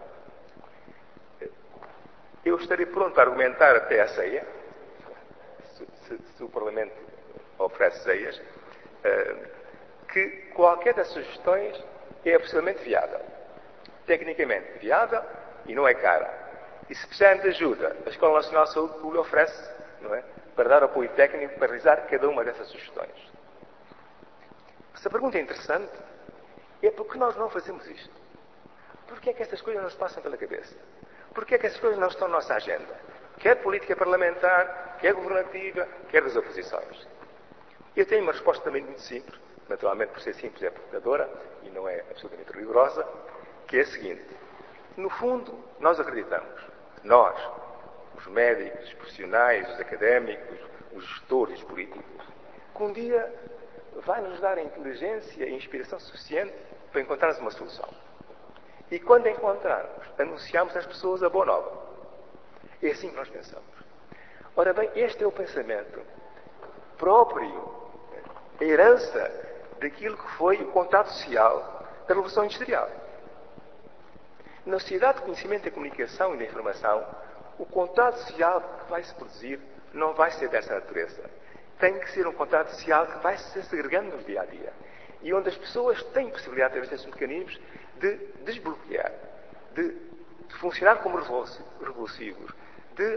eu estarei pronto a argumentar até à ceia, se o Parlamento oferece ceias, que qualquer das sugestões é absolutamente viável. Tecnicamente viável e não é cara. E se precisarem de ajuda, a Escola Nacional de Saúde lhe oferece, não é, para dar apoio técnico para realizar cada uma dessas sugestões. Se a pergunta é interessante, é porque nós não fazemos isto. Porquê é que estas coisas não nos passam pela cabeça? Porquê é que estas coisas não estão na nossa agenda? Quer política parlamentar, quer governativa, quer das oposições. Eu tenho uma resposta também muito simples, naturalmente por ser simples é provocadora e não é absolutamente rigorosa, que é a seguinte. No fundo, nós acreditamos, nós, os médicos, os profissionais, os académicos, os gestores, os políticos, que um dia vai nos dar a inteligência e a inspiração suficiente para encontrarmos uma solução. E quando a encontrarmos, anunciamos às pessoas a boa nova. É assim que nós pensamos. Ora bem, este é o pensamento próprio, a herança daquilo que foi o contrato social da Revolução Industrial. Na sociedade de conhecimento, da comunicação e da informação, o contrato social que vai se produzir não vai ser dessa natureza. Tem que ser um contrato social que vai se segregando no dia a dia. E onde as pessoas têm possibilidade, através desses mecanismos, de desbloquear, de funcionar como revulsivos, de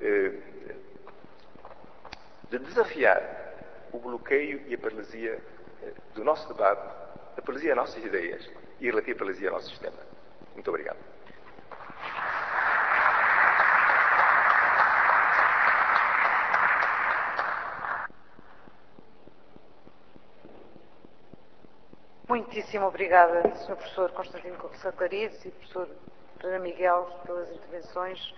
desafiar o bloqueio e a paralisia do nosso debate, a paralisia das nossas ideias e a relativa paralisia ao nosso sistema. Muito obrigado. Muitíssimo obrigada, Sr. Professor Constantino Saclarides e Professor Ana Miguel, pelas intervenções.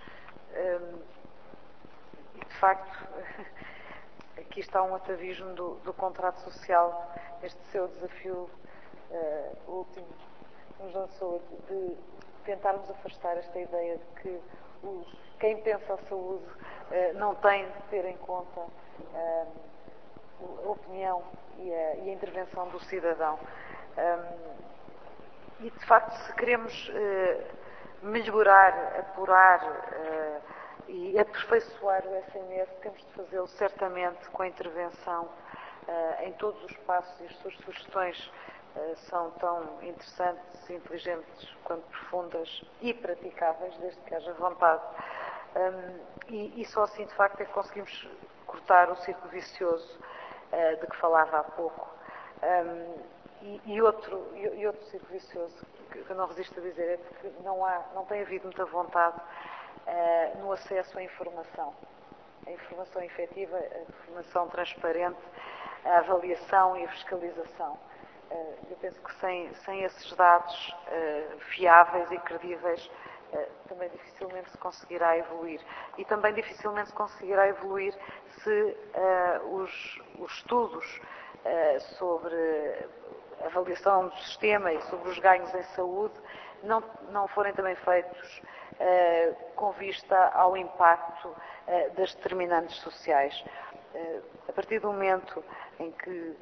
De facto, aqui está um atavismo do contrato social, este seu desafio último nos lançou de tentarmos afastar esta ideia de que quem pensa a saúde não tem de ter em conta a opinião e a intervenção do cidadão. E, de facto, se queremos melhorar, apurar e aperfeiçoar o SNS, temos de fazê-lo certamente com a intervenção em todos os passos, e as suas sugestões são tão interessantes, inteligentes quanto profundas e praticáveis, desde que haja vontade. E só assim, de facto, é que conseguimos cortar o círculo vicioso de que falava há pouco. E outro círculo vicioso que eu não resisto a dizer é porque não tem havido muita vontade no acesso à informação. A informação efetiva, a informação transparente, a avaliação e a fiscalização. Eu penso que sem esses dados fiáveis e credíveis também dificilmente se conseguirá evoluir. E também dificilmente se conseguirá evoluir se os estudos sobre a avaliação do sistema e sobre os ganhos em saúde não forem também feitos com vista ao impacto das determinantes sociais. A partir do momento em que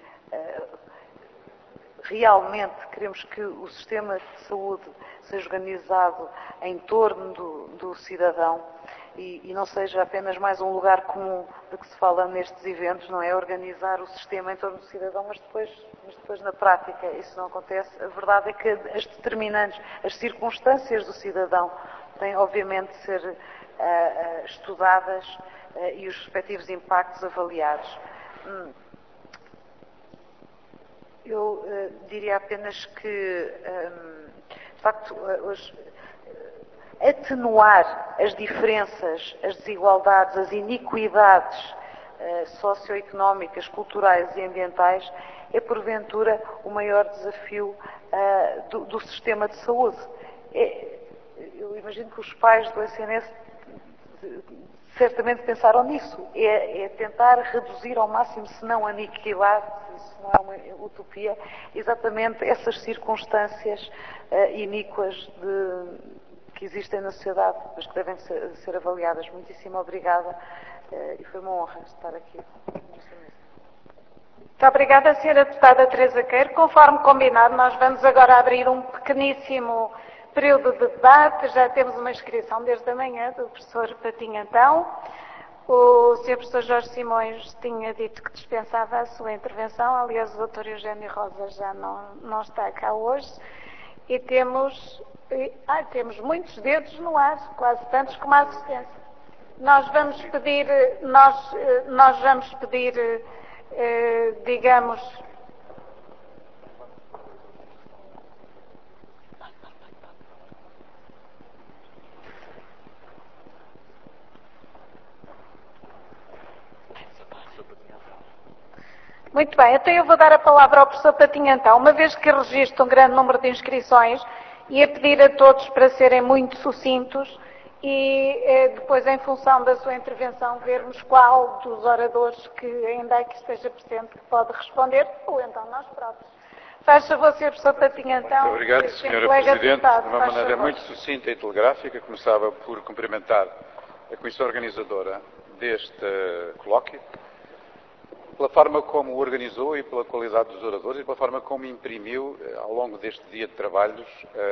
realmente queremos que o sistema de saúde seja organizado em torno do cidadão e não seja apenas mais um lugar comum de que se fala nestes eventos, não é? Organizar o sistema em torno do cidadão, mas depois na prática isso não acontece. A verdade é que as determinantes, as circunstâncias do cidadão têm obviamente de ser estudadas e os respectivos impactos avaliados. Eu diria apenas que, de facto, atenuar as diferenças, as desigualdades, as iniquidades socioeconómicas, culturais e ambientais é, porventura, o maior desafio do sistema de saúde. Eu imagino que os pais do SNS certamente pensaram nisso. É tentar reduzir ao máximo, se não aniquilar, se não é uma utopia, exatamente essas circunstâncias iníquas que existem na sociedade, mas que devem ser avaliadas. Muitíssimo obrigada e foi uma honra estar aqui. Muito obrigada, Sra. Deputada Teresa Queiro. Conforme combinado, nós vamos agora abrir um pequeníssimo período de debate. Já temos uma inscrição desde a manhã do professor Patinho Antão. O Sr. Professor Jorge Simões tinha dito que dispensava a sua intervenção. Aliás, o Dr. Eugênio Rosa já não está cá hoje. E temos muitos dedos no ar, quase tantos como a assistência. Nós vamos pedir, digamos, Muito bem, então eu vou dar a palavra ao professor Patinho então. Uma vez que registro um grande número de inscrições, ia pedir a todos para serem muito sucintos e depois, em função da sua intervenção, vermos qual dos oradores que ainda aqui esteja presente que pode responder, ou então nós próprios. Faz favor, Sr. professor Patinho então. Muito obrigado, Sra. Presidente. De uma maneira muito sucinta e telegráfica, começava por cumprimentar a Comissão Organizadora deste colóquio, pela forma como o organizou e pela qualidade dos oradores e pela forma como imprimiu, ao longo deste dia de trabalhos,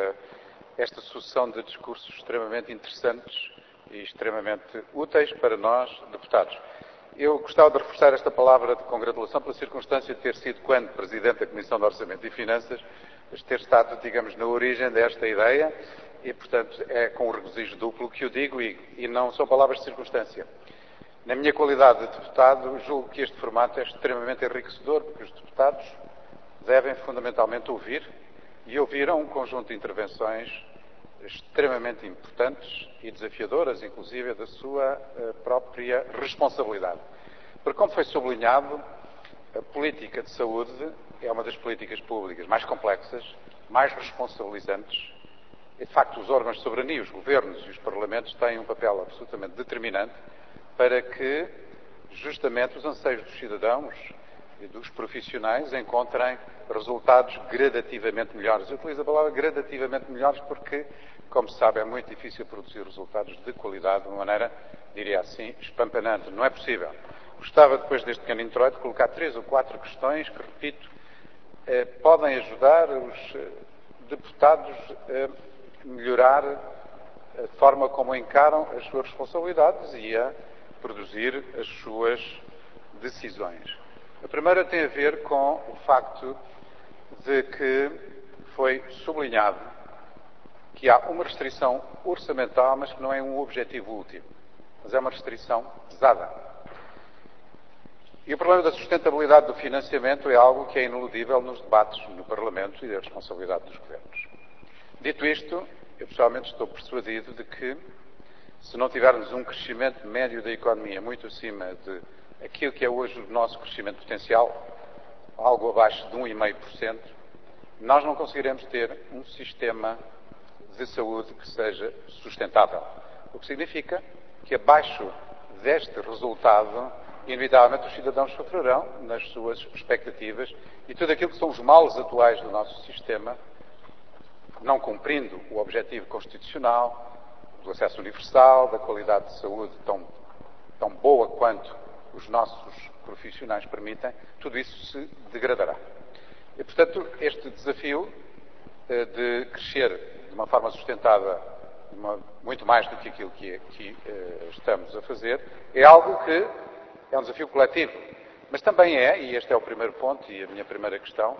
esta sucessão de discursos extremamente interessantes e extremamente úteis para nós, deputados. Eu gostava de reforçar esta palavra de congratulação pela circunstância de ter sido, quando Presidente da Comissão de Orçamento e Finanças, ter estado, digamos, na origem desta ideia e, portanto, é com um regozijo duplo que o digo e não são palavras de circunstância. Na minha qualidade de deputado, julgo que este formato é extremamente enriquecedor, porque os deputados devem fundamentalmente ouvir e ouviram um conjunto de intervenções extremamente importantes e desafiadoras, inclusive da sua própria responsabilidade. Porque, como foi sublinhado, a política de saúde é uma das políticas públicas mais complexas, mais responsabilizantes. E, de facto, os órgãos de soberania, os governos e os parlamentos têm um papel absolutamente determinante para que, justamente, os anseios dos cidadãos e dos profissionais encontrem resultados gradativamente melhores. Eu utilizo a palavra gradativamente melhores porque, como se sabe, é muito difícil produzir resultados de qualidade de uma maneira, diria assim, espampanante. Não é possível. Gostava, depois deste pequeno introito, de colocar 3 ou 4 questões que, repito, podem ajudar os deputados a melhorar a forma como encaram as suas responsabilidades e a produzir as suas decisões. A primeira tem a ver com o facto de que foi sublinhado que há uma restrição orçamental, mas que não é um objetivo último, mas é uma restrição pesada. E o problema da sustentabilidade do financiamento é algo que é ineludível nos debates no Parlamento e da responsabilidade dos governos. Dito isto, eu pessoalmente estou persuadido de que, se não tivermos um crescimento médio da economia muito acima de aquilo que é hoje o nosso crescimento potencial, algo abaixo de 1,5%, nós não conseguiremos ter um sistema de saúde que seja sustentável. O que significa que, abaixo deste resultado, inevitavelmente os cidadãos sofrerão nas suas expectativas e tudo aquilo que são os males atuais do nosso sistema, não cumprindo o objetivo constitucional do acesso universal, da qualidade de saúde tão boa quanto os nossos profissionais permitem, tudo isso se degradará. E, portanto, este desafio de crescer de uma forma sustentada muito mais do que aquilo que aqui estamos a fazer, é algo que é um desafio coletivo. Mas também e este é o primeiro ponto e a minha primeira questão,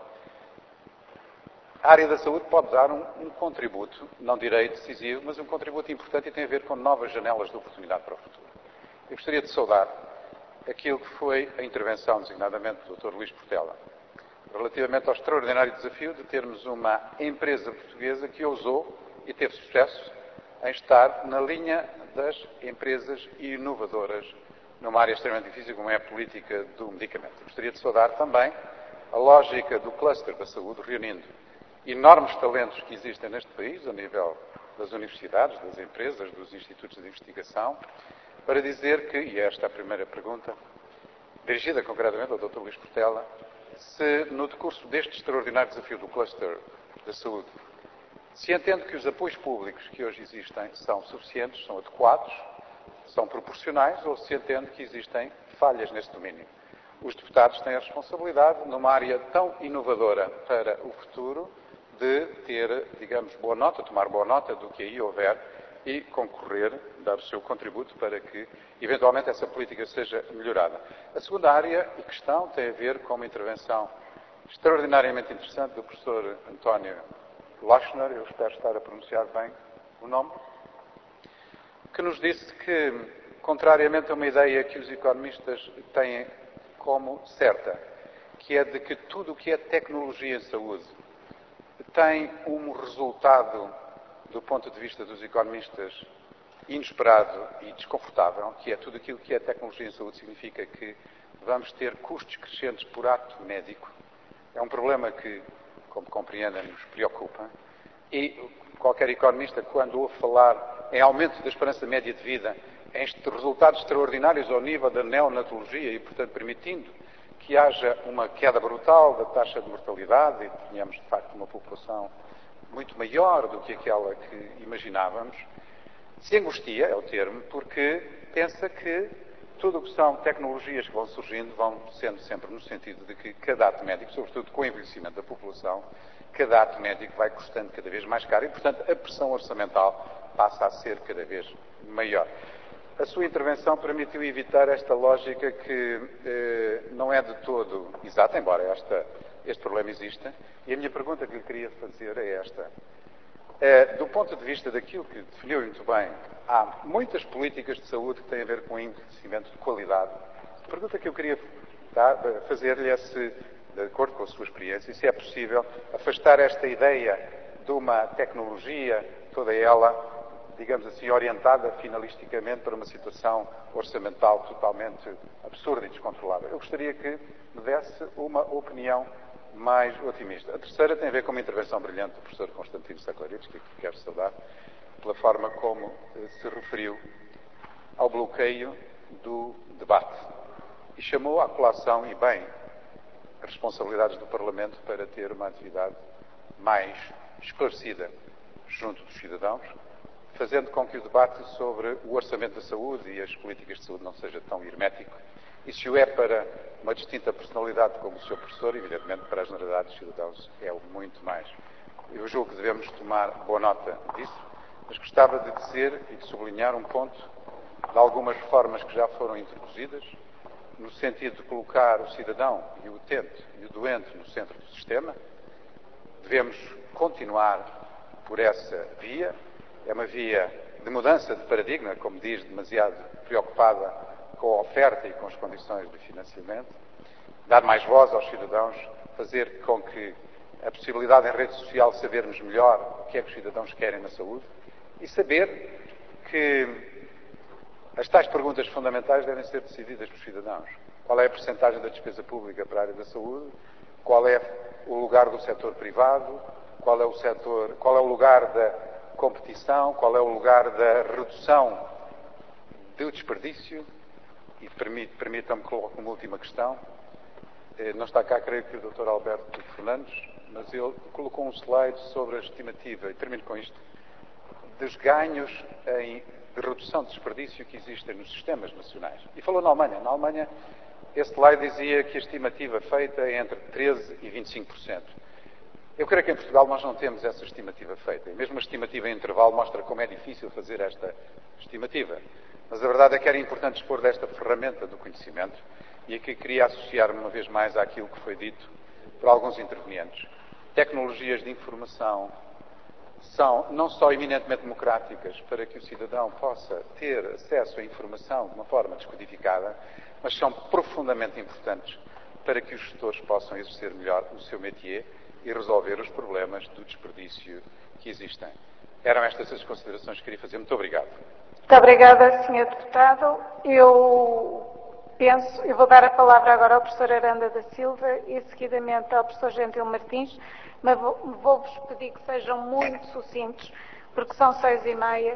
a área da saúde pode dar um contributo, não direi decisivo, mas um contributo importante e tem a ver com novas janelas de oportunidade para o futuro. Eu gostaria de saudar aquilo que foi a intervenção, designadamente, do Dr. Luís Portela, relativamente ao extraordinário desafio de termos uma empresa portuguesa que ousou e teve sucesso em estar na linha das empresas inovadoras numa área extremamente difícil como é a política do medicamento. Eu gostaria de saudar também a lógica do cluster da saúde, reunindo enormes talentos que existem neste país, a nível das universidades, das empresas, dos institutos de investigação, para dizer que, e esta é a primeira pergunta, dirigida concretamente ao Dr. Luís Portela, se no decurso deste extraordinário desafio do cluster da saúde, se entende que os apoios públicos que hoje existem são suficientes, são adequados, são proporcionais, ou se entende que existem falhas nesse domínio. Os deputados têm a responsabilidade, numa área tão inovadora para o futuro, de ter, digamos, boa nota, tomar boa nota do que aí houver e concorrer, dar o seu contributo para que, eventualmente, essa política seja melhorada. A segunda área e questão tem a ver com uma intervenção extraordinariamente interessante do professor António Lochner, eu espero estar a pronunciar bem o nome, que nos disse que, contrariamente a uma ideia que os economistas têm como certa, que é de que tudo o que é tecnologia em saúde tem um resultado, do ponto de vista dos economistas, inesperado e desconfortável, que é tudo aquilo que é tecnologia em saúde significa que vamos ter custos crescentes por ato médico. É um problema que, como compreendem, nos preocupa. E qualquer economista, quando ouve falar em aumento da esperança média de vida, em resultados extraordinários ao nível da neonatologia e, portanto, permitindo que haja uma queda brutal da taxa de mortalidade e tenhamos, de facto, uma população muito maior do que aquela que imaginávamos, se angustia, é o termo, porque pensa que tudo o que são tecnologias que vão surgindo vão sendo sempre no sentido de que cada ato médico, sobretudo com o envelhecimento da população, cada ato médico vai custando cada vez mais caro e, portanto, a pressão orçamental passa a ser cada vez maior. A sua intervenção permitiu evitar esta lógica que não é de todo exata, embora este problema exista. E a minha pergunta que lhe queria fazer é esta. Do ponto de vista daquilo que definiu muito bem, há muitas políticas de saúde que têm a ver com envelhecimento de qualidade. A pergunta que eu queria fazer-lhe é se, de acordo com a sua experiência, se é possível afastar esta ideia de uma tecnologia, toda ela, digamos assim, orientada finalisticamente para uma situação orçamental totalmente absurda e descontrolável. Eu gostaria que me desse uma opinião mais otimista. A terceira tem a ver com uma intervenção brilhante do professor Constantino Saclarides, que aqui quero saudar, pela forma como se referiu ao bloqueio do debate e chamou à colação, e bem, as responsabilidades do Parlamento para ter uma atividade mais esclarecida junto dos cidadãos, fazendo com que o debate sobre o orçamento da saúde e as políticas de saúde não seja tão hermético. E se o é para uma distinta personalidade como o Sr. Professor, evidentemente para a generalidade dos cidadãos é muito mais. Eu julgo que devemos tomar boa nota disso, mas gostava de dizer e de sublinhar um ponto de algumas reformas que já foram introduzidas, no sentido de colocar o cidadão e o utente e o doente no centro do sistema. Devemos continuar por essa via. É uma via de mudança de paradigma, como diz, demasiado preocupada com a oferta e com as condições de financiamento, dar mais voz aos cidadãos, fazer com que a possibilidade em rede social de sabermos melhor o que é que os cidadãos querem na saúde e saber que as tais perguntas fundamentais devem ser decididas pelos cidadãos. Qual é a percentagem da despesa pública para a área da saúde? Qual é o lugar do setor privado? Qual é o lugar da competição? Qual é o lugar da redução do desperdício? E permitam-me colocar uma última questão. Não está cá, creio que o Dr. Alberto Fernandes, mas ele colocou um slide sobre a estimativa, e termino com isto, dos ganhos de redução de desperdício que existem nos sistemas nacionais. E falou na Alemanha. Na Alemanha, esse slide dizia que a estimativa feita é entre 13% e 25%. Eu creio que em Portugal nós não temos essa estimativa feita. E mesmo a estimativa em intervalo mostra como é difícil fazer esta estimativa. Mas a verdade é que era importante dispor desta ferramenta do conhecimento e aqui queria associar-me uma vez mais àquilo que foi dito por alguns intervenientes. Tecnologias de informação são não só eminentemente democráticas para que o cidadão possa ter acesso à informação de uma forma descodificada, mas são profundamente importantes para que os gestores possam exercer melhor o seu métier e resolver os problemas do desperdício que existem. Eram estas as considerações que queria fazer. Muito obrigado. Muito obrigada, Sr. Deputado. Eu vou dar a palavra agora ao professor Aranda da Silva e seguidamente ao professor Gentil Martins, mas vou-vos pedir que sejam muito sucintos, porque são 6h30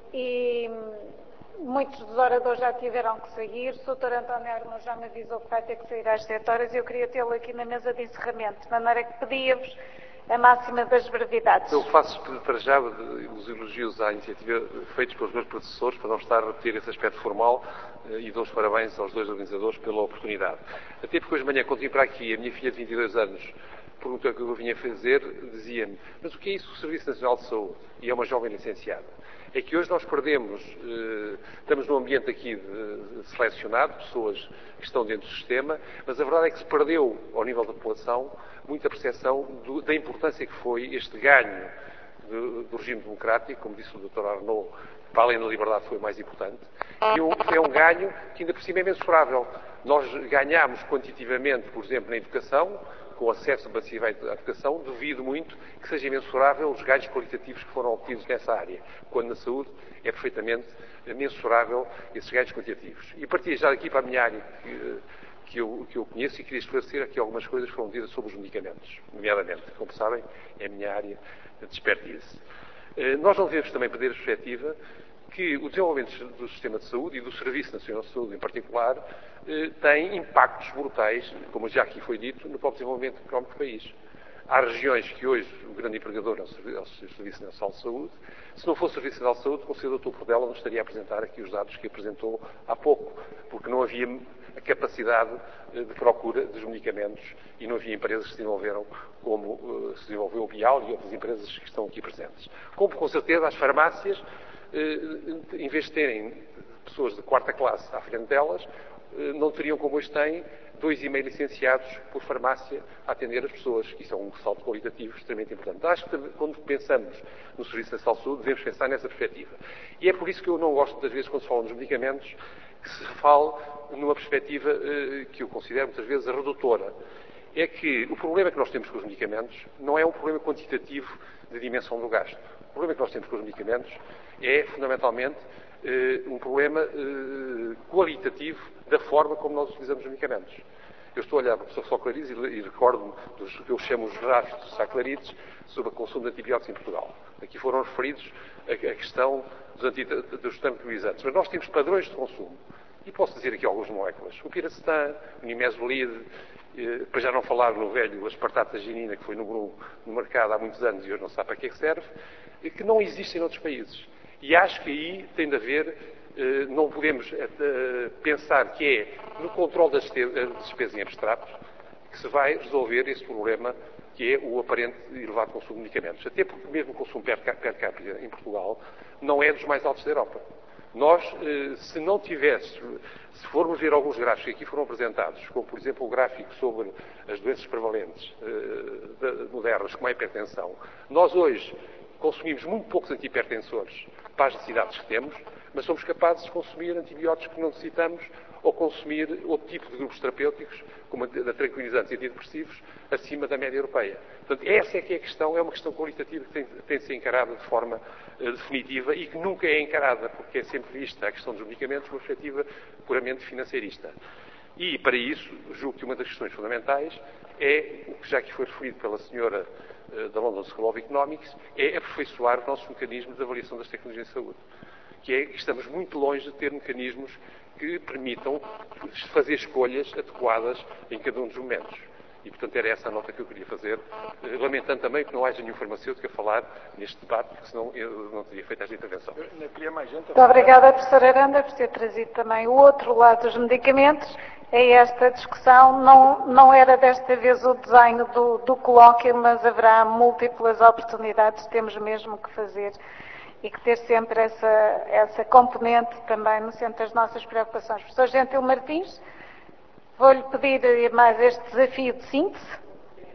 e muitos dos oradores já tiveram que sair. O Dr. António Arnoux já me avisou que vai ter que sair às 7h e eu queria tê-lo aqui na mesa de encerramento, de maneira que pedia-vos a máxima das brevidades. Eu faço para já os elogios à iniciativa feitos pelos meus predecessores, para não estar a repetir esse aspecto formal, e dou os parabéns aos dois organizadores pela oportunidade. Até porque hoje de manhã, quando vim para aqui, a minha filha de 22 anos perguntou o que eu vinha fazer, dizia-me: mas o que é isso do Serviço Nacional de Saúde? E é uma jovem licenciada. É que hoje nós perdemos, estamos num ambiente aqui selecionado, pessoas que estão dentro do sistema, mas a verdade é que se perdeu, ao nível da população, muita percepção da importância que foi este ganho do regime democrático, como disse o Dr. Arnaud, para além da liberdade foi o mais importante, e é um ganho que ainda por cima é mensurável. Nós ganhámos quantitativamente, por exemplo, na educação, com acesso massivo à educação, duvido muito que seja mensurável os ganhos qualitativos que foram obtidos nessa área, quando na saúde é perfeitamente mensurável esses ganhos quantitativos. E a partir já daqui para a minha área, que eu conheço, e queria esclarecer aqui algumas coisas que foram ditas sobre os medicamentos, nomeadamente, como sabem, é a minha área de expertise. Nós não devemos também perder a perspectiva que o desenvolvimento do sistema de saúde e do Serviço Nacional de Saúde em particular tem impactos brutais, como já aqui foi dito, no próprio desenvolvimento económico do país. Há regiões que hoje o grande empregador é o Serviço Nacional de Saúde. Se não fosse o Serviço Nacional de Saúde, o Sr. Dr. Portela não estaria a apresentar aqui os dados que apresentou há pouco, porque não havia a capacidade de procura dos medicamentos e não havia empresas que se desenvolveram como se desenvolveu o Bial e outras empresas que estão aqui presentes. Como, com certeza, as farmácias, em vez de terem pessoas de quarta classe à frente delas, não teriam, como hoje têm, 2,5 licenciados por farmácia a atender as pessoas, que isso é um salto qualitativo extremamente importante. Acho que quando pensamos no Serviço Nacional de Saúde, devemos pensar nessa perspectiva. E é por isso que eu não gosto, das vezes, quando se fala nos medicamentos, que se fale numa perspectiva que eu considero, muitas vezes, redutora. É que o problema que nós temos com os medicamentos não é um problema quantitativo de dimensão do gasto. O problema que nós temos com os medicamentos é, fundamentalmente, um problema qualitativo da forma como nós utilizamos os medicamentos. Eu estou a olhar para o professor Sócrates e recordo-me dos que eu chamo os gráficos de Sócrates sobre o consumo de antibióticos em Portugal. Aqui foram referidos a questão dos tranquilizantes. Mas nós temos padrões de consumo. E posso dizer aqui algumas moléculas. O piracetam, o nimesulide, para já não falar no velho aspartato ginina, que foi no mercado há muitos anos e hoje não sabe para que é que serve, que não existem em outros países. E acho que aí tem de haver, não podemos pensar que é no controle das despesas em abstrato que se vai resolver esse problema que é o aparente elevado consumo de medicamentos. Até porque mesmo o consumo per capita em Portugal não é dos mais altos da Europa. Nós, se não tivéssemos, se formos ver alguns gráficos que aqui foram apresentados, como por exemplo o gráfico sobre as doenças prevalentes modernas, como a hipertensão, nós hoje consumimos muito poucos antihipertensores para as necessidades que temos, mas somos capazes de consumir antibióticos que não necessitamos ou consumir outro tipo de grupos terapêuticos, como da tranquilizantes e antidepressivos, acima da média europeia. Portanto, essa é que é a questão, é uma questão qualitativa que tem de ser encarada de forma definitiva e que nunca é encarada, porque é sempre vista a questão dos medicamentos uma perspectiva puramente financeirista. E, para isso, julgo que uma das questões fundamentais é, o que já aqui foi referido pela senhora da London School of Economics, é aperfeiçoar os nossos mecanismos de avaliação das tecnologias de saúde. Que é que estamos muito longe de ter mecanismos que permitam fazer escolhas adequadas em cada um dos momentos. E, portanto, era essa a nota que eu queria fazer, lamentando também que não haja nenhum farmacêutico a falar neste debate, porque senão eu não teria feito esta intervenção. Muito obrigada, professora Aranda, por ter trazido também o outro lado dos medicamentos. É esta discussão, não era desta vez o desenho do colóquio, mas haverá múltiplas oportunidades, temos mesmo que fazer e que ter sempre essa componente também no centro das nossas preocupações. Professor Gentil Martins, vou-lhe pedir mais este desafio de síntese.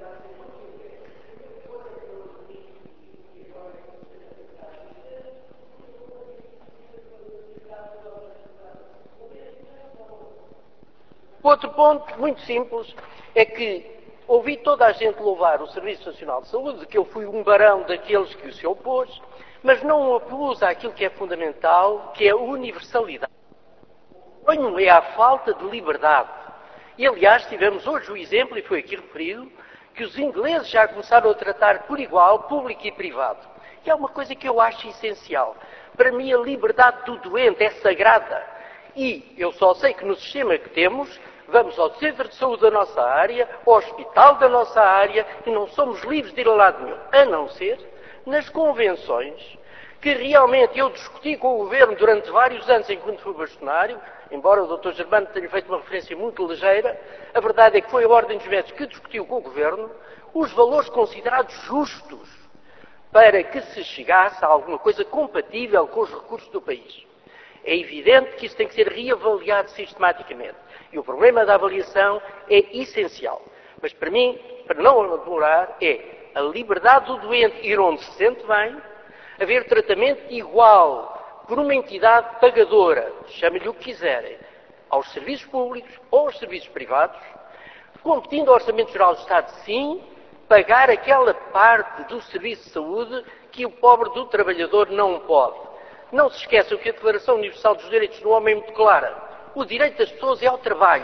Outro ponto muito simples é que ouvi toda a gente louvar o Serviço Nacional de Saúde, que eu fui um barão daqueles que se opôs, mas não opus àquilo que é fundamental, que é a universalidade. O é a falta de liberdade. E, aliás, tivemos hoje o exemplo, e foi aqui referido, que os ingleses já começaram a tratar por igual público e privado. E é uma coisa que eu acho essencial. Para mim, a liberdade do doente é sagrada. E eu só sei que no sistema que temos, vamos ao centro de saúde da nossa área, ao hospital da nossa área, e não somos livres de ir a lado nenhum, a não ser nas convenções, que realmente eu discuti com o Governo durante vários anos enquanto fui bastonário, embora o Dr. Germano tenha feito uma referência muito ligeira, a verdade é que foi a Ordem dos Médicos que discutiu com o Governo os valores considerados justos para que se chegasse a alguma coisa compatível com os recursos do país. É evidente que isso tem que ser reavaliado sistematicamente. E o problema da avaliação é essencial. Mas para mim, para não demorar, é a liberdade do doente ir onde se sente bem, haver tratamento igual por uma entidade pagadora, chame-lhe o que quiserem, aos serviços públicos ou aos serviços privados, competindo ao Orçamento Geral do Estado, sim, pagar aquela parte do serviço de saúde que o pobre do trabalhador não pode. Não se esqueçam que a Declaração Universal dos Direitos do Homem é muito clara. O direito das pessoas é ao trabalho.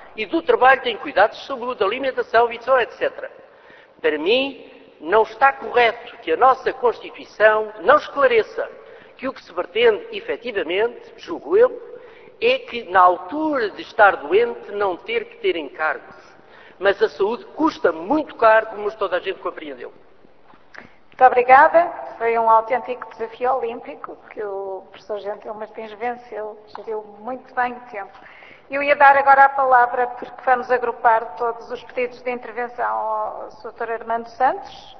e do trabalho tem cuidados de saúde, alimentação, habitação, etc. Para mim, não está correto que a nossa Constituição não esclareça que o que se pretende, efetivamente, julgo eu, é que, na altura de estar doente, não ter que ter encargos. Mas a saúde custa muito caro, como toda a gente compreendeu. Muito obrigada. Foi um autêntico desafio olímpico que o professor Gentil Martins venceu. Geriu muito bem o tempo. Eu ia dar agora a palavra, porque vamos agrupar todos os pedidos de intervenção ao Dr. Armando Santos.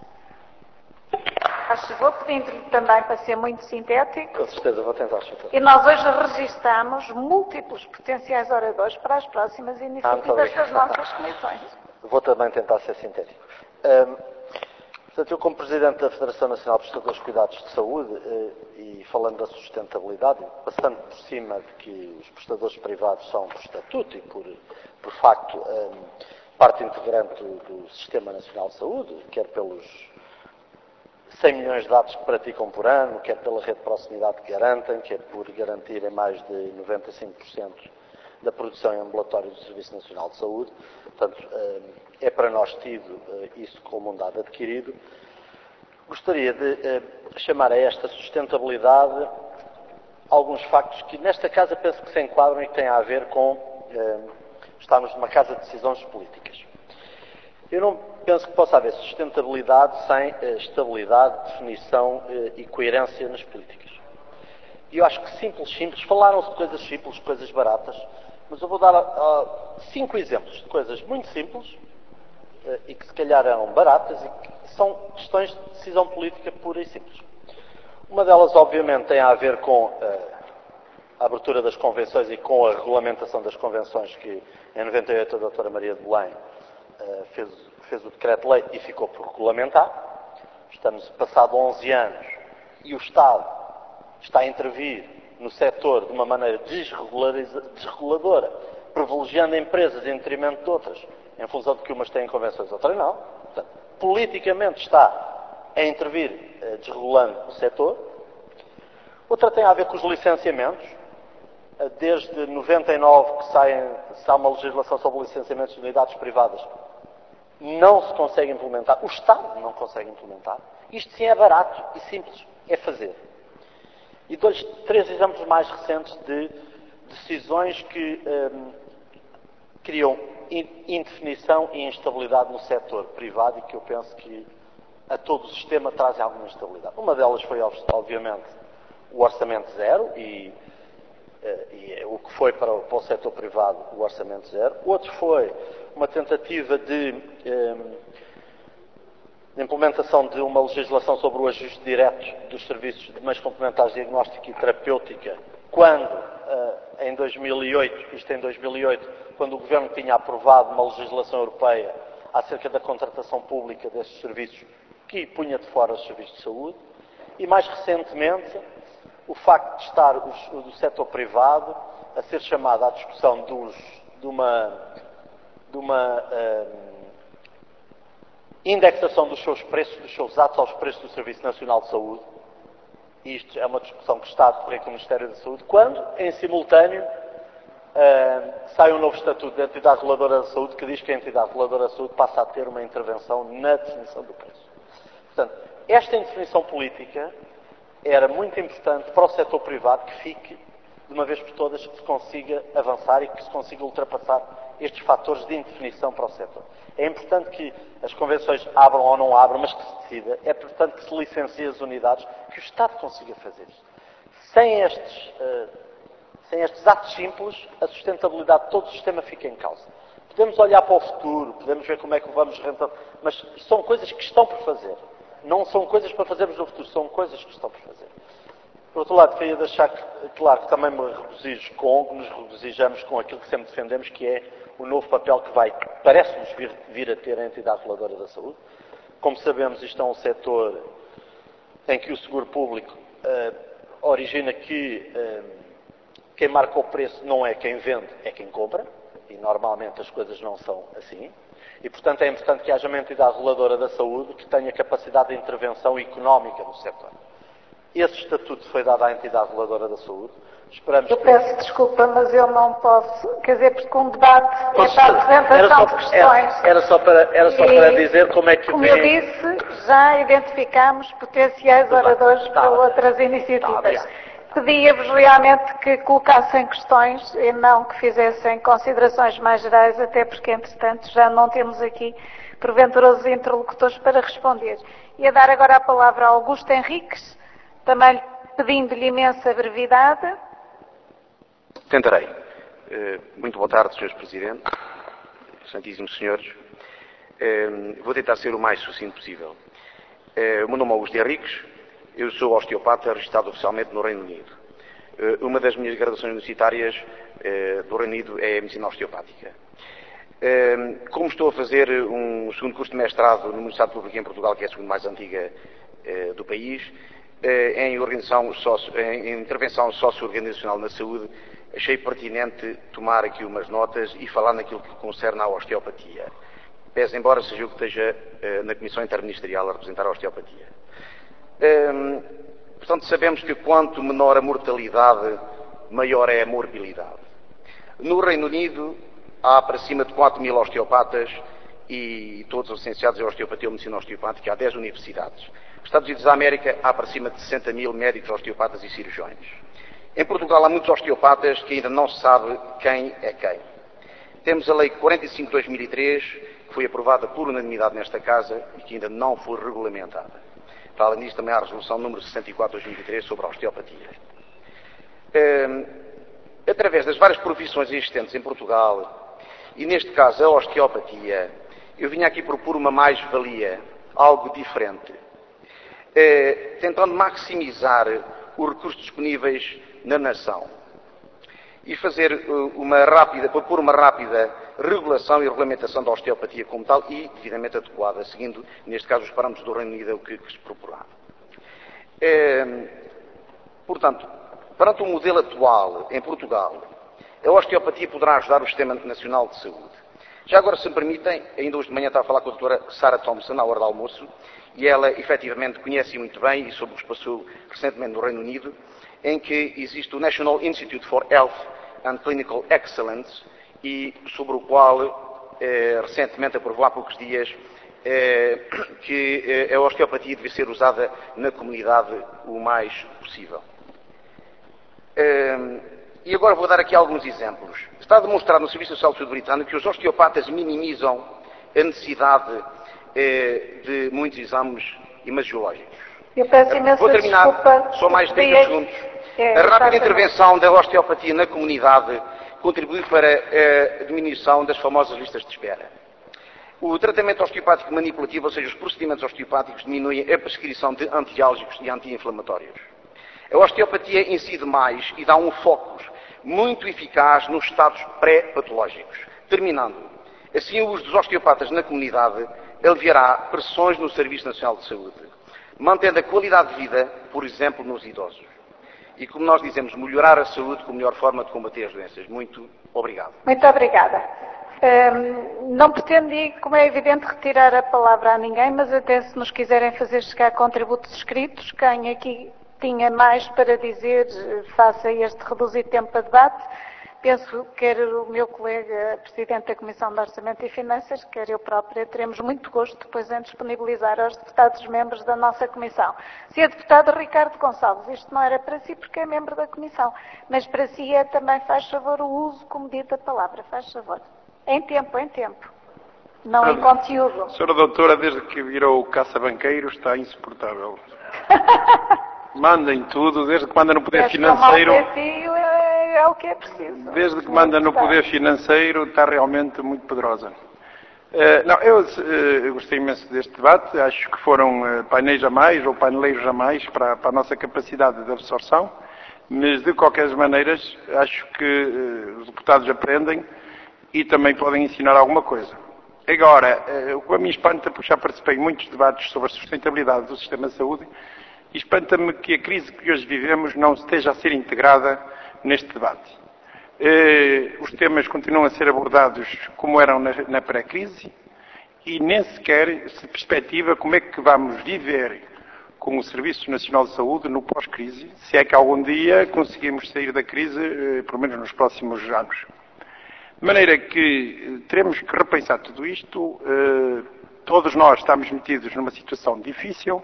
Vou pedindo-lhe também para ser muito sintético. Com certeza, vou tentar, Sr. E nós hoje registamos múltiplos potenciais oradores para as próximas iniciativas das nossas comissões. Vou também tentar ser sintético. Portanto, eu como Presidente da Federação Nacional de Prestadores de Cuidados de Saúde e falando da sustentabilidade, passando por cima de que os prestadores privados são por estatuto e por facto parte integrante do Sistema Nacional de Saúde, quer pelos 100 milhões de dados que praticam por ano, quer pela rede de proximidade que garantem, quer por garantirem mais de 95% da produção em ambulatório do Serviço Nacional de Saúde. Portanto, é para nós tido isso como um dado adquirido. Gostaria de chamar a esta sustentabilidade alguns factos que nesta casa penso que se enquadram e que têm a ver com estarmos numa casa de decisões políticas. Eu não penso que possa haver sustentabilidade sem estabilidade, definição e coerência nas políticas. E eu acho que simples, falaram-se de coisas simples, coisas baratas, mas eu vou dar 5 exemplos de coisas muito simples e que se calhar eram baratas e que são questões de decisão política pura e simples. Uma delas, obviamente, tem a ver com a abertura das convenções e com a regulamentação das convenções que, em 98, a doutora Maria de Belém fez o decreto-lei e ficou por regulamentar. Estamos passado 11 anos e o Estado está a intervir no setor de uma maneira desreguladora, privilegiando empresas em detrimento de outras, em função de que umas têm convenções e outras não. Portanto, politicamente está a intervir desregulando o setor. Outra tem a ver com os licenciamentos. Desde 99 que sai uma legislação sobre licenciamentos de unidades privadas, não se consegue implementar, o Estado não consegue implementar. Isto sim é barato e simples, é fazer. E dou-lhes 3 exemplos mais recentes de decisões que criam indefinição e instabilidade no setor privado e que eu penso que a todo o sistema trazem alguma instabilidade. Uma delas foi, obviamente, o orçamento zero e o que foi para o setor privado o orçamento zero. Outro foi uma tentativa de implementação de uma legislação sobre o ajuste direto dos serviços de meios complementares de diagnóstica e terapêutica, quando, em 2008, quando o Governo tinha aprovado uma legislação europeia acerca da contratação pública destes serviços, que punha de fora os serviços de saúde, e mais recentemente, o facto de estar do setor privado a ser chamado à discussão de uma indexação dos seus preços, dos seus atos aos preços do Serviço Nacional de Saúde. Isto é uma discussão que está a decorrer com o Ministério da Saúde, quando, em simultâneo, sai um novo estatuto da entidade reguladora da saúde que diz que a entidade reguladora da saúde passa a ter uma intervenção na definição do preço. Portanto, esta indefinição política era muito importante para o setor privado que fique, de uma vez por todas, que se consiga avançar e que se consiga ultrapassar estes fatores de indefinição para o setor. É importante que as convenções abram ou não abram, mas que se decida. É importante que se licencie as unidades, que o Estado consiga fazer isto. Sem estes atos simples, a sustentabilidade de todo o sistema fica em causa. Podemos olhar para o futuro, podemos ver como é que vamos rentabilizar, mas são coisas que estão por fazer. Não são coisas para fazermos no futuro, são coisas que estão por fazer. Por outro lado, queria deixar claro que também nos regozijamos com aquilo que sempre defendemos, que é o novo papel que parece-nos vir a ter a entidade reguladora da saúde. Como sabemos, isto é um setor em que o seguro público origina que quem marca o preço não é quem vende, é quem compra, e normalmente as coisas não são assim. E, portanto, é importante que haja uma entidade reguladora da saúde que tenha capacidade de intervenção económica no setor. Esse estatuto foi dado à entidade reguladora da saúde. Esperamos eu peço desculpa, mas eu não posso, quer dizer, porque um debate é para a apresentação de questões. Era só para dizer como é que como eu disse, já identificámos potenciais oradores para outras iniciativas. Pedia-vos realmente que colocassem questões e não que fizessem considerações mais gerais, até porque, entretanto, já não temos aqui, porventura, os interlocutores para responder. Ia dar agora a palavra ao Augusto Henriques, também pedindo-lhe imensa brevidade. Tentarei. Muito boa tarde, Srs. Presidente, Santíssimos Senhores. Vou tentar ser o mais sucinto possível. O meu nome é Augusto Henriques, eu sou osteopata registrado oficialmente no Reino Unido. Uma das minhas graduações universitárias do Reino Unido é a medicina osteopática. Como estou a fazer um segundo curso de mestrado na Universidade Pública em Portugal, que é a segunda mais antiga do país, em intervenção socio-organizacional na saúde, achei pertinente tomar aqui umas notas e falar naquilo que concerne à osteopatia. Pese embora seja eu que esteja na Comissão Interministerial a representar a osteopatia. Portanto, sabemos que quanto menor a mortalidade, maior é a morbilidade. No Reino Unido, há para cima de 4.000 osteopatas e todos licenciados em osteopatia ou medicina osteopática, há 10 universidades. Nos Estados Unidos da América, há para cima de 60.000 médicos osteopatas e cirurgiões. Em Portugal há muitos osteopatas que ainda não se sabe quem é quem. Temos a Lei 45/2003, que foi aprovada por unanimidade nesta Casa e que ainda não foi regulamentada. Para além disso, também há a Resolução número 64/2003 sobre a osteopatia. Através das várias profissões existentes em Portugal, e neste caso a osteopatia, eu vinha aqui propor uma mais-valia, algo diferente, tentando maximizar os recursos disponíveis na nação e propor uma rápida regulação e regulamentação da osteopatia como tal e devidamente adequada, seguindo, neste caso, os parâmetros do Reino Unido, o que se proporá. Portanto, perante o modelo atual em Portugal, a osteopatia poderá ajudar o Sistema Nacional de Saúde. Já agora, se me permitem, ainda hoje de manhã estava a falar com a doutora Sarah Thompson, na hora do almoço, e ela, efetivamente, conhece muito bem, e sobre o que se passou recentemente no Reino Unido, em que existe o National Institute for Health and Clinical Excellence, e sobre o qual, recentemente, aprovou há poucos dias, que a osteopatia deve ser usada na comunidade o mais possível. E agora vou dar aqui alguns exemplos. Está demonstrado no Serviço Social de Saúde britânico que os osteopatas minimizam a necessidade de muitos exames imagiológicos. Eu peço imensa Vou terminar, desculpa. só mais 30 segundos. A rápida intervenção da osteopatia na comunidade contribui para a diminuição das famosas listas de espera. O tratamento osteopático manipulativo, ou seja, os procedimentos osteopáticos, diminuem a prescrição de antiálgicos e anti-inflamatórios. A osteopatia incide mais e dá um foco muito eficaz nos estados pré-patológicos. Terminando, assim o uso dos osteopatas na comunidade aliviará pressões no Serviço Nacional de Saúde, mantendo a qualidade de vida, por exemplo, nos idosos. E, como nós dizemos, melhorar a saúde com a melhor forma de combater as doenças. Muito obrigado. Muito obrigada. Não pretendi, como é evidente, retirar a palavra a ninguém, mas até se nos quiserem fazer chegar contributos escritos, quem aqui tinha mais para dizer face a este reduzido tempo para debate, penso que quer o meu colega, Presidente da Comissão de Orçamento e Finanças, quer eu própria, teremos muito gosto depois em disponibilizar aos deputados membros da nossa Comissão. Se é deputado Ricardo Gonçalves, isto não era para si porque é membro da Comissão, mas para si é também, faz favor, o uso comedido da palavra, faz favor. Em tempo, não em conteúdo. Senhora Doutora, desde que virou caça-banqueiro, está insuportável. Manda em tudo, desde que manda no poder financeiro. É o que é preciso. Desde que manda no poder financeiro, está realmente muito poderosa. Eu gostei imenso deste debate, acho que foram painéis a mais, ou paneleiros a mais, para a nossa capacidade de absorção, mas de qualquer maneira, acho que os deputados aprendem e também podem ensinar alguma coisa. Agora, o que a mim espanta, porque já participei em muitos debates sobre a sustentabilidade do sistema de saúde, e espanta-me que a crise que hoje vivemos não esteja a ser integrada neste debate. Os temas continuam a ser abordados como eram na pré-crise e nem sequer se perspectiva como é que vamos viver com o Serviço Nacional de Saúde no pós-crise, se é que algum dia conseguimos sair da crise, pelo menos nos próximos anos. De maneira que teremos que repensar tudo isto. Todos nós estamos metidos numa situação difícil.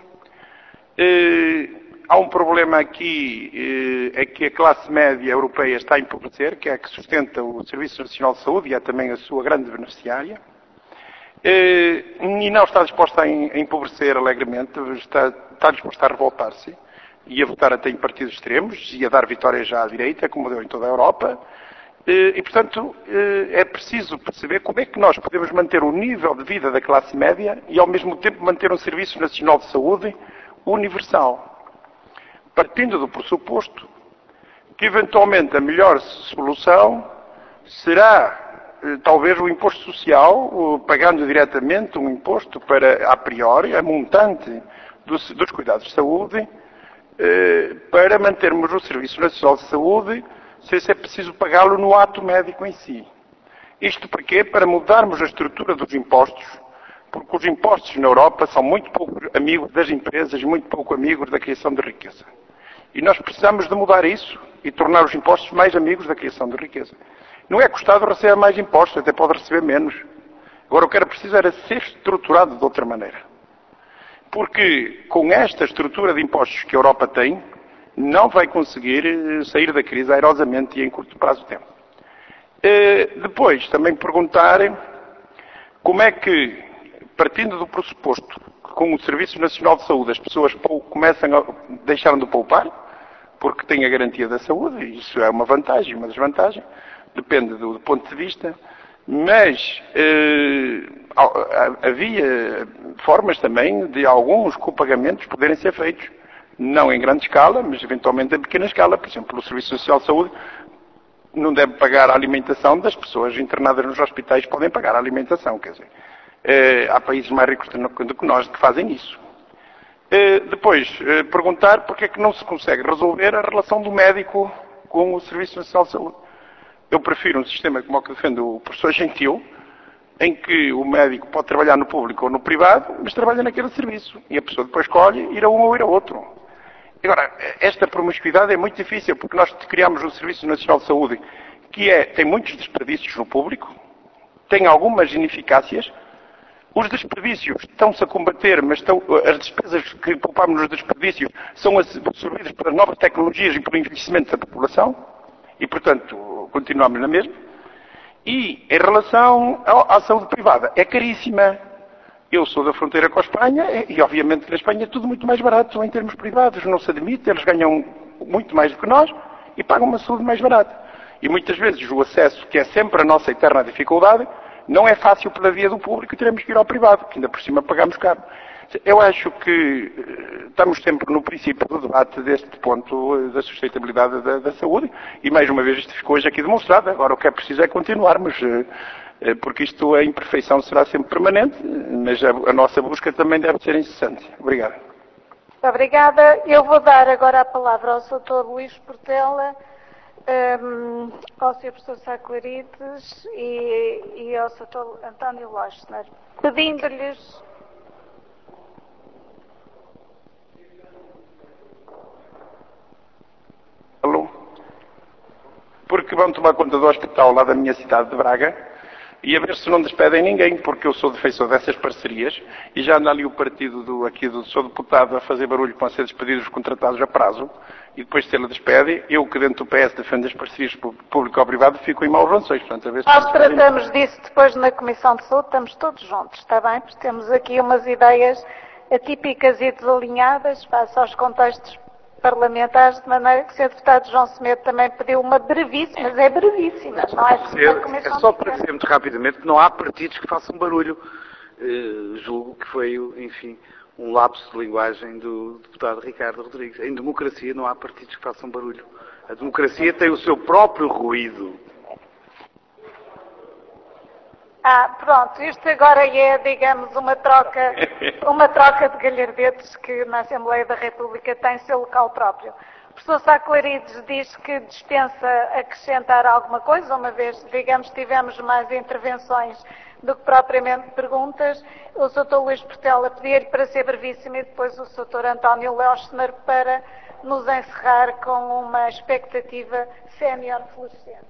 Há um problema aqui, é que a classe média europeia está a empobrecer, que é a que sustenta o Serviço Nacional de Saúde e é também a sua grande beneficiária. E não está disposta a empobrecer alegremente, está disposta a revoltar-se e a votar até em partidos extremos e a dar vitórias já à direita, como deu em toda a Europa. E, portanto, é preciso perceber como é que nós podemos manter o nível de vida da classe média e, ao mesmo tempo, manter um Serviço Nacional de Saúde universal. Partindo do pressuposto que, eventualmente, a melhor solução será, talvez, o imposto social, pagando diretamente um imposto para, a priori, a montante dos cuidados de saúde, para mantermos o Serviço Nacional de Saúde, sem ser preciso pagá-lo no ato médico em si. Isto porquê? Para mudarmos a estrutura dos impostos, porque os impostos na Europa são muito pouco amigos das empresas e muito pouco amigos da criação de riqueza. E nós precisamos de mudar isso e tornar os impostos mais amigos da criação de riqueza. Não é que o Estado receba mais impostos, até pode receber menos. Agora o que era preciso era ser estruturado de outra maneira. Porque com esta estrutura de impostos que a Europa tem, não vai conseguir sair da crise airosamente e em curto prazo de tempo. Depois, também perguntar como é que, partindo do pressuposto que com o Serviço Nacional de Saúde as pessoas deixaram de poupar, porque têm a garantia da saúde, e isso é uma vantagem, uma desvantagem, depende do ponto de vista, mas havia formas também de alguns copagamentos poderem ser feitos. Não em grande escala, mas eventualmente em pequena escala. Por exemplo, o Serviço Social de Saúde não deve pagar a alimentação das pessoas internadas nos hospitais, podem pagar a alimentação. Quer dizer, há países mais ricos do que nós que fazem isso. Depois, perguntar porque é que não se consegue resolver a relação do médico com o Serviço Nacional de Saúde. Eu prefiro um sistema como o que defende o professor Gentil, em que o médico pode trabalhar no público ou no privado, mas trabalha naquele serviço. E a pessoa depois escolhe ir a um ou ir a outro. Agora, esta promiscuidade é muito difícil, porque nós criamos um Serviço Nacional de Saúde que tem muitos desperdícios no público, tem algumas ineficácias. Os desperdícios estão-se a combater, mas as despesas que poupamos nos desperdícios são absorvidas pelas novas tecnologias e pelo envelhecimento da população, e, portanto, continuamos na mesma. E, em relação à saúde privada, é caríssima. Eu sou da fronteira com a Espanha e, obviamente, na Espanha é tudo muito mais barato em termos privados. Não se admite, eles ganham muito mais do que nós e pagam uma saúde mais barata. E, muitas vezes, o acesso, que é sempre a nossa eterna dificuldade, não é fácil pela via do público e teremos que ir ao privado, que ainda por cima pagamos caro. Eu acho que estamos sempre no princípio do debate deste ponto da sustentabilidade da saúde e, mais uma vez, isto ficou hoje aqui demonstrado. Agora, o que é preciso é continuarmos, porque isto, a imperfeição será sempre permanente, mas a nossa busca também deve ser incessante. Obrigado. Muito obrigada. Eu vou dar agora a palavra ao Sr. Luís Portela, ao Sr. Professor Sá Clarides e ao Sr. António Lochner, pedindo-lhes... Porque vão tomar conta do hospital lá da minha cidade de Braga e a ver se não despedem ninguém, porque eu sou defensor dessas parcerias e já anda ali o partido do Sr. Deputado a fazer barulho para ser despedidos os contratados a prazo e depois se ele despede, eu que dentro do PS defendo as parcerias público ou privado fico em maus lençóis. Portanto, a ver se nós tratamos disso depois na Comissão de Saúde, estamos todos juntos, está bem? Porque temos aqui umas ideias atípicas e desalinhadas face aos contextos parlamentares, de maneira que o Sr. Deputado João Semedo também pediu uma brevíssima, mas é brevíssima, não é? É só para dizer muito rapidamente que não há partidos que façam barulho. Julgo que foi, enfim, um lapso de linguagem do deputado Ricardo Rodrigues. Em democracia não há partidos que façam barulho. A democracia tem o seu próprio ruído. Pronto, isto agora é, digamos, uma troca de galhardetes que na Assembleia da República tem seu local próprio. professor Sá Clarides diz que dispensa acrescentar alguma coisa, uma vez, digamos, tivemos mais intervenções do que propriamente perguntas. O Sr. Luís Portela pedir para ser brevíssimo e depois o Sr. António Lochner para nos encerrar com uma expectativa sénior florescente.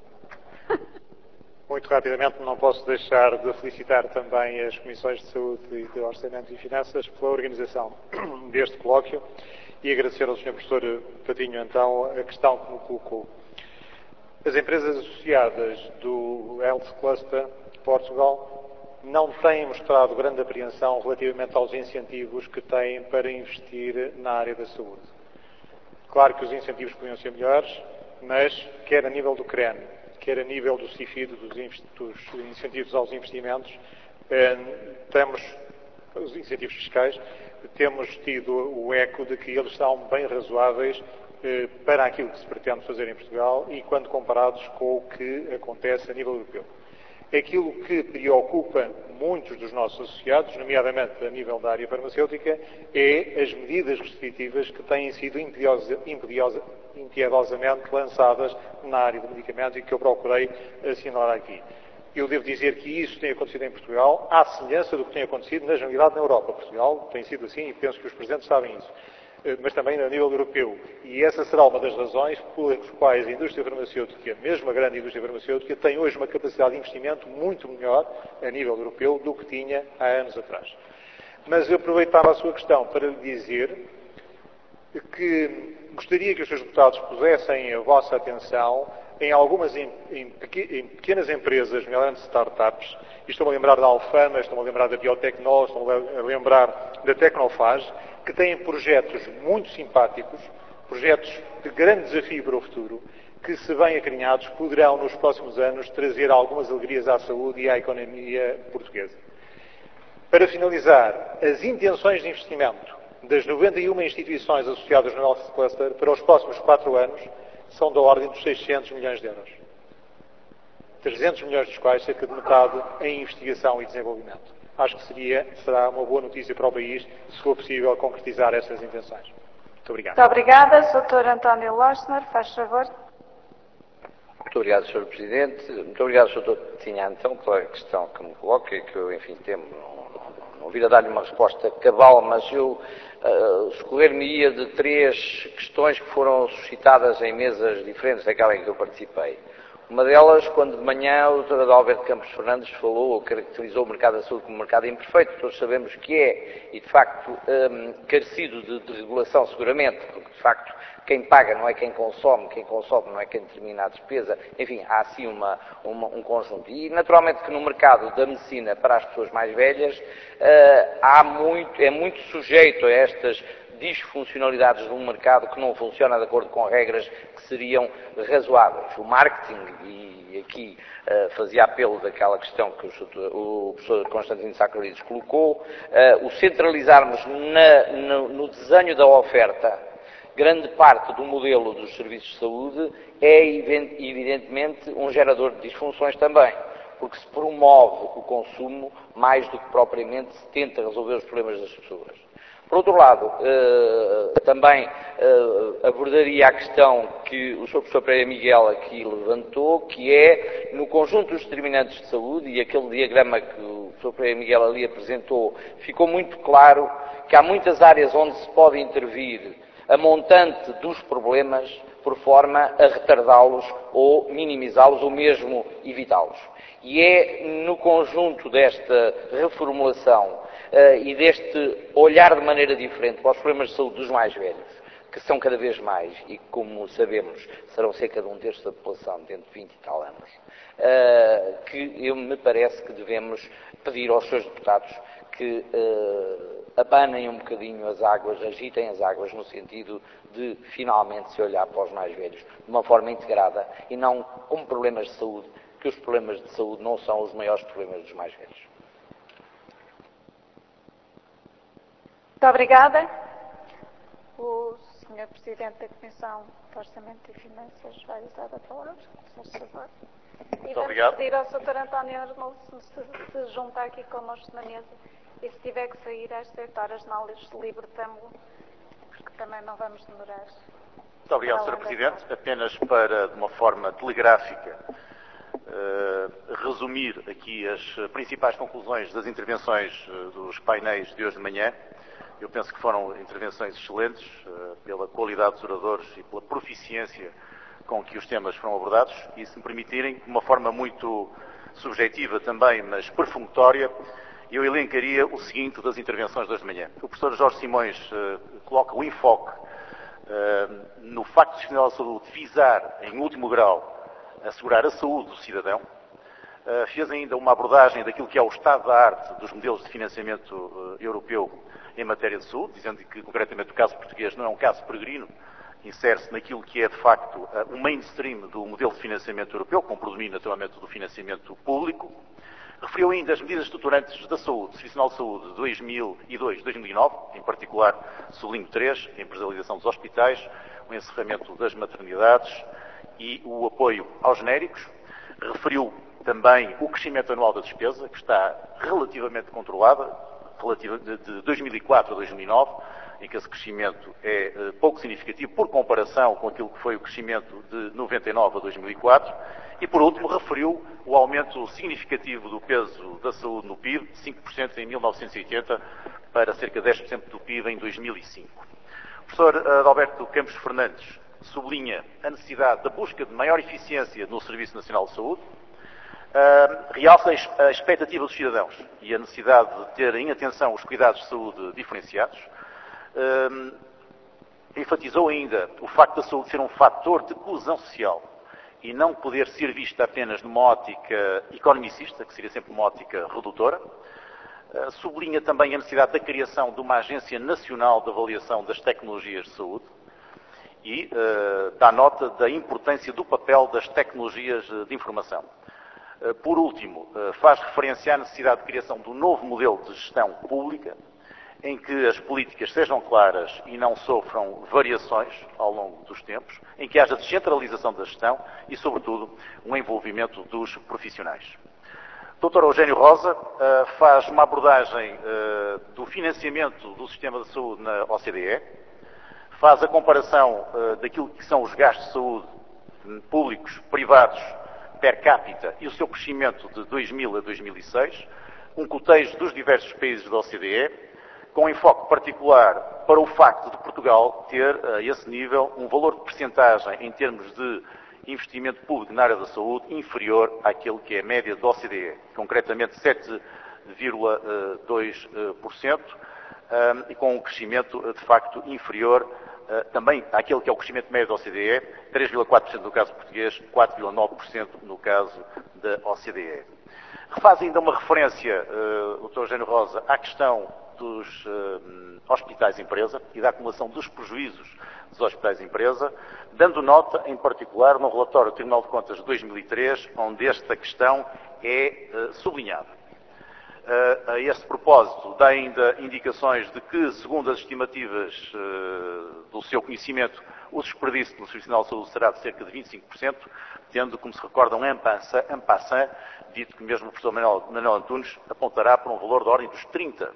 Muito rapidamente, não posso deixar de felicitar também as Comissões de Saúde e de Orçamento e Finanças pela organização deste colóquio e agradecer ao Sr. Professor Patinho, então, a questão que me colocou. As empresas associadas do Health Cluster de Portugal não têm mostrado grande apreensão relativamente aos incentivos que têm para investir na área da saúde. Claro que os incentivos podiam ser melhores, mas quer a nível do CREN, quer a nível do CIFID, dos incentivos aos investimentos, temos os incentivos fiscais, temos tido o eco de que eles são bem razoáveis para aquilo que se pretende fazer em Portugal e quando comparados com o que acontece a nível europeu. Aquilo que preocupa muitos dos nossos associados, nomeadamente a nível da área farmacêutica, é as medidas restritivas que têm sido impiedosamente lançadas na área do medicamento e que eu procurei assinalar aqui. Eu devo dizer que isso tem acontecido em Portugal, à semelhança do que tem acontecido na generalidade na Europa. Portugal tem sido assim e penso que os presentes sabem isso. Mas também a nível europeu. E essa será uma das razões pelas quais a indústria farmacêutica, mesmo a grande indústria farmacêutica, tem hoje uma capacidade de investimento muito melhor a nível europeu do que tinha há anos atrás. Mas eu aproveitava a sua questão para lhe dizer que gostaria que os seus deputados pusessem a vossa atenção em algumas em pequenas empresas, nomeadamente startups, e estou-me a lembrar da Alfama, estou-me a lembrar da Biotecnol, estou-me a lembrar da Tecnofage, que têm projetos muito simpáticos, projetos de grande desafio para o futuro, que, se bem acarinhados, poderão, nos próximos anos, trazer algumas alegrias à saúde e à economia portuguesa. Para finalizar, as intenções de investimento das 91 instituições associadas no Health Cluster para os próximos 4 anos são da ordem dos 600 milhões de euros. 300 milhões dos quais, cerca de metade, em investigação e desenvolvimento. Acho que será uma boa notícia para o país, se for possível concretizar estas intenções. Muito obrigado. Muito obrigada. Sr. António Lochner, faz favor. Muito obrigado, Sr. Presidente. Muito obrigado, Sr. Patinho, então, pela questão que me coloca e que eu, enfim, temo não vir a dar-lhe uma resposta cabal, mas eu escolher-me-ia de 3 questões que foram suscitadas em mesas diferentes daquela em que eu participei. Uma delas, quando de manhã o Dr. Adalberto Campos Fernandes falou ou caracterizou o mercado da saúde como um mercado imperfeito, todos sabemos que é, e de facto carecido de regulação seguramente, porque de facto quem paga não é quem consome não é quem determina a despesa, enfim, há assim um conjunto. E naturalmente que no mercado da medicina para as pessoas mais velhas é muito sujeito a estas disfuncionalidades de um mercado que não funciona de acordo com regras que seriam razoáveis. O marketing, e aqui fazia apelo daquela questão que o professor Constantino Sá Clarides colocou, o centralizarmos no desenho da oferta grande parte do modelo dos serviços de saúde é evidentemente um gerador de disfunções também, porque se promove o consumo mais do que propriamente se tenta resolver os problemas das pessoas. Por outro lado, também abordaria a questão que o Sr. Professor Pereira Miguel aqui levantou, que é, no conjunto dos determinantes de saúde, e aquele diagrama que o Sr. Pereira Miguel ali apresentou, ficou muito claro que há muitas áreas onde se pode intervir a montante dos problemas por forma a retardá-los ou minimizá-los ou mesmo evitá-los. E é no conjunto desta reformulação e deste olhar de maneira diferente para os problemas de saúde dos mais velhos, que são cada vez mais e, como sabemos, serão cerca de 1/3 da população dentro de 20 e tal anos, que me parece que devemos pedir aos seus deputados que abanem um bocadinho as águas, agitem as águas no sentido de finalmente se olhar para os mais velhos de uma forma integrada e não como problemas de saúde, que os problemas de saúde não são os maiores problemas dos mais velhos. Muito obrigada. O Sr. Presidente da Comissão de Orçamento e Finanças vai usar a palavra, por favor. E vamos pedir ao Sr. António Arnold se junta aqui connosco na mesa e se tiver que sair às 7 horas, não lhes libertamos, porque também não vamos demorar. Muito obrigado, Sr. Presidente. Apenas para, de uma forma telegráfica, resumir aqui as principais conclusões das intervenções dos painéis de hoje de manhã. Eu penso que foram intervenções excelentes, pela qualidade dos oradores e pela proficiência com que os temas foram abordados. E, se me permitirem, de uma forma muito subjetiva também, mas perfunctória, eu elencaria o seguinte das intervenções de hoje de manhã. O professor Jorge Simões coloca o enfoque no facto do Sistema Nacional de Saúde visar, em último grau, assegurar a saúde do cidadão. Fez ainda uma abordagem daquilo que é o estado da arte dos modelos de financiamento europeu em matéria de saúde, dizendo que, concretamente, o caso português não é um caso peregrino, insere-se naquilo que é, de facto, o mainstream do modelo de financiamento europeu, com predomínio, naturalmente, do financiamento público. Referiu ainda as medidas estruturantes da saúde, Serviço Nacional de Saúde de 2002-2009, em particular, sublinho 3, a empresarialização dos hospitais, o encerramento das maternidades e o apoio aos genéricos. Referiu também o crescimento anual da despesa, que está relativamente controlada, de 2004 a 2009, em que esse crescimento é pouco significativo por comparação com aquilo que foi o crescimento de 99 a 2004. E, por último, referiu o aumento significativo do peso da saúde no PIB, de 5% em 1980 para cerca de 10% do PIB em 2005. O professor Adalberto Campos Fernandes sublinha a necessidade da busca de maior eficiência no Serviço Nacional de Saúde, realça a expectativa dos cidadãos e a necessidade de ter em atenção os cuidados de saúde diferenciados. Enfatizou ainda o facto da saúde ser um fator de coesão social e não poder ser vista apenas numa ótica economicista, que seria sempre uma ótica redutora. Sublinha também a necessidade da criação de uma Agência Nacional de Avaliação das Tecnologias de Saúde e dá nota da importância do papel das tecnologias de informação. Por último, faz referência à necessidade de criação de um novo modelo de gestão pública, em que as políticas sejam claras e não sofram variações ao longo dos tempos, em que haja descentralização da gestão e, sobretudo, um envolvimento dos profissionais. O Dr. Eugênio Rosa faz uma abordagem do financiamento do sistema de saúde na OCDE, faz a comparação daquilo que são os gastos de saúde públicos, privados, per capita e o seu crescimento de 2000 a 2006, um cotejo dos diversos países da OCDE, com enfoque particular para o facto de Portugal ter, a esse nível, um valor de percentagem em termos de investimento público na área da saúde inferior àquele que é a média da OCDE, concretamente 7,2%, e com um crescimento, de facto, inferior também àquele que é o crescimento médio da OCDE, 3,4% no caso português, 4,9% no caso da OCDE. Refaz ainda uma referência, o Dr. Eugênio Rosa, à questão dos hospitais-empresa e da acumulação dos prejuízos dos hospitais-empresa, dando nota, em particular, no relatório do Tribunal de Contas de 2003, onde esta questão é sublinhada. A este propósito, dá ainda indicações de que, segundo as estimativas do seu conhecimento, o desperdício no Serviço Nacional de Saúde será de cerca de 25%, tendo, como se recordam, en passant, dito que mesmo o professor Manuel Antunes apontará para um valor de ordem dos 30%.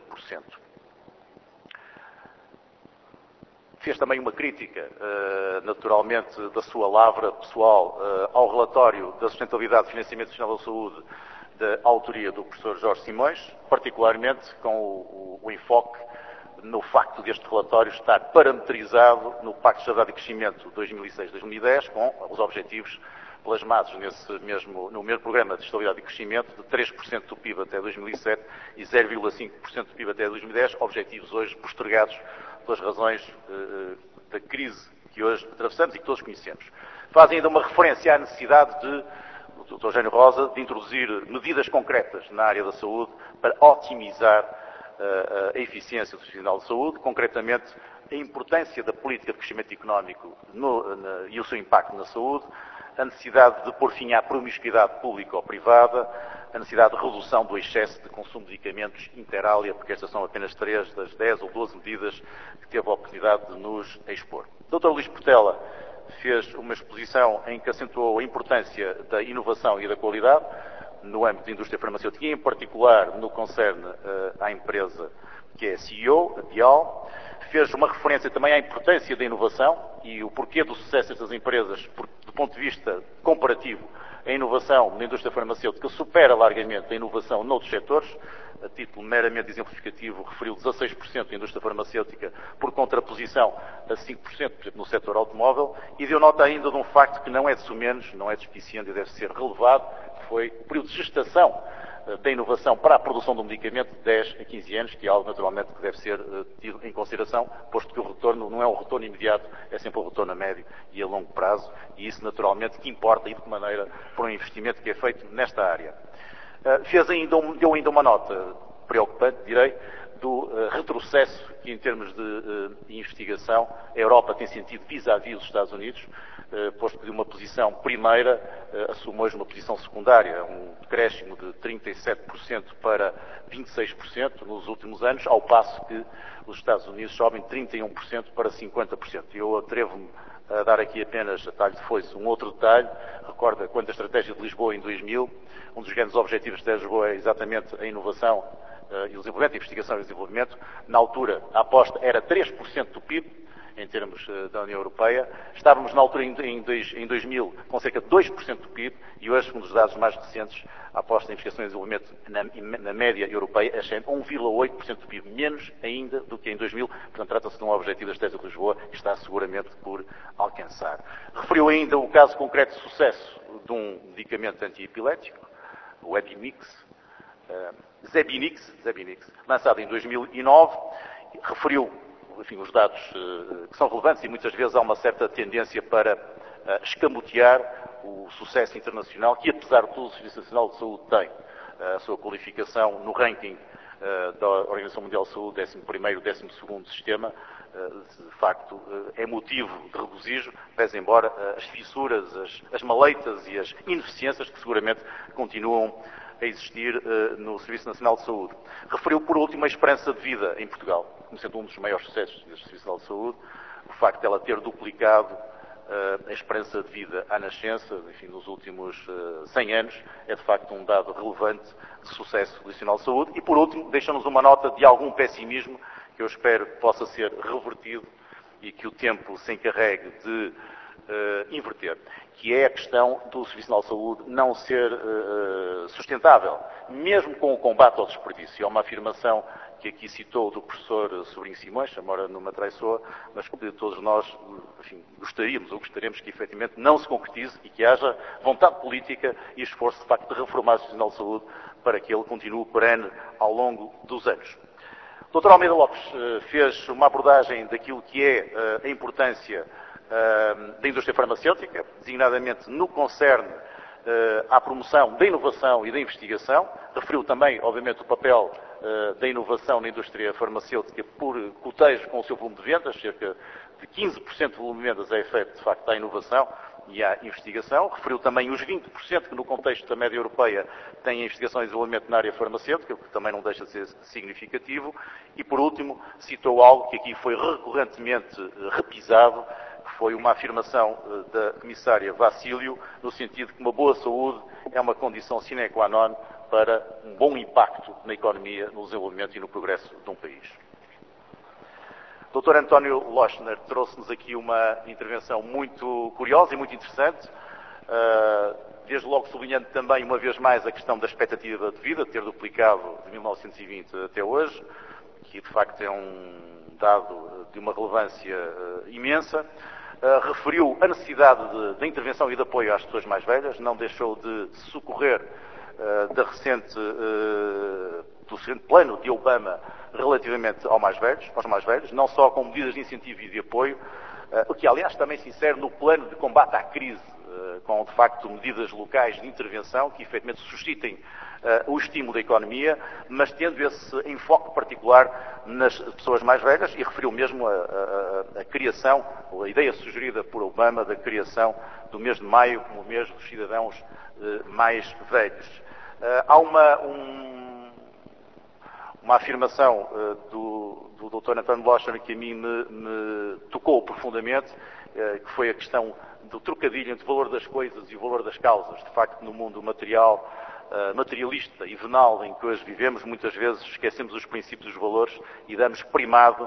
Fez também uma crítica, naturalmente, da sua lavra pessoal ao relatório da sustentabilidade do financiamento do Sistema da Saúde, da autoria do professor Jorge Simões, particularmente com o enfoque no facto deste relatório estar parametrizado no Pacto de Estabilidade e Crescimento 2006-2010, com os objetivos plasmados no mesmo Programa de Estabilidade e Crescimento de 3% do PIB até 2007 e 0,5% do PIB até 2010, objetivos hoje postergados pelas razões da crise que hoje atravessamos e que todos conhecemos. Faz ainda uma referência à necessidade do Dr. Eugênio Rosa de introduzir medidas concretas na área da saúde para otimizar a eficiência do Sistema Nacional de Saúde, concretamente a importância da política de crescimento económico e o seu impacto na saúde, a necessidade de pôr fim à promiscuidade pública ou privada, a necessidade de redução do excesso de consumo de medicamentos inter alia, porque estas são apenas 3 das 10 ou 12 medidas que teve a oportunidade de nos expor. O Dr. Luís Portela fez uma exposição em que acentuou a importância da inovação e da qualidade no âmbito da indústria farmacêutica e, em particular, no que concerne à empresa que é a CEO, a Bial. fez uma referência também à importância da inovação e o porquê do sucesso destas empresas, porque, do ponto de vista comparativo, a inovação na indústria farmacêutica supera largamente a inovação noutros setores. A título meramente exemplificativo, referiu 16% da indústria farmacêutica por contraposição a 5%, por exemplo, no setor automóvel, e deu nota ainda de um facto que não é de sumenos, não é despiciente e deve ser relevado, que foi o período de gestação da inovação para a produção do medicamento de 10 a 15 anos, que é algo naturalmente que deve ser tido em consideração, posto que o retorno não é um retorno imediato, é sempre um retorno a médio e a longo prazo, e isso naturalmente que importa e de que maneira para um investimento que é feito nesta área. Deu ainda uma nota preocupante, direi, do retrocesso que, em termos de investigação, a Europa tem sentido vis-à-vis dos Estados Unidos, posto que de uma posição primeira assume hoje uma posição secundária, um decréscimo de 37% para 26% nos últimos anos, ao passo que os Estados Unidos sobem 31% para 50%. Eu atrevo-me a dar aqui apenas, a talho de foice, um outro detalhe. Recorda, quando a estratégia de Lisboa em 2000, um dos grandes objetivos de Lisboa é exatamente a inovação e o desenvolvimento, a investigação e o desenvolvimento. Na altura, a aposta era 3% do PIB, em termos da União Europeia. Estávamos na altura, em 2000, com cerca de 2% do PIB, e hoje, um dos dados mais recentes, a aposta em investigação e desenvolvimento na média europeia ascende a 1,8% do PIB, menos ainda do que em 2000. Portanto, trata-se de um objetivo da estratégia de Lisboa que está seguramente por alcançar. Referiu ainda o caso concreto de sucesso de um medicamento antiepilético, o Zebinix, lançado em 2009, referiu, enfim, os dados que são relevantes e muitas vezes há uma certa tendência para escamotear o sucesso internacional que, apesar de tudo, o Serviço Nacional de Saúde tem. A sua qualificação no ranking da Organização Mundial de Saúde, 11º e 12º sistema, de facto, é motivo de regozijo, pese embora as fissuras, as maleitas e as ineficiências que seguramente continuam a existir no Serviço Nacional de Saúde. Referiu, por último, a esperança de vida em Portugal, como sendo um dos maiores sucessos deste Serviço Nacional de Saúde, o facto de ela ter duplicado a esperança de vida à nascença, enfim, nos últimos 100 anos, é de facto um dado relevante de sucesso do Nacional de Saúde. E, por último, deixa-nos uma nota de algum pessimismo, que eu espero que possa ser revertido e que o tempo se encarregue de inverter, que é a questão do Serviço Nacional de Saúde não ser sustentável, mesmo com o combate ao desperdício. É uma afirmação que aqui citou do professor Sobrinho Simões, embora não me atraiçoa, mas que todos nós, enfim, gostaríamos que efetivamente não se concretize e que haja vontade política e esforço de facto de reformar o Serviço Nacional de Saúde para que ele continue perene ao longo dos anos. O Dr. Almeida Lopes fez uma abordagem daquilo que é a importância da indústria farmacêutica, designadamente no que concerne à promoção da inovação e da investigação. Referiu também, obviamente, o papel da inovação na indústria farmacêutica por cotejo com o seu volume de vendas, cerca de 15% do volume de vendas é feito, de facto, à inovação e à investigação. Referiu também os 20% que, no contexto da média europeia, têm investigação e desenvolvimento na área farmacêutica, o que também não deixa de ser significativo. E, por último, citou algo que aqui foi recorrentemente repisado, que foi uma afirmação da comissária Vassílio, no sentido de que uma boa saúde é uma condição sine qua non para um bom impacto na economia, no desenvolvimento e no progresso de um país. O Dr. António Lochner trouxe-nos aqui uma intervenção muito curiosa e muito interessante, desde logo sublinhando também, uma vez mais, a questão da expectativa de vida, ter duplicado de 1920 até hoje, que de facto é um dado de uma relevância imensa. Referiu a necessidade de intervenção e de apoio às pessoas mais velhas, não deixou de socorrer do recente plano de Obama relativamente aos mais velhos, não só com medidas de incentivo e de apoio, o que aliás também se insere no plano de combate à crise, com de facto medidas locais de intervenção que efetivamente suscitem o estímulo da economia, mas tendo esse enfoque particular nas pessoas mais velhas, e referiu mesmo a criação, ou a ideia sugerida por Obama da criação do mês de maio como o mês dos cidadãos mais velhos. Há uma afirmação do Dr. António Lochner que a mim me tocou profundamente, que foi a questão do trocadilho entre o valor das coisas e o valor das causas. De facto, no mundo materialista e venal em que hoje vivemos, muitas vezes esquecemos os princípios dos valores e damos primado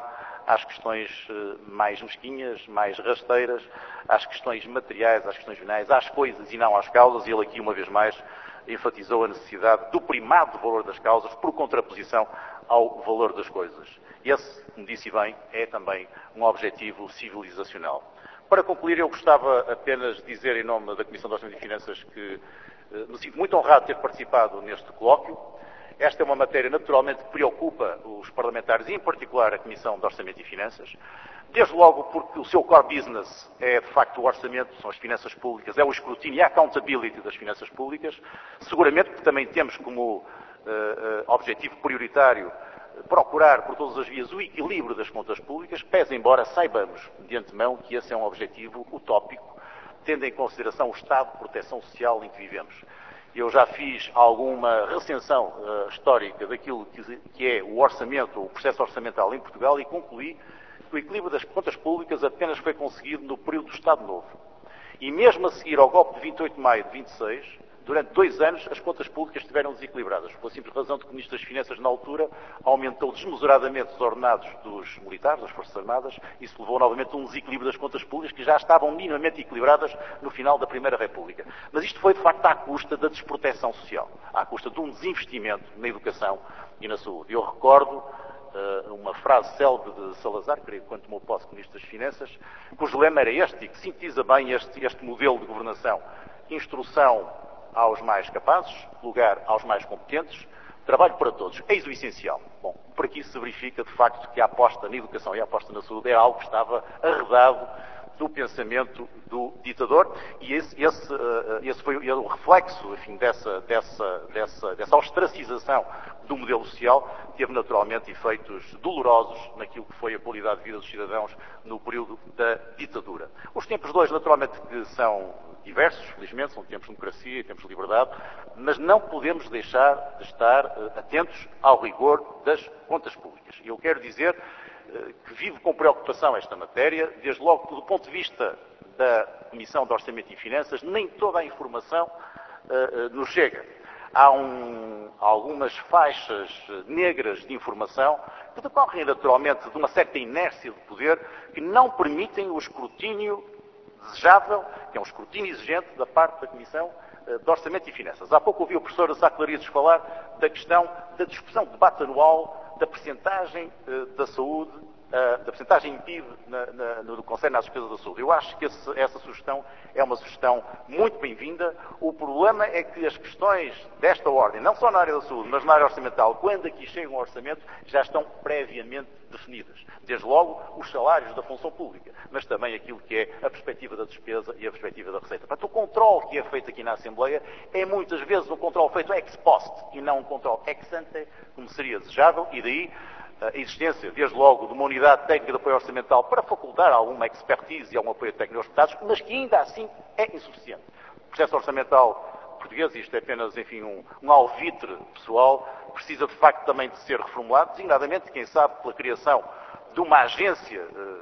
às questões mais mesquinhas, mais rasteiras, às questões materiais, às questões finais, às coisas e não às causas, e ele aqui, uma vez mais, enfatizou a necessidade do primado do valor das causas por contraposição ao valor das coisas. Esse, como disse bem, é também um objetivo civilizacional. Para concluir, eu gostava apenas de dizer, em nome da Comissão de Orçamento e Finanças, que me sinto muito honrado de ter participado neste colóquio. Esta é uma matéria, naturalmente, que preocupa os parlamentares e, em particular, a Comissão de Orçamento e Finanças. Desde logo porque o seu core business é, de facto, o orçamento, são as finanças públicas, é o escrutínio e a accountability das finanças públicas. Seguramente porque também temos como objetivo prioritário procurar, por todas as vias, o equilíbrio das contas públicas, pese embora saibamos, de antemão, que esse é um objetivo utópico, tendo em consideração o estado de proteção social em que vivemos. Eu já fiz alguma recensão histórica daquilo que é o orçamento, o processo orçamental em Portugal e concluí que o equilíbrio das contas públicas apenas foi conseguido no período do Estado Novo. E mesmo a seguir ao golpe de 28 de maio de 26, durante 2 anos as contas públicas estiveram desequilibradas, pela simples razão de que o Ministro das Finanças, na altura, aumentou desmesuradamente os ordenados dos militares, das Forças Armadas, e isso levou novamente a um desequilíbrio das contas públicas que já estavam minimamente equilibradas no final da Primeira República. Mas isto foi, de facto, à custa da desproteção social, à custa de um desinvestimento na educação e na saúde. Eu recordo uma frase célebre de Salazar, creio que quando tomou posse como Ministro das Finanças, cujo lema era este, e que sintetiza bem este modelo de governação: instrução aos mais capazes, lugar aos mais competentes, trabalho para todos. Eis o essencial. Bom, por aqui se verifica, de facto, que a aposta na educação e a aposta na saúde é algo que estava arredado do pensamento do ditador, e esse foi o reflexo, enfim, dessa ostracização do modelo social, que teve naturalmente efeitos dolorosos naquilo que foi a qualidade de vida dos cidadãos no período da ditadura. Os tempos de hoje, naturalmente, que são diversos, felizmente, são tempos de democracia e tempos de liberdade, mas não podemos deixar de estar atentos ao rigor das contas públicas. E eu quero dizer que vivo com preocupação esta matéria, desde logo do ponto de vista da Comissão de Orçamento e Finanças, nem toda a informação nos chega. Há algumas faixas negras de informação que decorrem naturalmente de uma certa inércia de poder que não permitem o escrutínio desejável, que é um escrutínio exigente da parte da Comissão de Orçamento e Finanças. Há pouco ouvi o professor Sá Clarides falar da questão da discussão, debate anual, da percentagem da saúde, da percentagem PIB no que concerne às despesas da saúde. Eu acho que essa sugestão é uma sugestão muito bem-vinda. O problema é que as questões desta ordem, não só na área da saúde, mas na área orçamental, quando aqui chegam ao orçamento, já estão previamente definidas. Desde logo, os salários da função pública, mas também aquilo que é a perspectiva da despesa e a perspectiva da receita. Portanto, o controle que é feito aqui na Assembleia é muitas vezes um controle feito ex post e não um controle ex ante, como seria desejável, e daí a existência, desde logo, de uma unidade técnica de apoio orçamental para facultar alguma expertise e algum apoio técnico aos deputados, mas que ainda assim é insuficiente. O processo orçamental português, isto é apenas, enfim, um alvitre pessoal, precisa de facto também de ser reformulado, designadamente, quem sabe, pela criação de uma agência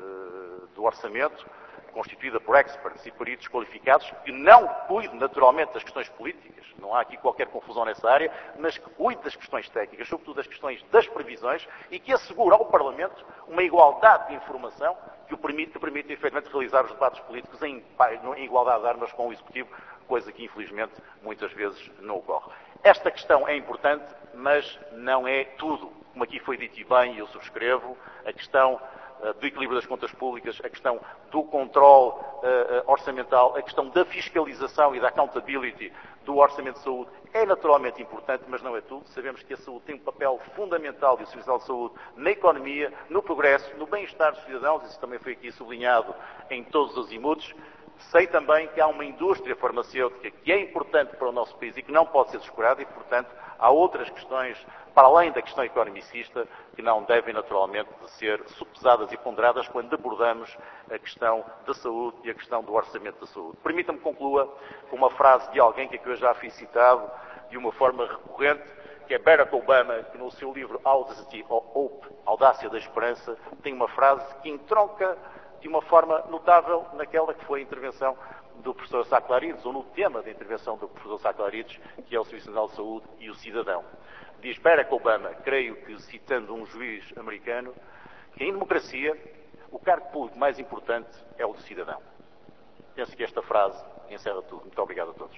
do orçamento, constituída por experts e peritos qualificados, que não cuide naturalmente das questões políticas, não há aqui qualquer confusão nessa área, mas que cuide das questões técnicas, sobretudo das questões das previsões, e que assegure ao Parlamento uma igualdade de informação que permite efetivamente realizar os debates políticos em igualdade de armas com o Executivo, coisa que infelizmente muitas vezes não ocorre. Esta questão é importante, mas não é tudo. Como aqui foi dito e bem, e eu subscrevo, a questão do equilíbrio das contas públicas, a questão do controle orçamental, a questão da fiscalização e da accountability do orçamento de saúde é naturalmente importante, mas não é tudo. Sabemos que a saúde tem um papel fundamental e o Serviço de Saúde na economia, no progresso, no bem-estar dos cidadãos, isso também foi aqui sublinhado em todos os azimutos. Sei também que há uma indústria farmacêutica que é importante para o nosso país e que não pode ser descurada e, portanto, há outras questões, para além da questão economicista, que não devem naturalmente ser sopesadas e ponderadas quando abordamos a questão da saúde e a questão do orçamento da saúde. Permita-me conclua com uma frase de alguém que eu já fiz citado de uma forma recorrente, que é Barack Obama, que no seu livro Audacity of Hope, Audácia da Esperança, tem uma frase que entronca de uma forma notável naquela que foi a intervenção do professor Sá Clarides, ou no tema da intervenção do professor Sá Clarides, que é o Serviço Nacional de Saúde e o cidadão. Diz Barack Obama, creio que citando um juiz americano, que em democracia o cargo público mais importante é o de cidadão. Penso que esta frase encerra tudo. Muito obrigado a todos.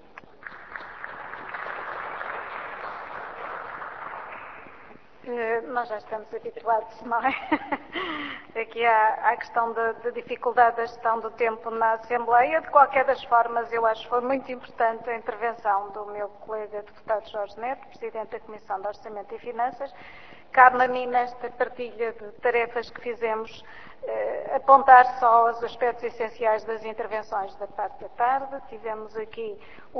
Nós já estamos habituados, não é? Aqui há a questão da dificuldade da gestão do tempo na Assembleia. De qualquer das formas, eu acho que foi muito importante a intervenção do meu colega deputado Jorge Neto, Presidente da Comissão de Orçamento e Finanças. Cabe-me a mim, nesta partilha de tarefas que fizemos, apontar só os aspectos essenciais das intervenções da parte da tarde. Tivemos aqui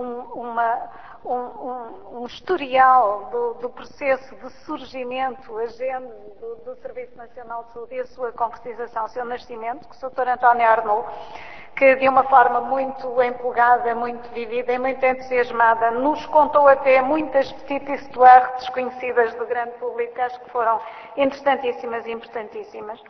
um historial do processo de surgimento, a gênese do Serviço Nacional de Saúde e a sua concretização, o seu nascimento, que o Sr. António Arnaud, que de uma forma muito empolgada, muito vivida e muito entusiasmada, nos contou até muitas petites histoire desconhecidas do grande público, que acho que foram interessantíssimas e importantíssimas.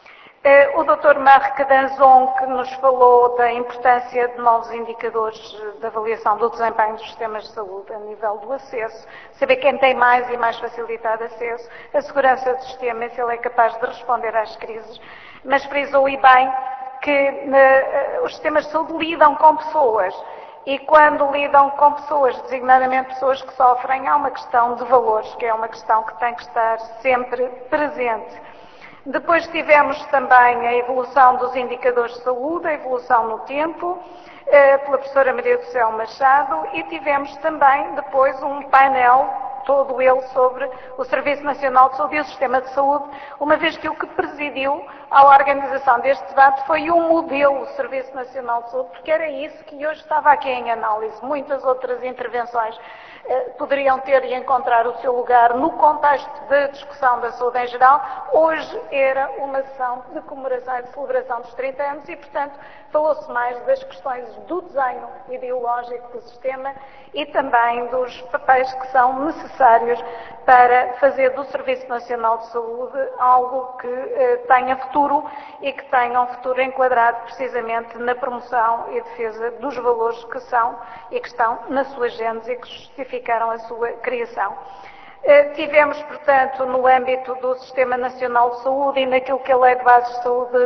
O Dr. Marc Danzon, que nos falou da importância de novos indicadores de avaliação do desempenho dos sistemas de saúde a nível do acesso, saber quem tem mais e mais facilitado acesso, a segurança do sistema e se ele é capaz de responder às crises, mas frisou e bem que os sistemas de saúde lidam com pessoas e quando lidam com pessoas, designadamente pessoas que sofrem, há uma questão de valores, que é uma questão que tem que estar sempre presente. Depois tivemos também a evolução dos indicadores de saúde, a evolução no tempo, pela professora Maria do Céu Machado, e tivemos também depois um painel, todo ele sobre o Serviço Nacional de Saúde e o Sistema de Saúde, uma vez que o que presidiu à organização deste debate foi um modelo Serviço Nacional de Saúde, porque era isso que hoje estava aqui em análise. Muitas outras intervenções poderiam ter e encontrar o seu lugar no contexto da discussão da saúde em geral. Hoje era uma sessão de comemoração e de celebração dos 30 anos e, portanto, falou-se mais das questões do desenho ideológico do sistema e também dos papéis que são necessários para fazer do Serviço Nacional de Saúde algo que tenha futuro e que tenha um futuro enquadrado precisamente na promoção e defesa dos valores que são e que estão na sua gênese e que justificaram a sua criação. Tivemos, portanto, no âmbito do Sistema Nacional de Saúde e naquilo que a Lei de Bases de Saúde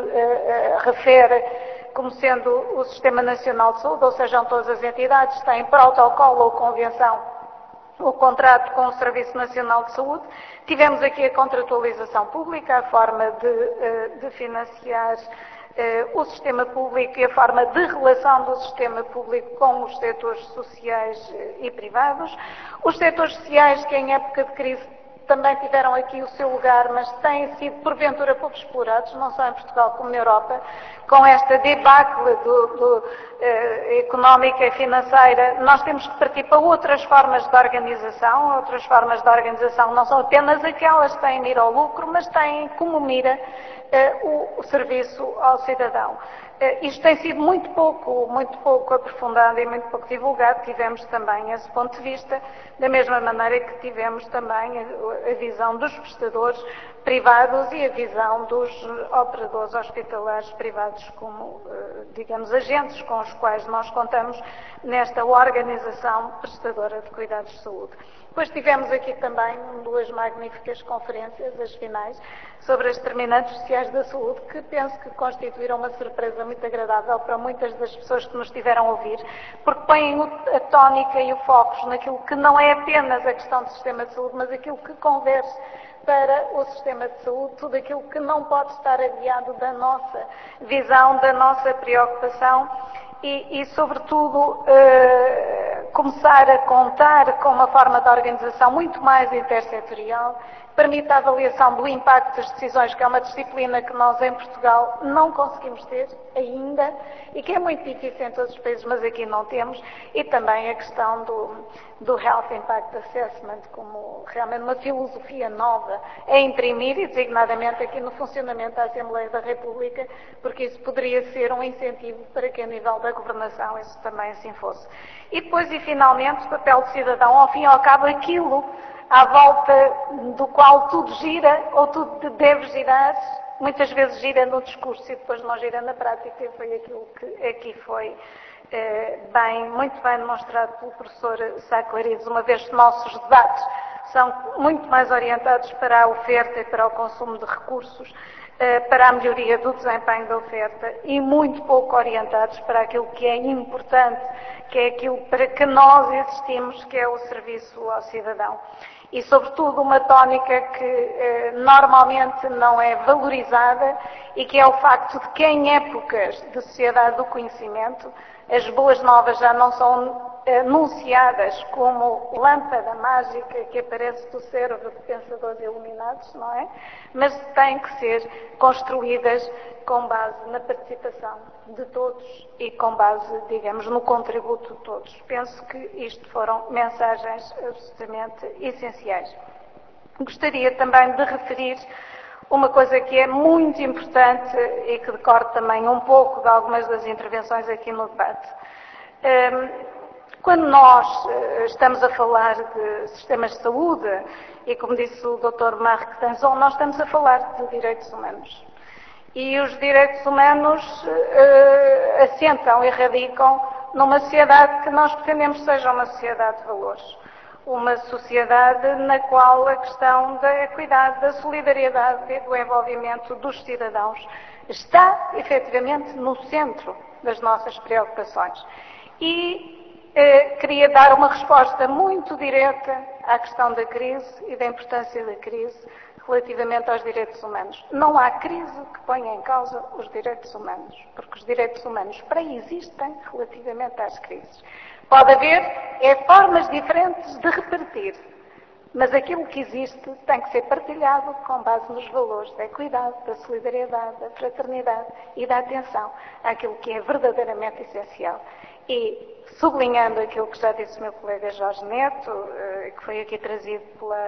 refere como sendo o Sistema Nacional de Saúde, ou seja, todas as entidades têm protocolo ou convenção, o contrato com o Serviço Nacional de Saúde. Tivemos aqui a contratualização pública, a forma de financiar o sistema público e a forma de relação do sistema público com os setores sociais e privados. Os setores sociais que em época de crise também tiveram aqui o seu lugar, mas têm sido porventura pouco explorados, não só em Portugal como na Europa, com esta debacle económica e financeira. Nós temos que partir para outras formas de organização não são apenas aquelas que têm mira ao lucro, mas têm como mira o serviço ao cidadão. Isto tem sido muito pouco aprofundado e muito pouco divulgado. Tivemos também esse ponto de vista, da mesma maneira que tivemos também a visão dos prestadores privados e a visão dos operadores hospitalares privados como, digamos, agentes com os quais nós contamos nesta organização prestadora de cuidados de saúde. Depois tivemos aqui também duas magníficas conferências, as finais, sobre as determinantes sociais da saúde, que penso que constituíram uma surpresa muito agradável para muitas das pessoas que nos estiveram a ouvir, porque põem a tónica e o foco naquilo que não é apenas a questão do sistema de saúde, mas aquilo que converge para o sistema de saúde, tudo aquilo que não pode estar adiado da nossa visão, da nossa preocupação e sobretudo, começar a contar com uma forma de organização muito mais intersetorial, permite a avaliação do impacto das decisões, que é uma disciplina que nós em Portugal não conseguimos ter ainda e que é muito difícil em todos os países, mas aqui não temos, e também a questão do Health Impact Assessment como realmente uma filosofia nova a imprimir e designadamente aqui no funcionamento da Assembleia da República, porque isso poderia ser um incentivo para que a nível da governação isso também assim fosse. E depois e finalmente o papel do cidadão, ao fim e ao cabo aquilo à volta do qual tudo gira ou tudo deve girar, muitas vezes gira no discurso e depois não gira na prática, e foi aquilo que aqui foi muito bem demonstrado pelo professor Sá Clarides, uma vez que nossos debates são muito mais orientados para a oferta e para o consumo de recursos, para a melhoria do desempenho da oferta e muito pouco orientados para aquilo que é importante, que é aquilo para que nós existimos, que é o serviço ao cidadão. E, sobretudo, uma tónica que normalmente não é valorizada e que é o facto de que, em épocas de sociedade do conhecimento, as boas novas já não são anunciadas como lâmpada mágica que aparece do cérebro de pensadores iluminados, não é? Mas têm que ser construídas com base na participação de todos e com base, digamos, no contributo de todos. Penso que isto foram mensagens absolutamente essenciais. Gostaria também de referir uma coisa que é muito importante e que decorre também um pouco de algumas das intervenções aqui no debate. Quando nós estamos a falar de sistemas de saúde, e como disse o Dr. Marc Tanzon, nós estamos a falar de direitos humanos. E os direitos humanos assentam e radicam numa sociedade que nós pretendemos seja uma sociedade de valores. Uma sociedade na qual a questão da equidade, da solidariedade e do envolvimento dos cidadãos está, efetivamente, no centro das nossas preocupações. E queria dar uma resposta muito direta à questão da crise e da importância da crise relativamente aos direitos humanos. Não há crise que ponha em causa os direitos humanos, porque os direitos humanos pré-existem relativamente às crises. Pode haver formas diferentes de repartir, mas aquilo que existe tem que ser partilhado com base nos valores da equidade, da solidariedade, da fraternidade e da atenção àquilo que é verdadeiramente essencial. E, sublinhando aquilo que já disse o meu colega Jorge Neto, que foi aqui trazido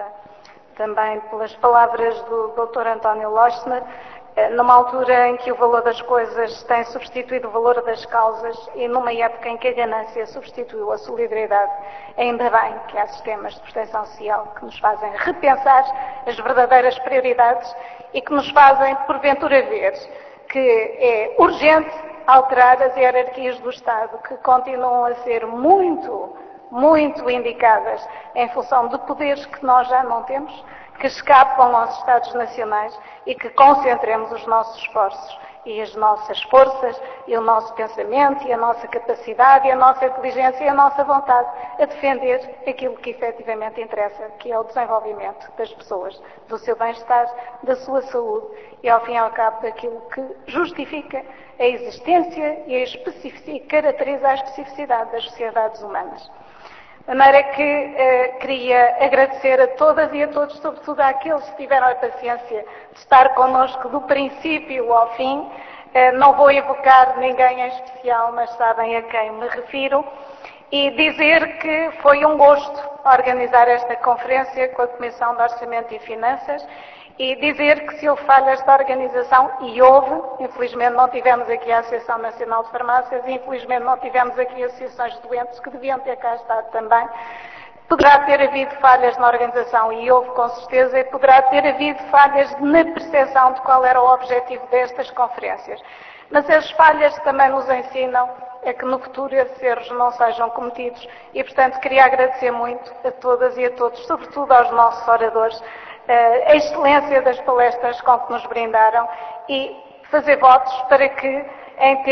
também pelas palavras do Dr. António Lochner, numa altura em que o valor das coisas tem substituído o valor das causas e numa época em que a ganância substituiu a solidariedade, ainda bem que há sistemas de proteção social que nos fazem repensar as verdadeiras prioridades e que nos fazem, porventura, ver que é urgente alterar as hierarquias do Estado, que continuam a ser muito indicadas em função de poderes que nós já não temos, que escapam aos Estados nacionais e que concentremos os nossos esforços e as nossas forças e o nosso pensamento e a nossa capacidade e a nossa inteligência e a nossa vontade a defender aquilo que efetivamente interessa, que é o desenvolvimento das pessoas, do seu bem-estar, da sua saúde e, ao fim e ao cabo, daquilo que justifica a existência e caracteriza a especificidade das sociedades humanas. De maneira que queria agradecer a todas e a todos, sobretudo àqueles que tiveram a paciência de estar connosco do princípio ao fim. Não vou evocar ninguém em especial, mas sabem a quem me refiro. E dizer que foi um gosto organizar esta conferência com a Comissão de Orçamento e Finanças e dizer que se houve falhas da organização, e houve, infelizmente não tivemos aqui a Associação Nacional de Farmácias e infelizmente não tivemos aqui associações de doentes que deviam ter cá estado também, poderá ter havido falhas na organização, e houve com certeza, e poderá ter havido falhas na percepção de qual era o objetivo destas conferências. Mas as falhas também nos ensinam a que no futuro esses erros não sejam cometidos e, portanto, queria agradecer muito a todas e a todos, sobretudo aos nossos oradores, a excelência das palestras com que nos brindaram e fazer votos para que, em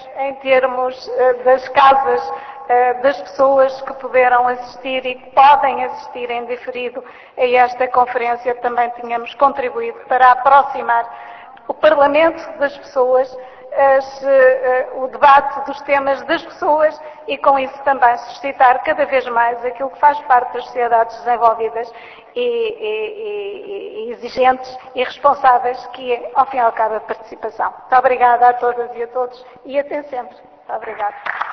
termos das casas, das pessoas que puderam assistir e que podem assistir em diferido a esta conferência, também tenhamos contribuído para aproximar o Parlamento das pessoas, o debate dos temas das pessoas e, com isso, também suscitar cada vez mais aquilo que faz parte das sociedades desenvolvidas e exigentes e responsáveis, que é, ao fim e ao cabo, a participação. Muito obrigada a todas e a todos e até sempre. Muito obrigada.